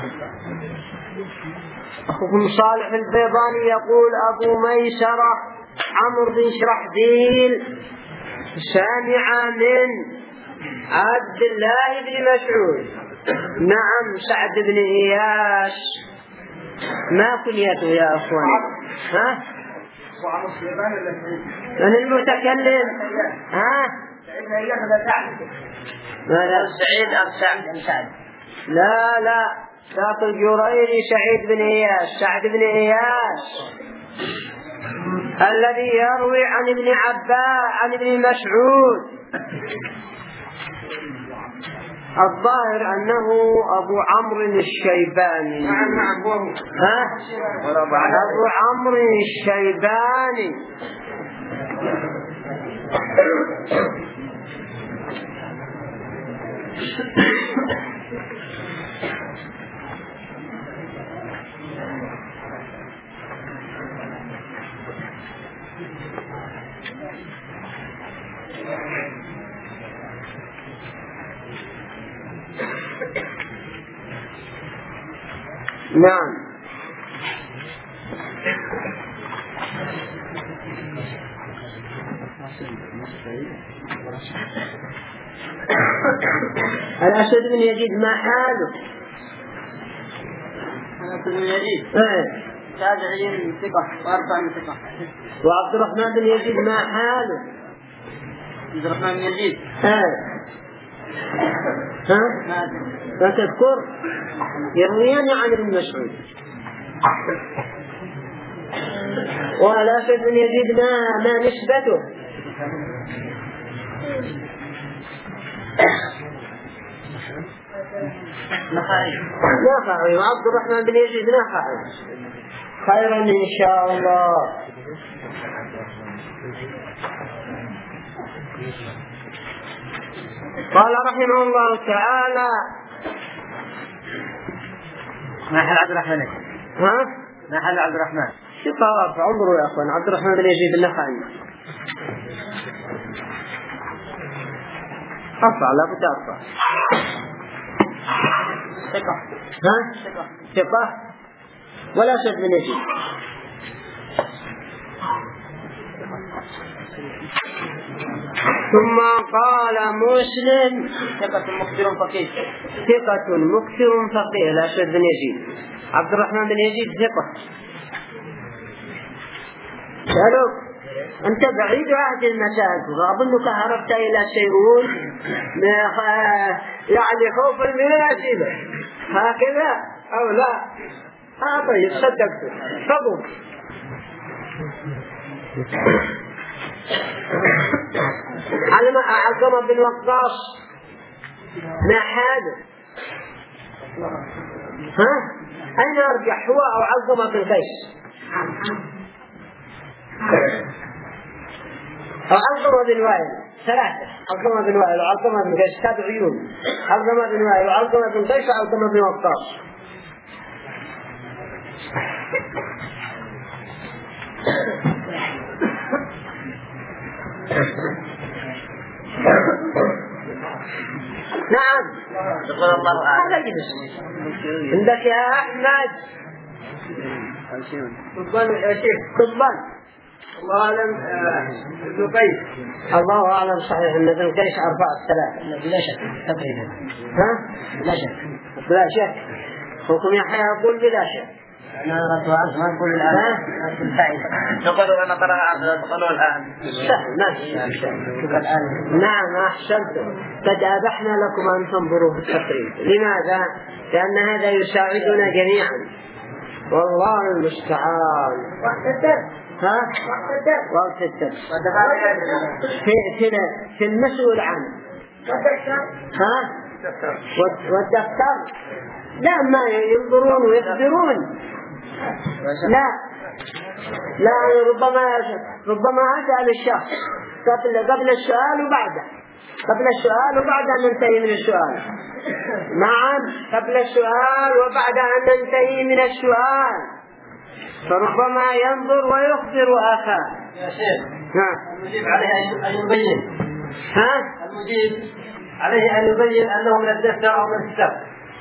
أخوكم صالح البيضاني يقول أبو ميسرة عمرو بن شرحبيل سامع من عبد الله بن مسعود. نعم سعد بن إياس. ما كنيته يا أخوان؟ ها؟ من المتكلم؟ ها؟ لا سعيد أو سعد سعد. لا لا ذاك الجريري سعيد بن إياس. سعد بن إياس الذي يروي عن ابن عباس عن ابن مسعود. الظاهر أنه أبو عمرو الشيباني. ها؟ أبو عمرو الشيباني. نعم. الأسود بن يزيد ما حاله؟ الأسود بن يزيد ايه تابعي ثقة وأربع ثقة. وعبد الرحمن بن يزيد ما حاله؟ عبد الرحمن بن يزيد ايه ها؟ لا تذكر؟ يرويان عن ابن مسعود. والأسود بن يزيد ما ما نسبته؟ نخعي. وعبد الرحمن بن يزيد نخعي. خيرا إن شاء الله. قال رحمه الله تعالى ما حل عبد الرحمن؟ ها؟ ما حل عبد الرحمن؟ شطار. انظروا يا أخوان عبد الرحمن بن يزيد النخعي أرفع لا بد أرفع. ثقة. ها؟ ثقة ولا شد من يزيد. ثم قال مسلم ثقة مكثر فقيه. ثقة مكثر فقيه لا شد من يزيد. عبد الرحمن بن يزيد ثقة. سألوك أنت بعيد عهد المساجد وأظنك هربت إلى سيئون يعني خوف المناسبة هكذا أو لا؟ ها طيب صدقت فضل. علم أعظم بن وقاص ما حاله؟ ها؟ أين أرجح هو أو علقمة بن قيس؟ أو علقمة بن وائل. ثلاثة علقمة بن وائل وعلقمة بن قيس تابعيون. علقمة بن وائل وعلقمة بن قيس وعلقمة بن وقاص. نعم يقول الله أعلم. عندك يا أحمد قبان الله أعلم ابن قيس. الله أعلم صحيح أن ابن قيس أربعة ثلاثة بلا شك تقريبا. ها؟ بلا شك. بلا شك. حكم يحيى يقول بلا شك. أنا رأيت وعرض ما نقول الآن الفائدة. تقولوا أنا قرأ تقولوا الآن. سهل ماشي. نعم أحسنتم. قد أبحنا لكم أن تنظروا في التقريب. لماذا؟ لأن هذا يساعدنا جميعا. والله المستعان. وقت الدرس. ها؟ وقت الدرس. وقت الدرس. في في في المسؤول عنه. ها؟ والدفتر. لا ما ينظرون ويخبرون. لا لا ربما ربما أسأل الشخص قبل قبل السؤال وبعده قبل السؤال وبعد أن ننتهي من السؤال. نعم قبل السؤال وبعد أن ننتهي من السؤال، فربما ينظر ويخبر آخر. يا شيخ ها المجيب عليه أن يبين ها المجيب عليه أن يبين أنه من الدفتر أو من الكتاب.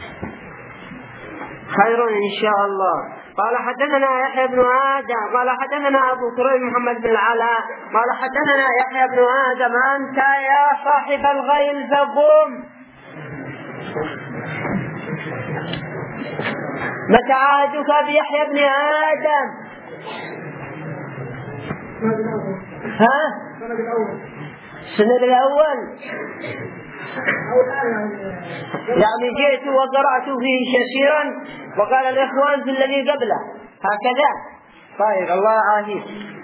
خير إن شاء الله. قال حدثنا يحيى بن آدم قال حدثنا أبو كريب محمد بن العلاء قال حدثنا يحيى بن آدم أنت يا صاحب الغيل فقم. متى عهدك بيحيى بن آدم؟ ها؟ السند الأول. يعني جئت وقرأت فيه كثيرا وقال الإخوان في الذي قبله هكذا. طيب الله عافيك.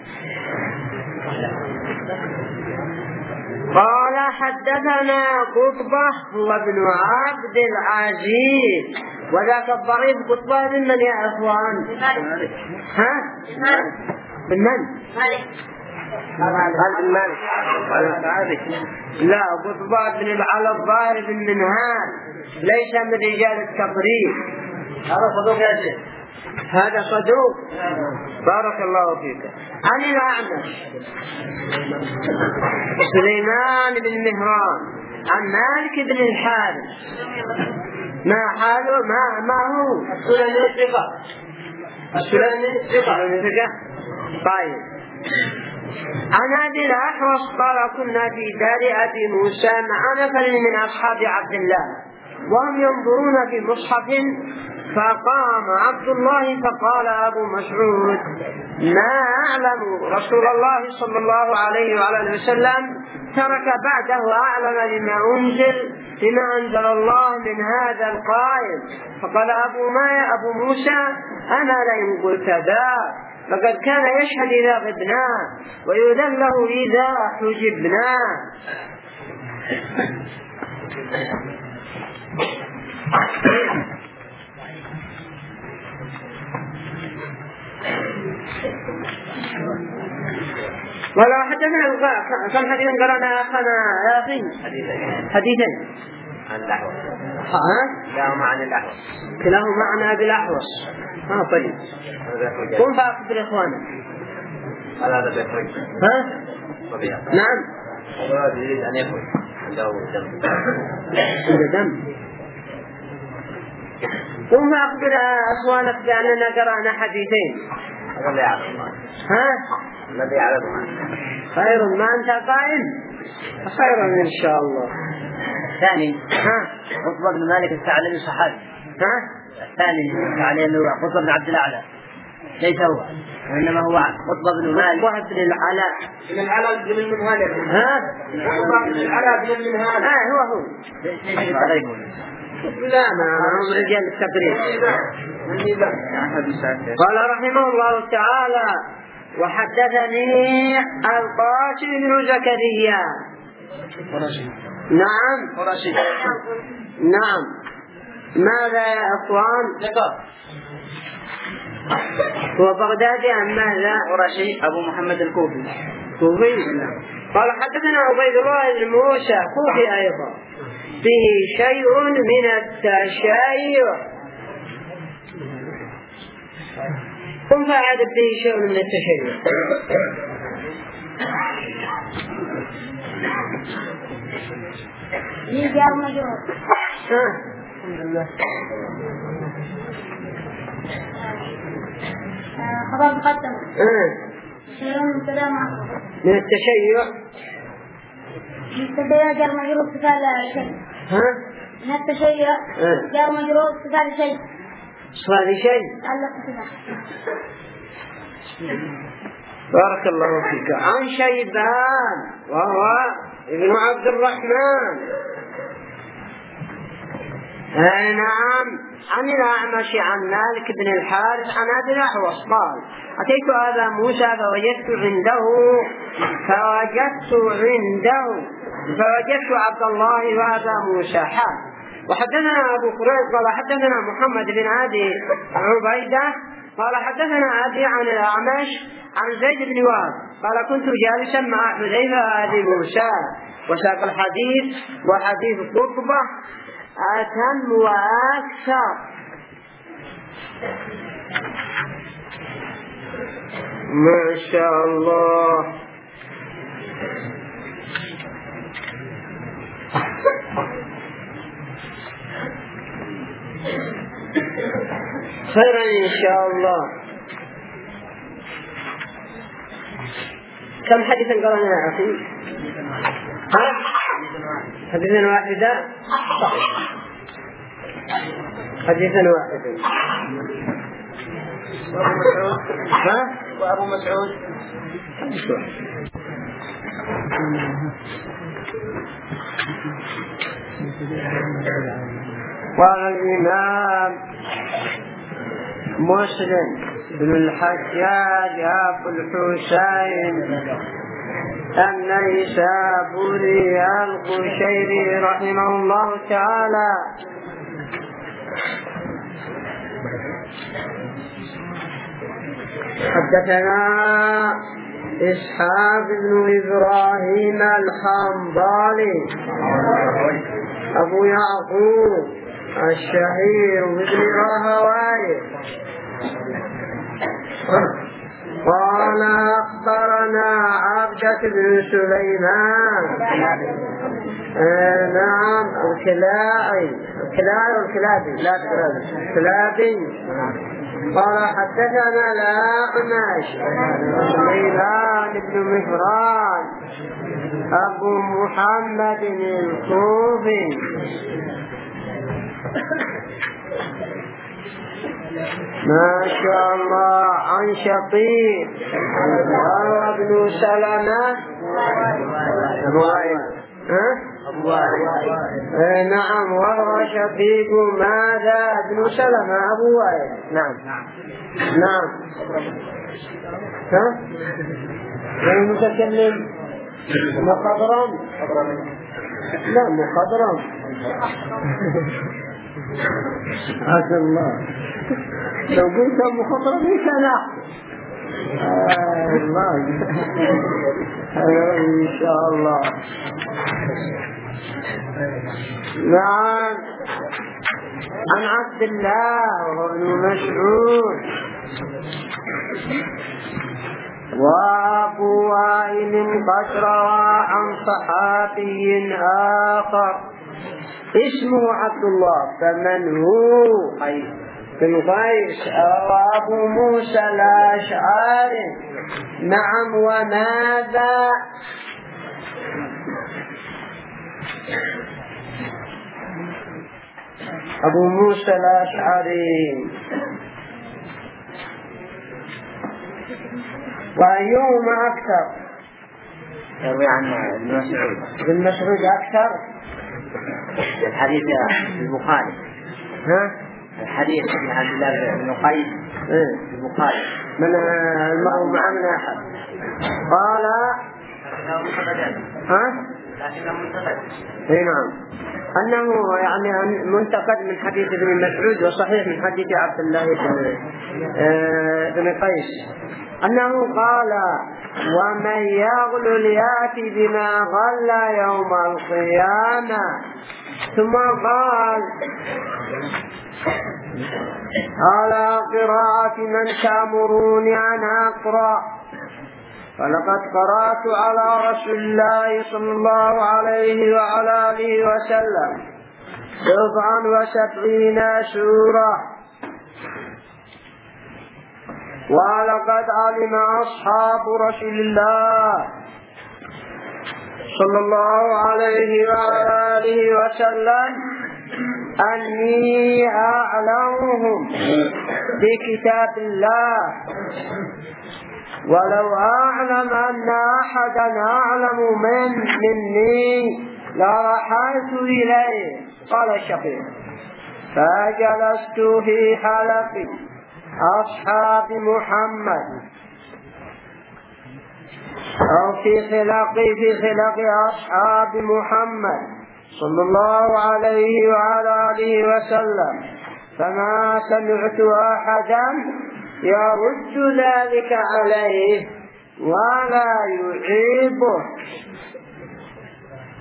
قال حدثنا قطبة وابن عبد العزيز وذاك الضعيف قطبة من من يا إخوان؟ ها؟ من من؟ قال بن مالك. لا قطبة بن العلا الظاهر بن منهال ليس من رجال التقريب. هذا صدوق يا شيخ. هذا صدوق. بارك الله فيك. عن الأعمش سليمان بن مهران عن مالك بن الحارث. ما حاله ما ما هو السلمي ثقة. السلمي ثقة. طيب. عن أبي الأحوص قال كنا في دار أبي موسى مع نفر من أصحاب عبد الله وهم ينظرون في مصحف، فقام عبد الله فقال أبو مسعود ما أعلم رسول الله صلى الله عليه وعلى وسلم ترك بعده أعلم لما أنزل لما أنزل الله من هذا القائل. فقال أبو ما أبو موسى أنا لئن قلت ذا فقد كان يشهد إذا غبنا ويؤذن له إذا حجبنا. ولا حدثنا الغاء كم حديثا قرأنا أخنا يا أخي حديثين عن الأحوص. ها؟ كلاهما عن الأحوص. كلاهما عن أبي الأحوص. ها طيب. قم فأخبر إخوانك. هل هذا بيخرج؟ ها؟ طبيعي. نعم. هذا يريد أن يخرج عنده دم. عنده دم. قم فأخبر إخوانك بأننا قرأنا حديثين. هذا اللي يعلم. ها؟ الذي يعلم. خير ما أنت قائم. خير إن شاء الله. ثاني. ها؟ قطب بن مالك الثعلبي صحابي. ها؟ الثاني عليه اللي هو قطب بن عبد الأعلى ليس هو وإنما هو قطب بن مالك. قطب بن العلاء. بن العلاء بن المنهال. ها؟ قطب بن العلاء بن المنهال. ها هو هو. لا ما هم رجال التقريب. قال رحمه الله تعالى وحدثني القاسم بن زكريا. نعم قرشي. نعم. ماذا يا أخوان؟ ثقة. هو بغدادي أم ماذا؟ قرشي أبو محمد الكوفي. كوفي. قال حدثنا عبيد الله بن موسى كوفي أيضا فيه شيء من التشيع. قم فأعد فيه شيء من التشيع. يجار مجرور. الحمد لله. خبر مقدم. شيء من التشيع. من التشيع جار مجرور تفعل شيء. ها؟ من التشيع جار مجرور تفعل شيء. صار شيء. بارك الله فيك. عن شيبان وهو ابن عبد الرحمن. آه نعم. عن الأعمش عن مالك بن الحارث عن أبي الأحوص قال أتيت أبا موسى فوجدت عنده فوجدت عنده فوجدت عبد الله وأبا موسى حال. وحدثنا أبو كريب قال حدثنا محمد بن أبي عبيدة قال حدثنا أبي عن الأعمش عن زيد بن وهب قال كنت جالسا مع حذيفة أبي موسى وساق الحديث وحديث قطبة أتم وأكثر. ما شاء الله. خيرا إن شاء الله. كم حديثا قرأنا يا أخي؟ ها؟ حديثا واحدا؟ حديثا واحدا. وأبو مسعود. ها؟ وأبو مسعود. قال الإمام مسلم بن الحجاج أبو الحسين النيسابوري القشيري رحمه الله تعالى حدثنا إسحاق بن إبراهيم الحنظلي أبو يعقوب الشهير بن راهويه قال أخبرنا عبدة بن سليمان آه نعم الكلاعي الكلاعي والكلابي لا الكلابي قال حدثنا الأعمش سليمان بن مهران أبو محمد الكوفي ما شاء الله عن شقيق وهو ابن سلمة أبو وائل نعم وهو شقيق ماذا ابن سلمة أبو وائل نعم نعم ها المتكلم مخضرم لا مخضرم عسى الله لو قلت مخضرم كان آه الله إن شاء الله. نعم عن عبد الله وابن مسعود وأبو وائل قد روى عن صحابي آخر اسمه عبد الله فمن هو بن قيس أو أبو موسى الأشعري. نعم وماذا أبو موسى الأشعري وأيهما أكثر؟ يروي عن ابن مسعود. ابن مسعود أكثر. الحديث البخاري. ها؟ الحديث عن عبد الله بن قيس البخاري. من المرء مع من أحد؟ قال ها؟ لكنه منتقد. اي نعم أنه يعني منتقد من حديث ابن مسعود وصحيح من حديث عبد الله بن بن قيس أنه قال ومن يغل ليأتي بما غل يوم القيامة. ثم قال على قراءة من تأمروني أن أقرأ فلقد قرأت على رسول الله صلى الله عليه وعلى آله وسلم سبعا وسبعين سورة ولقد علم أصحاب رسول الله صلى الله عليه وعلى آله وسلم أني أعلمهم بكتاب الله ولو أعلم أن أحدا أعلم من مني لرحلت إليه. قال الشقيق فجلست في حلق أصحاب محمد أو في خلق في خلق أصحاب محمد صلى الله عليه وعلى آله وسلم فما سمعت أحدا يرد ذلك عليه ولا يعيبه.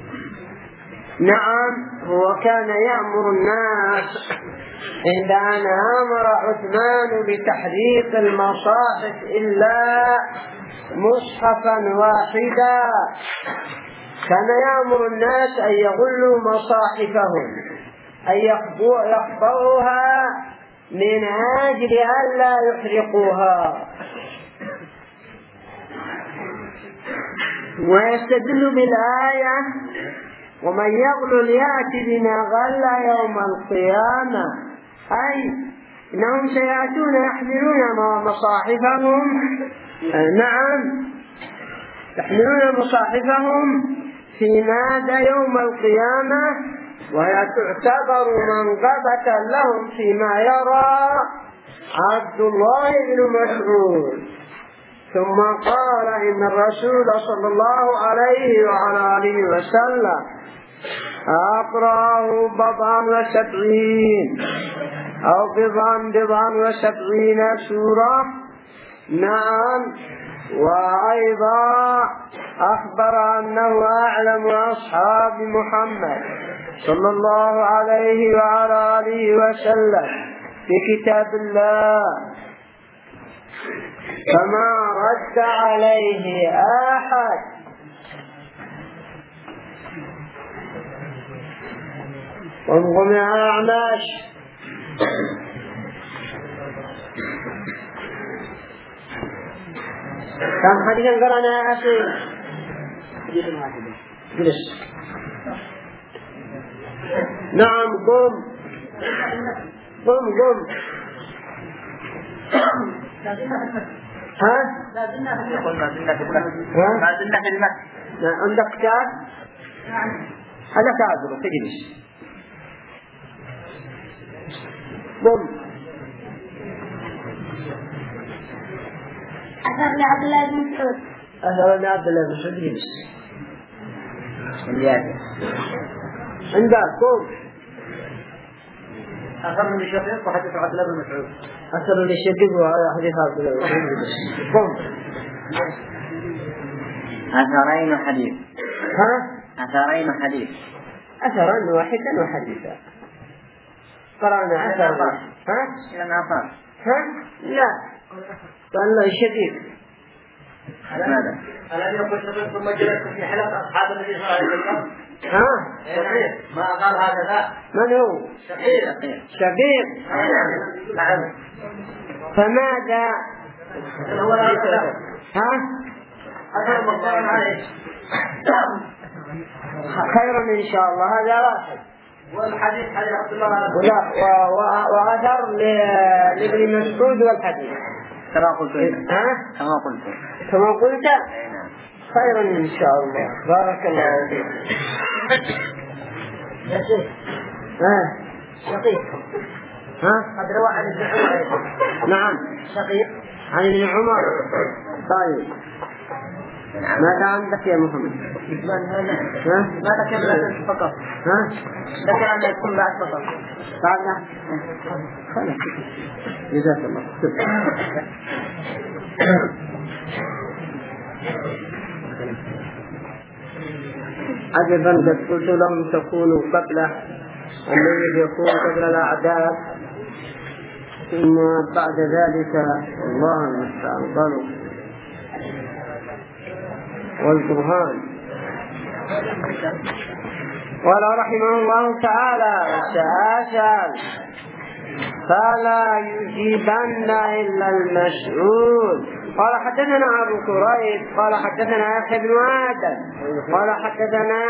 نعم هو كان يأمر الناس عند أن أمر عثمان بتحريق المصاحف إلا مصحفا واحدا، كان يأمر الناس أن يغلوا مصاحفهم، أن يخبروها من أجل أن لا يحرقوها. ويستدل بالآية ومن يغل ليأتي بما غل يوم القيامة، أي إنهم سيأتون يحملون مصاحفهم، نعم يحملون مصاحفهم في ماذا يوم القيامة، وهي تعتبر منقبة لهم فيما يرى عبد الله بن مسعود. ثم قال إن الرسول صلى الله عليه وعلى آله وسلم أقرأه بضعا وسبعين أو بضعا بضعا وسبعين سورة. نعم وأيضا أخبر أنه أعلم أصحاب محمد صلى الله عليه وعلى آله وسلم في كتاب الله، فما رد عليه أحد. وانظم يا أعماش كم حديثا قرأنا يا أخي؟ جلس. نعم قم قم قم. ها؟ ما زلنا في المسجد. عندك كتاب؟ هذا كتاب تجلس. قم. أثر لعبد الله بن مسعود. أثر لعبد الله بن مسعود جلس. عندك قم. أثر من الشقيق وحديث عبد الله بن مسعود. أثر من الشقيق وحديث عبد الله بن مسعود. قم. أثرين حديث. ها؟ أثرين حديث. أثرا واحدا وحديثا. قرأنا أثر. ها؟ إلى الآثار. ها؟ لا. قال له الشقيق. ماذا؟ الذي يقول شقيق ثم جلس في حلقة أصحاب النبي صلى الله عليه وسلم. ها؟ شقيق ما قال هكذا. من هو؟ شقيق. شقيق. نعم. فماذا؟ هو هذا. ها؟ أثر مقام عليه. خيرا إن شاء الله هذا واحد. والحديث حديث عبد الله ولا وأثر لابن مسعود والحديث. كما قلت. ها؟ كما قلت. كما قلت. خيرا إن شاء الله. بارك الله فيك. يا شيخ. ها؟ شقيق. ها؟ قد روى عن ابن عمر. نعم. شقيق. عن ابن عمر. طيب. ماذا عندك يا محمد؟ ها؟ ما ذكر فقط. ها؟ ذكر أن يكون بعد فقط. بعد. خلاص. جزاك الله. عجبا قد قلت لهم تكونوا قبله الذي يكون قبل الأعداء، ثم بعد ذلك الله المستعان قالوا والبرهان. قال رحمه الله تعالى: سأسأل فلا يجيبن إلا المسؤول. قال حدثنا أبو كريب قال حدثنا يحيى بن آدم قال حدثنا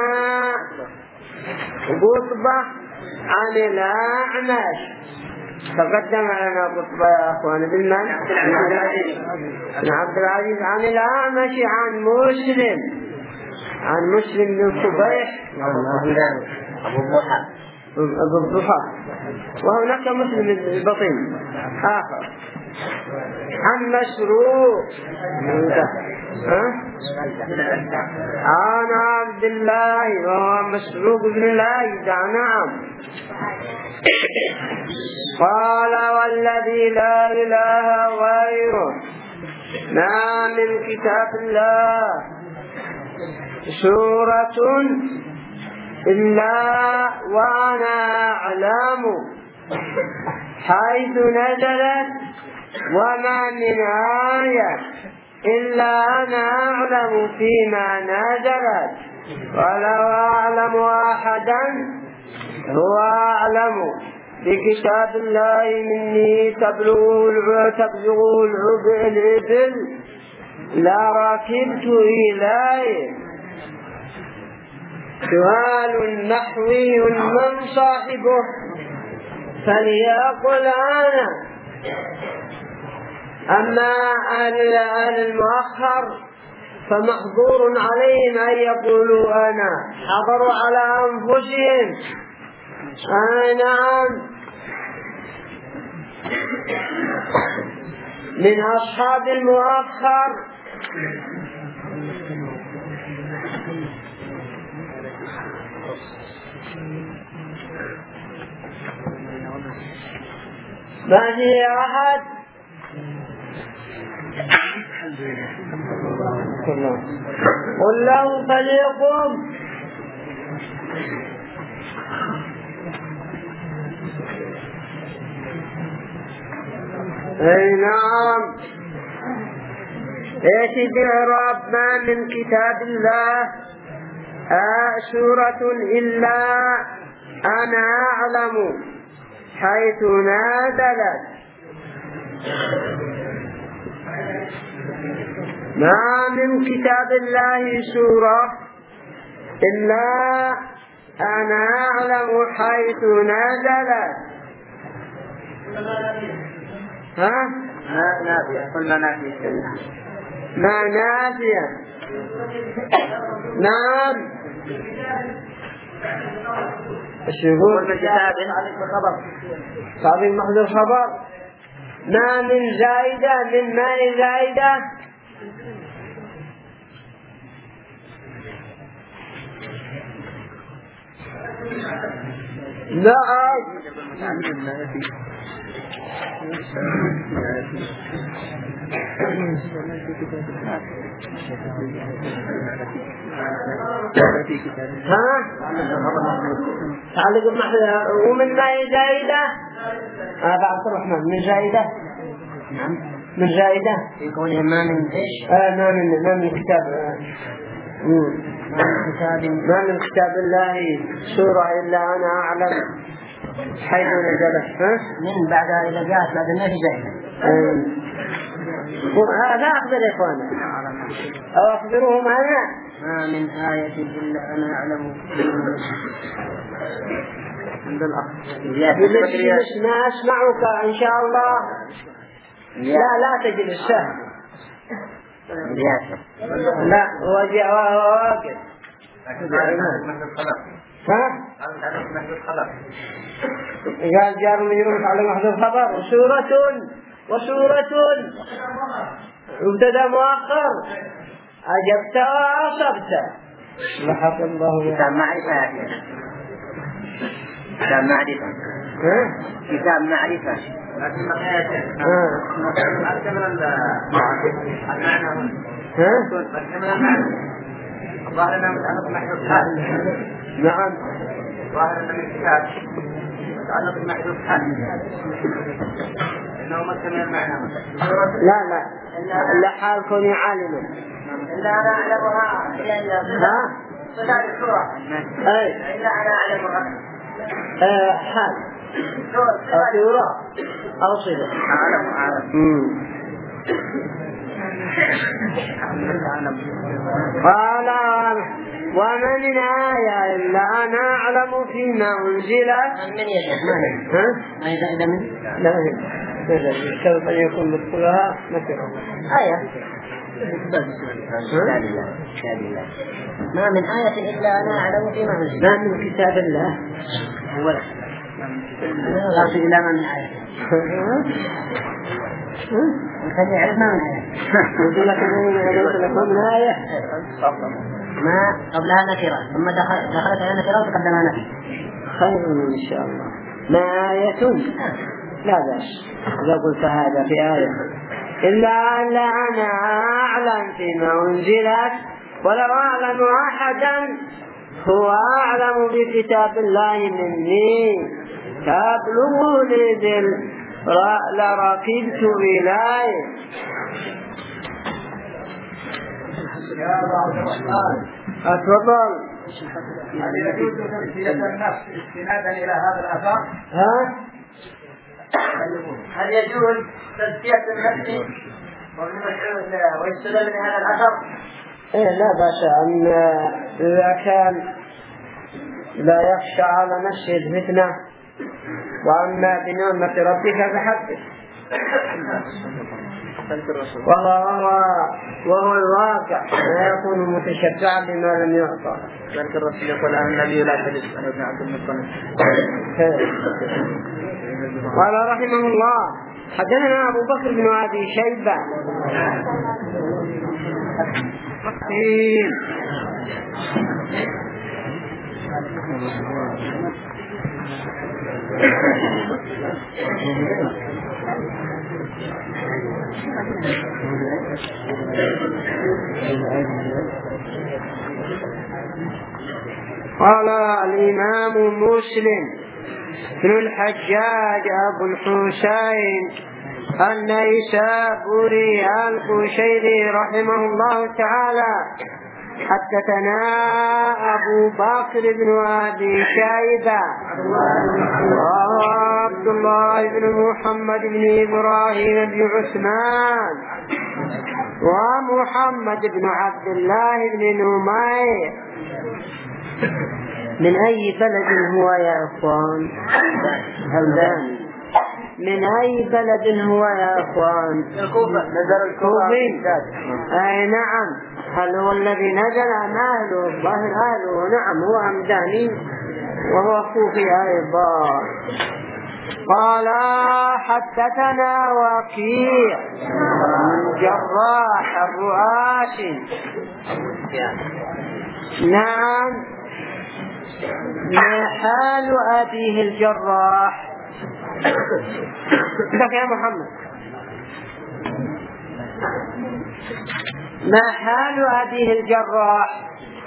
قطبة عن الأعمش. تقدم لنا قطبة يا أخوان بن من؟ عن عبد العزيز عن الأعمش عن مسلم عن مسلم بن صبيح أبو الضحى أبو الضحى، وهناك مسلم البطين آخر عن مسروق عن عبد الله وهو مسروق بن الله. نعم. قال: والذي لا إله غيره ما من كتاب الله سورة إلا وأنا أعلم حيث نزلت وما من آية إلا أنا أعلم فيما نزلت ولو أعلم أحدا هو أعلم بكتاب الله مني تبلغ تبلغ الإبل لا ركبت إليه. سؤال نحوي من صاحبه فليقل أنا. أما أهل المؤخر فمحظور عليهم أن يقولوا أنا، حضروا على أنفسهم. آه نعم، من أصحاب المؤخر ما في أحد. قل له فليقم. اي نعم. ايش بإعراب ما من كتاب الله آه سورة إلا أنا أعلم حيث نزلت. ما من كتاب الله سورة إلا أنا أعلم حيث نزلت. ها؟ ما نافية. قل ما نافية. ما نافية. نعم. الشهور كتاب صعب محضر خبر. ما من زائدة من ماء زائدة. نعم. ها؟ تعلق بمحل ومن ماء زائدة. هذا عبد الرحمن من زائدة. نعم. من زائدة. يقول ما من إيش؟ آه ما من ما من كتاب. ما من كتاب. ما من كتاب الله سورة إلا أنا أعلم حيث نزلت. ها؟ من بعدها إذا جاءت بعد ما في زائدة. هذا أخبر يا إخوانا أو أخبرهم أنا. ما من آية إلا أنا أعلم. عند الأخ يجلس ما أسمعك إن شاء الله. لا لا تجلس سهل. لا وجه واقف. ها؟ قال جار مجرور على محذوف خبر. وسورة وسورة مبتدا مؤخر. أجبت وأصبت. لحق الله. كتاب معرفة. كتاب معرفة. كتاب معرفة. ظاهر أنه متعلق بمحذوف حال. نعم. ظاهر أنه من كتاب متعلق بمحذوف حال. إنه مكتمل المعنى. لا لا إلا حال كوني عالما. إلا أنا أعلمها. ها؟ صلاة السورة. أي. إلا أنا أعلمها. آه حال. أو سورة أو صلة. أعلم أعلم. قال وما من آية إلا أنا أعلم فيما أنزلت. من يشهد؟ ها؟ ما إذا من؟ لا لا سوف يكون مدخلها نكرة. آية. ما من آية إلا أنا أعلم فيما أنزلت. ما من كتاب الله. هو لا إلا ما من آية. خلي يعرف ما من آية. يقول لك ما من آية. ما قبلها نكرة ثم دخل دخلت على نكرة وتقدمها نكرة. خير إن شاء الله. ما آية لا بأس إذا قلت هذا في آية إلا أن أنا أعلم فيما أنزلت ولو أعلم أحدا هو أعلم بكتاب الله مني تبلغني ذل لركبت إليه. يا بعض الرحمن أتفضل. هل يجوز تزكية النفس استنادا إلى هذا الأثر؟ ها؟ هل يجوز تزكية النفس واستدل بهذا الأثر؟ إيه لا بأس أن إذا كان لا يخشى على نفسه الفتنة وأما بنعمة ربك فحدث. وهو, وهو, وهو الواقع لا يكون متشبعا بما لم يعطى. ذلك الرسول يقول أن النبي لا تجلس أن ابن عبد المطلب. قال رحمه الله حدثنا أبو بكر بن أبي شيبة قال الإمام مسلم بن الحجاج أبو الحسين النيسابوري القشيري رحمه الله تعالى حدثنا أبو بكر بن أبي شيبة وعبد الله بن محمد بن إبراهيم بن عثمان ومحمد بن عبد الله بن نمير. من أي بلد هو يا أخوان؟ هلدان. من أي بلد هو يا أخوان؟ الكوفة. نزل الكوفة. أي نعم. هل هو الذي نزل أم أهله؟ الظاهر أهله. نعم هو همداني وهو كوفي أيضا. قال حدثنا وكيع جراح الرؤاسي. نعم. ما حال أبيه الجراح؟ عندك يا محمد ما حال أبيه الجراح؟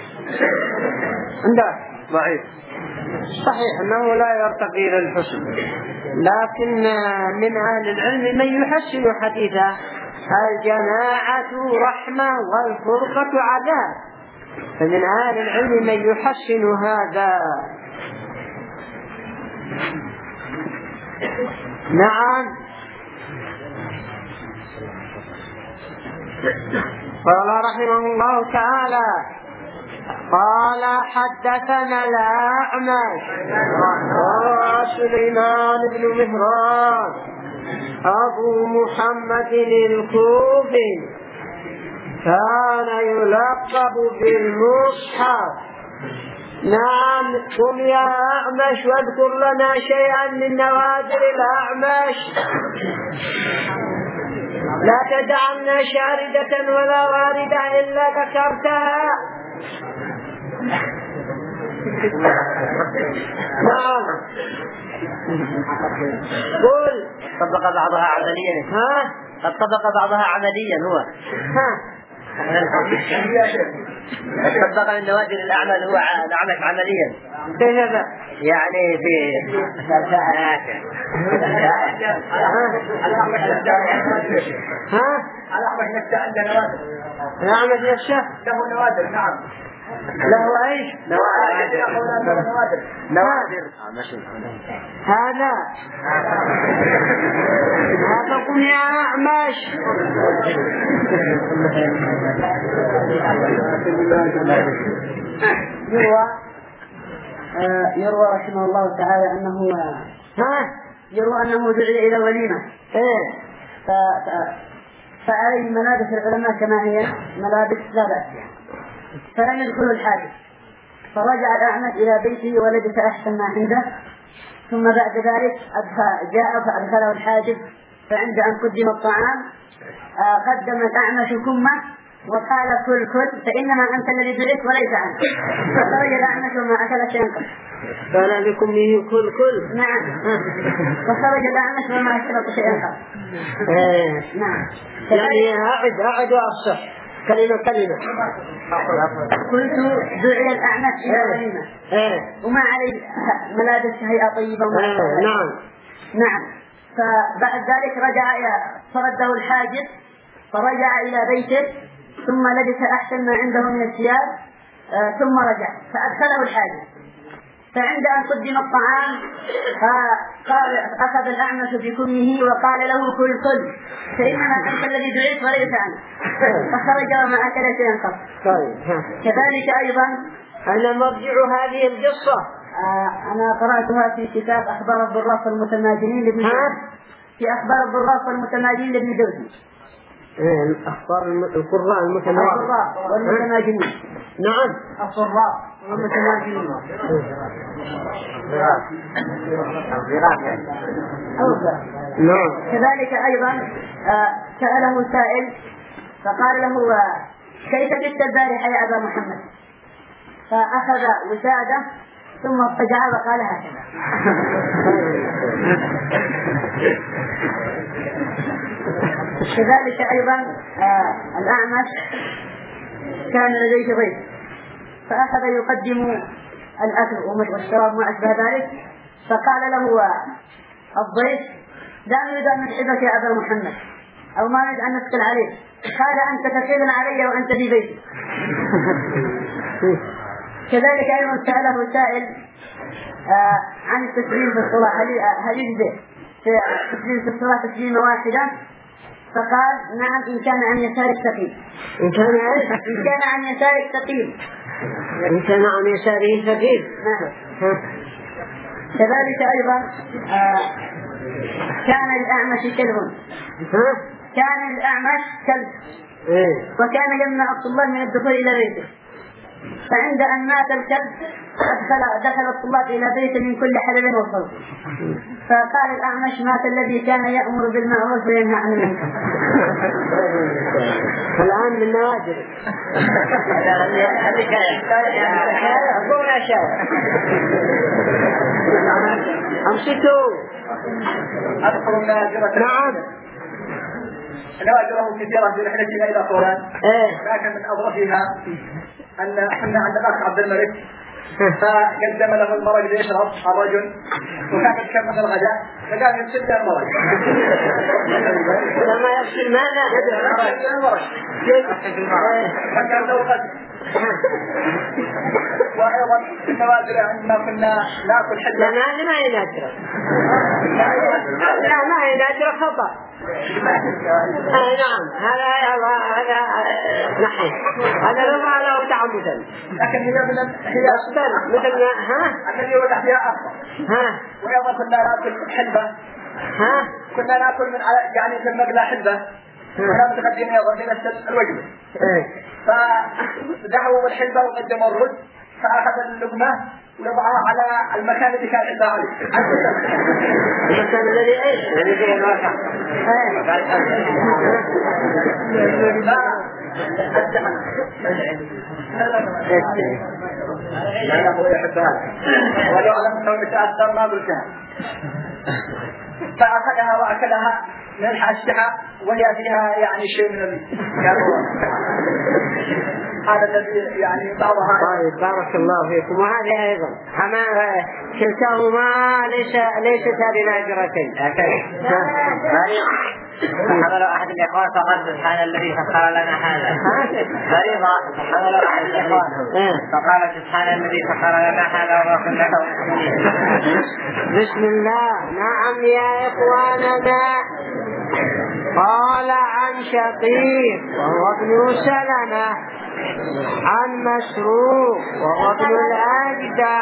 عندك ضعيف. صحيح أنه لا يرتقي إلى الحسن، لكن من أهل العلم من يحسن حديثه. الجماعة رحمة والفرقة عذاب، فمن أهل العلم من يحسن هذا. نعم. قال رحمه الله تعالى قال حدثنا الأعمش سليمان بن مهران أبو محمد الكوفي كان يلقب بالمصحف. نعم. قل يا أعمش واذكر لنا شيئا من نوادر الأعمش، لا تدعنا شاردة ولا واردة إلا ذكرتها. نعم. قل. طبق بعضها عمليا. ها؟ قد طبق بعضها عمليا هو. ها؟ طبق من نوادر الأعمال هو العمل عمليا. كيف هذا؟ يعني في ها؟ الأعمش نفسه عنده نوادر. الأعمش نفسه له نوادر. نعم. له ايش؟ نوادر. نوادر. هذا هذا قل يا أعمش. يروى يروى رحمه الله تعالى أنه ها يروى أنه دعي إلى وليمة. إيه. ف... فعليه ملابس العلماء كما هي ملابس لا بأس يعني. فلم يدخل الحاجة، فرجع الأعمش إلى بيته ولبس أحسن ما عنده، ثم بعد ذلك أدخل جاء فأدخله الحاجب، فعند أن قدم الطعام قدم الأعمش كمه وقال كل كل فإنما أنت الذي دعيت وليس عنك. فخرج الأعمش وما أكل شيئا. قال لكمه كل كل. نعم. فخرج الأعمش وما أكل شيئا. نعم. يعني أعد أعد وأصح. كلمة كلمة. قلت دعي الأعمش إلى وليمة وما عليه ملابس هيئة طيبة. نعم نعم. فبعد ذلك رجع إلى فرده الحاجب فرجع إلى بيته ثم لبس أحسن ما عنده من الثياب ثم رجع فأدخله الحاجب. فعند أن قدم الطعام قال أخذ الأعمش بكمه وقال له كل كل فإنما أنت الذي دعيت وليس أنا. فخرج وما أكل شيئا قط. كذلك أيضا أنا مرجع هذه القصة أنا قرأتها في كتاب أخبار الضراس والمتماجنين لابن جوزي. في أخبار الضراس والمتماجنين لابن جوزي. الأخبار القراء المتماجنين والمتماجنين. نعم القراء والمتماجنين. نعم. كذلك أيضا سأله سائل فقال له كيف بت البارحة يا أبا محمد؟ فأخذ وسادة ثم اضطجع وقال هكذا. كذلك أيضا آه الأعمش كان لديه ضيف فأخذ يقدم الأكل والشراب وما أشبه ذلك فقال له الضيف لا نريد أن نتعبك يا أبا محمد أو ما نريد أن نثقل عليك. قال أنت تثقل علي وأنت في بيتي. كذلك أيضا سأله سائل آه عن التسليم في الصلاة هل يجزئ في التسليم في الصلاة تسليمة واحدة؟ فقال نعم إن كان عن يسارك ثقيل. إن كان إن كان عن يسارك ثقيل. إن كان عن يساره ثقيل. نعم. كذلك أيضا آه كان الأعمش كلب. كان الأعمش كلب وكان يمنع الطلاب من الدخول إلى بيته. فعند أن مات الكلب دخل, دخل الطلاب إلى بيته من كل حدب وصوت. فقال الأعمش مات الذي كان يأمر بالمعروف وينهى عن المنكر. الآن من نوادر أقول أشياء أمسكوا أدخل النادرة. نعم نوادره كثيرة في رحلتنا إلى طولان لكن من أظرفها أن احنا عند الأخ عبد الملك فقدم له المرق ليشرب الرجل وكان يتكلم الغداء فقال يمسك له المرق لما يغسل ماذا؟ يمسك المرق فقال له غد. وأيضا النوادر عندما كنا نأكل حلة لا ما ما ينادر لا ما ينادر خطأ. آه نعم هذا هذا نحن هذا رضا له تعمدا لكن هي من هي أصدر مثل ها لكن هي ولا فيها أصلا ها وأيضا كنا نأكل حلبة ها كنا نأكل من يعني في المقلة حلبة كنا متقدمين أيضا في نفس الوجبة فدعوا الحلبة وقدموا الرز فأخذ اللقمة ويضعها على المكان الذي كان عنده عليه المكان الذي ايش الذي فيه الواقع لا هو يحبها وليعلم أنه متأثر ما قلتها فأخذها وأكلها من الحاشحة وهي فيها يعني شيء من ال هذا الذي يعني بعضها. طيب بارك الله فيكم. وهذه أيضا حماها كلتاهما ليس ليست هذه نادرتين. حمل أحد الإخوان فقال سبحان الذي سخر لنا هذا فريضة. حمل أحد الإخوان فقال سبحان الذي سخر لنا هذا وما كنا له مقرنين. بسم الله. نعم يا إخواننا. قال عن شقيق وهو ابن سلمة عن مسروق وهو ابن الأجدع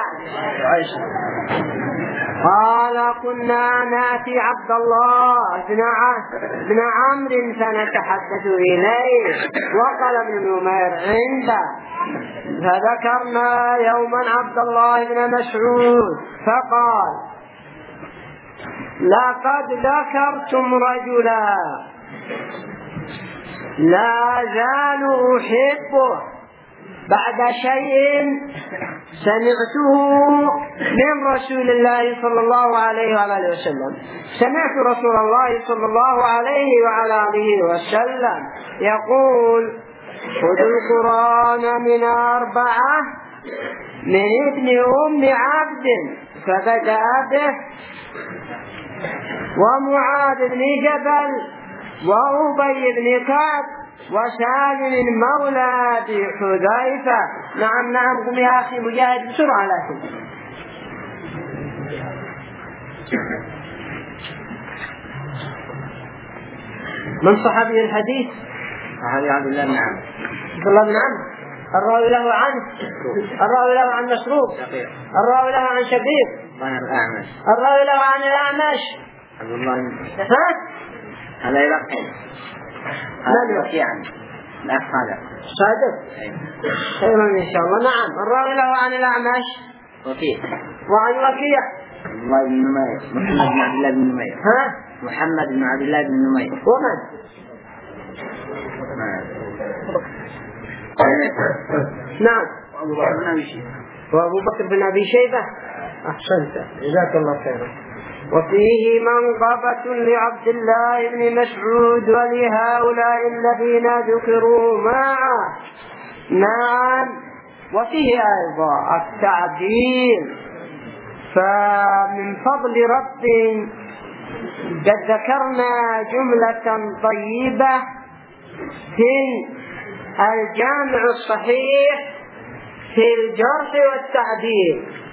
قال كنا ناتي عبد الله بن عمرو فنتحدث إليه وقال ابن نمير عنده فذكرنا يوما عبد الله بن مسعود فقال لقد ذكرتم رجلا لا زال أحبه بعد شيء سمعته من رسول الله صلى الله عليه وآله وسلم. سمعت رسول الله صلى الله عليه وعلى آله وسلم يقول خذوا القرآن من أربعة من ابن أم عبد فبدأ به ومعاذ بن جبل وأبي بن كعب وسالم مولى ابي حذيفة. نعم نعم قم يا أخي مجاهد بسرعة. لكن من صحابي الحديث؟ صحابي عبد الله بن عمرو. عبد الله بن عمرو. الراوي له عنه، الراوي له عن مسروق، الراوي له عن شبيب، الراوي له عن الأعمش. عبد الله بن ها؟ هذا يلقن هذا يلقي عنه الأخ هذا صادق. خيرا إن شاء الله. نعم الراوي له عن الأعمش وكيع وعن وكيع عبد الله بن نمير محمد بن عبد الله بن نمير. ها؟ محمد بن عبد الله بن نمير. ومن؟ نعم وأبو بكر بن أبي شيبة. أحسنت جزاك الله خيرا. وفيه منقبة لعبد الله بن مسعود ولهؤلاء الذين ذكروا معه. نعم وفيه أيضا التعديل. فمن فضل رب قد ذكرنا جملة طيبة في الجامع الصحيح في الجرح والتعديل،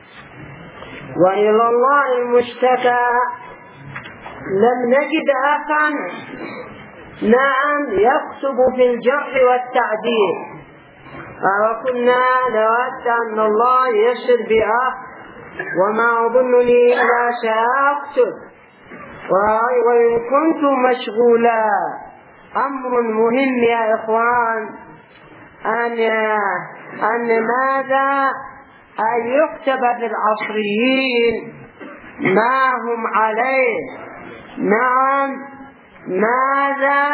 وإلى الله المشتكى لم نجد أخا نعم يكتب في الجرح والتعديل. وكنا نود أن الله يسر بأخ وما أظنني إلا سأكتب، وإن كنت مشغولا. أمر مهم يا إخوان أن أن ماذا أن يكتب بالعصريين ما هم عليه. نعم ماذا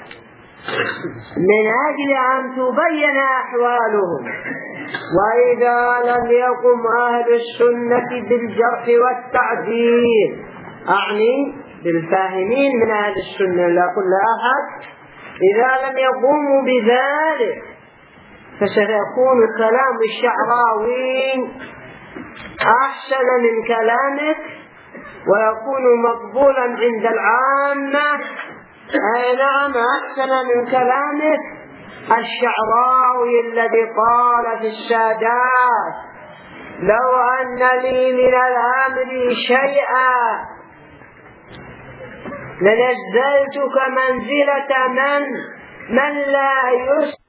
من أجل أن تبين أحوالهم. وإذا لم يقم أهل السنة بالجرح والتعديل أعني بالفاهمين من أهل السنة لا كل أحد، إذا لم يقوموا بذلك فسيكون كلام الشعراوي أحسن من كلامك ويكون مقبولا عند العامة. أي نعم أحسن من كلامك الشعراوي الذي قال في السادات: لو أن لي من الأمر شيئا لنزلتك منزلة من من لا يسر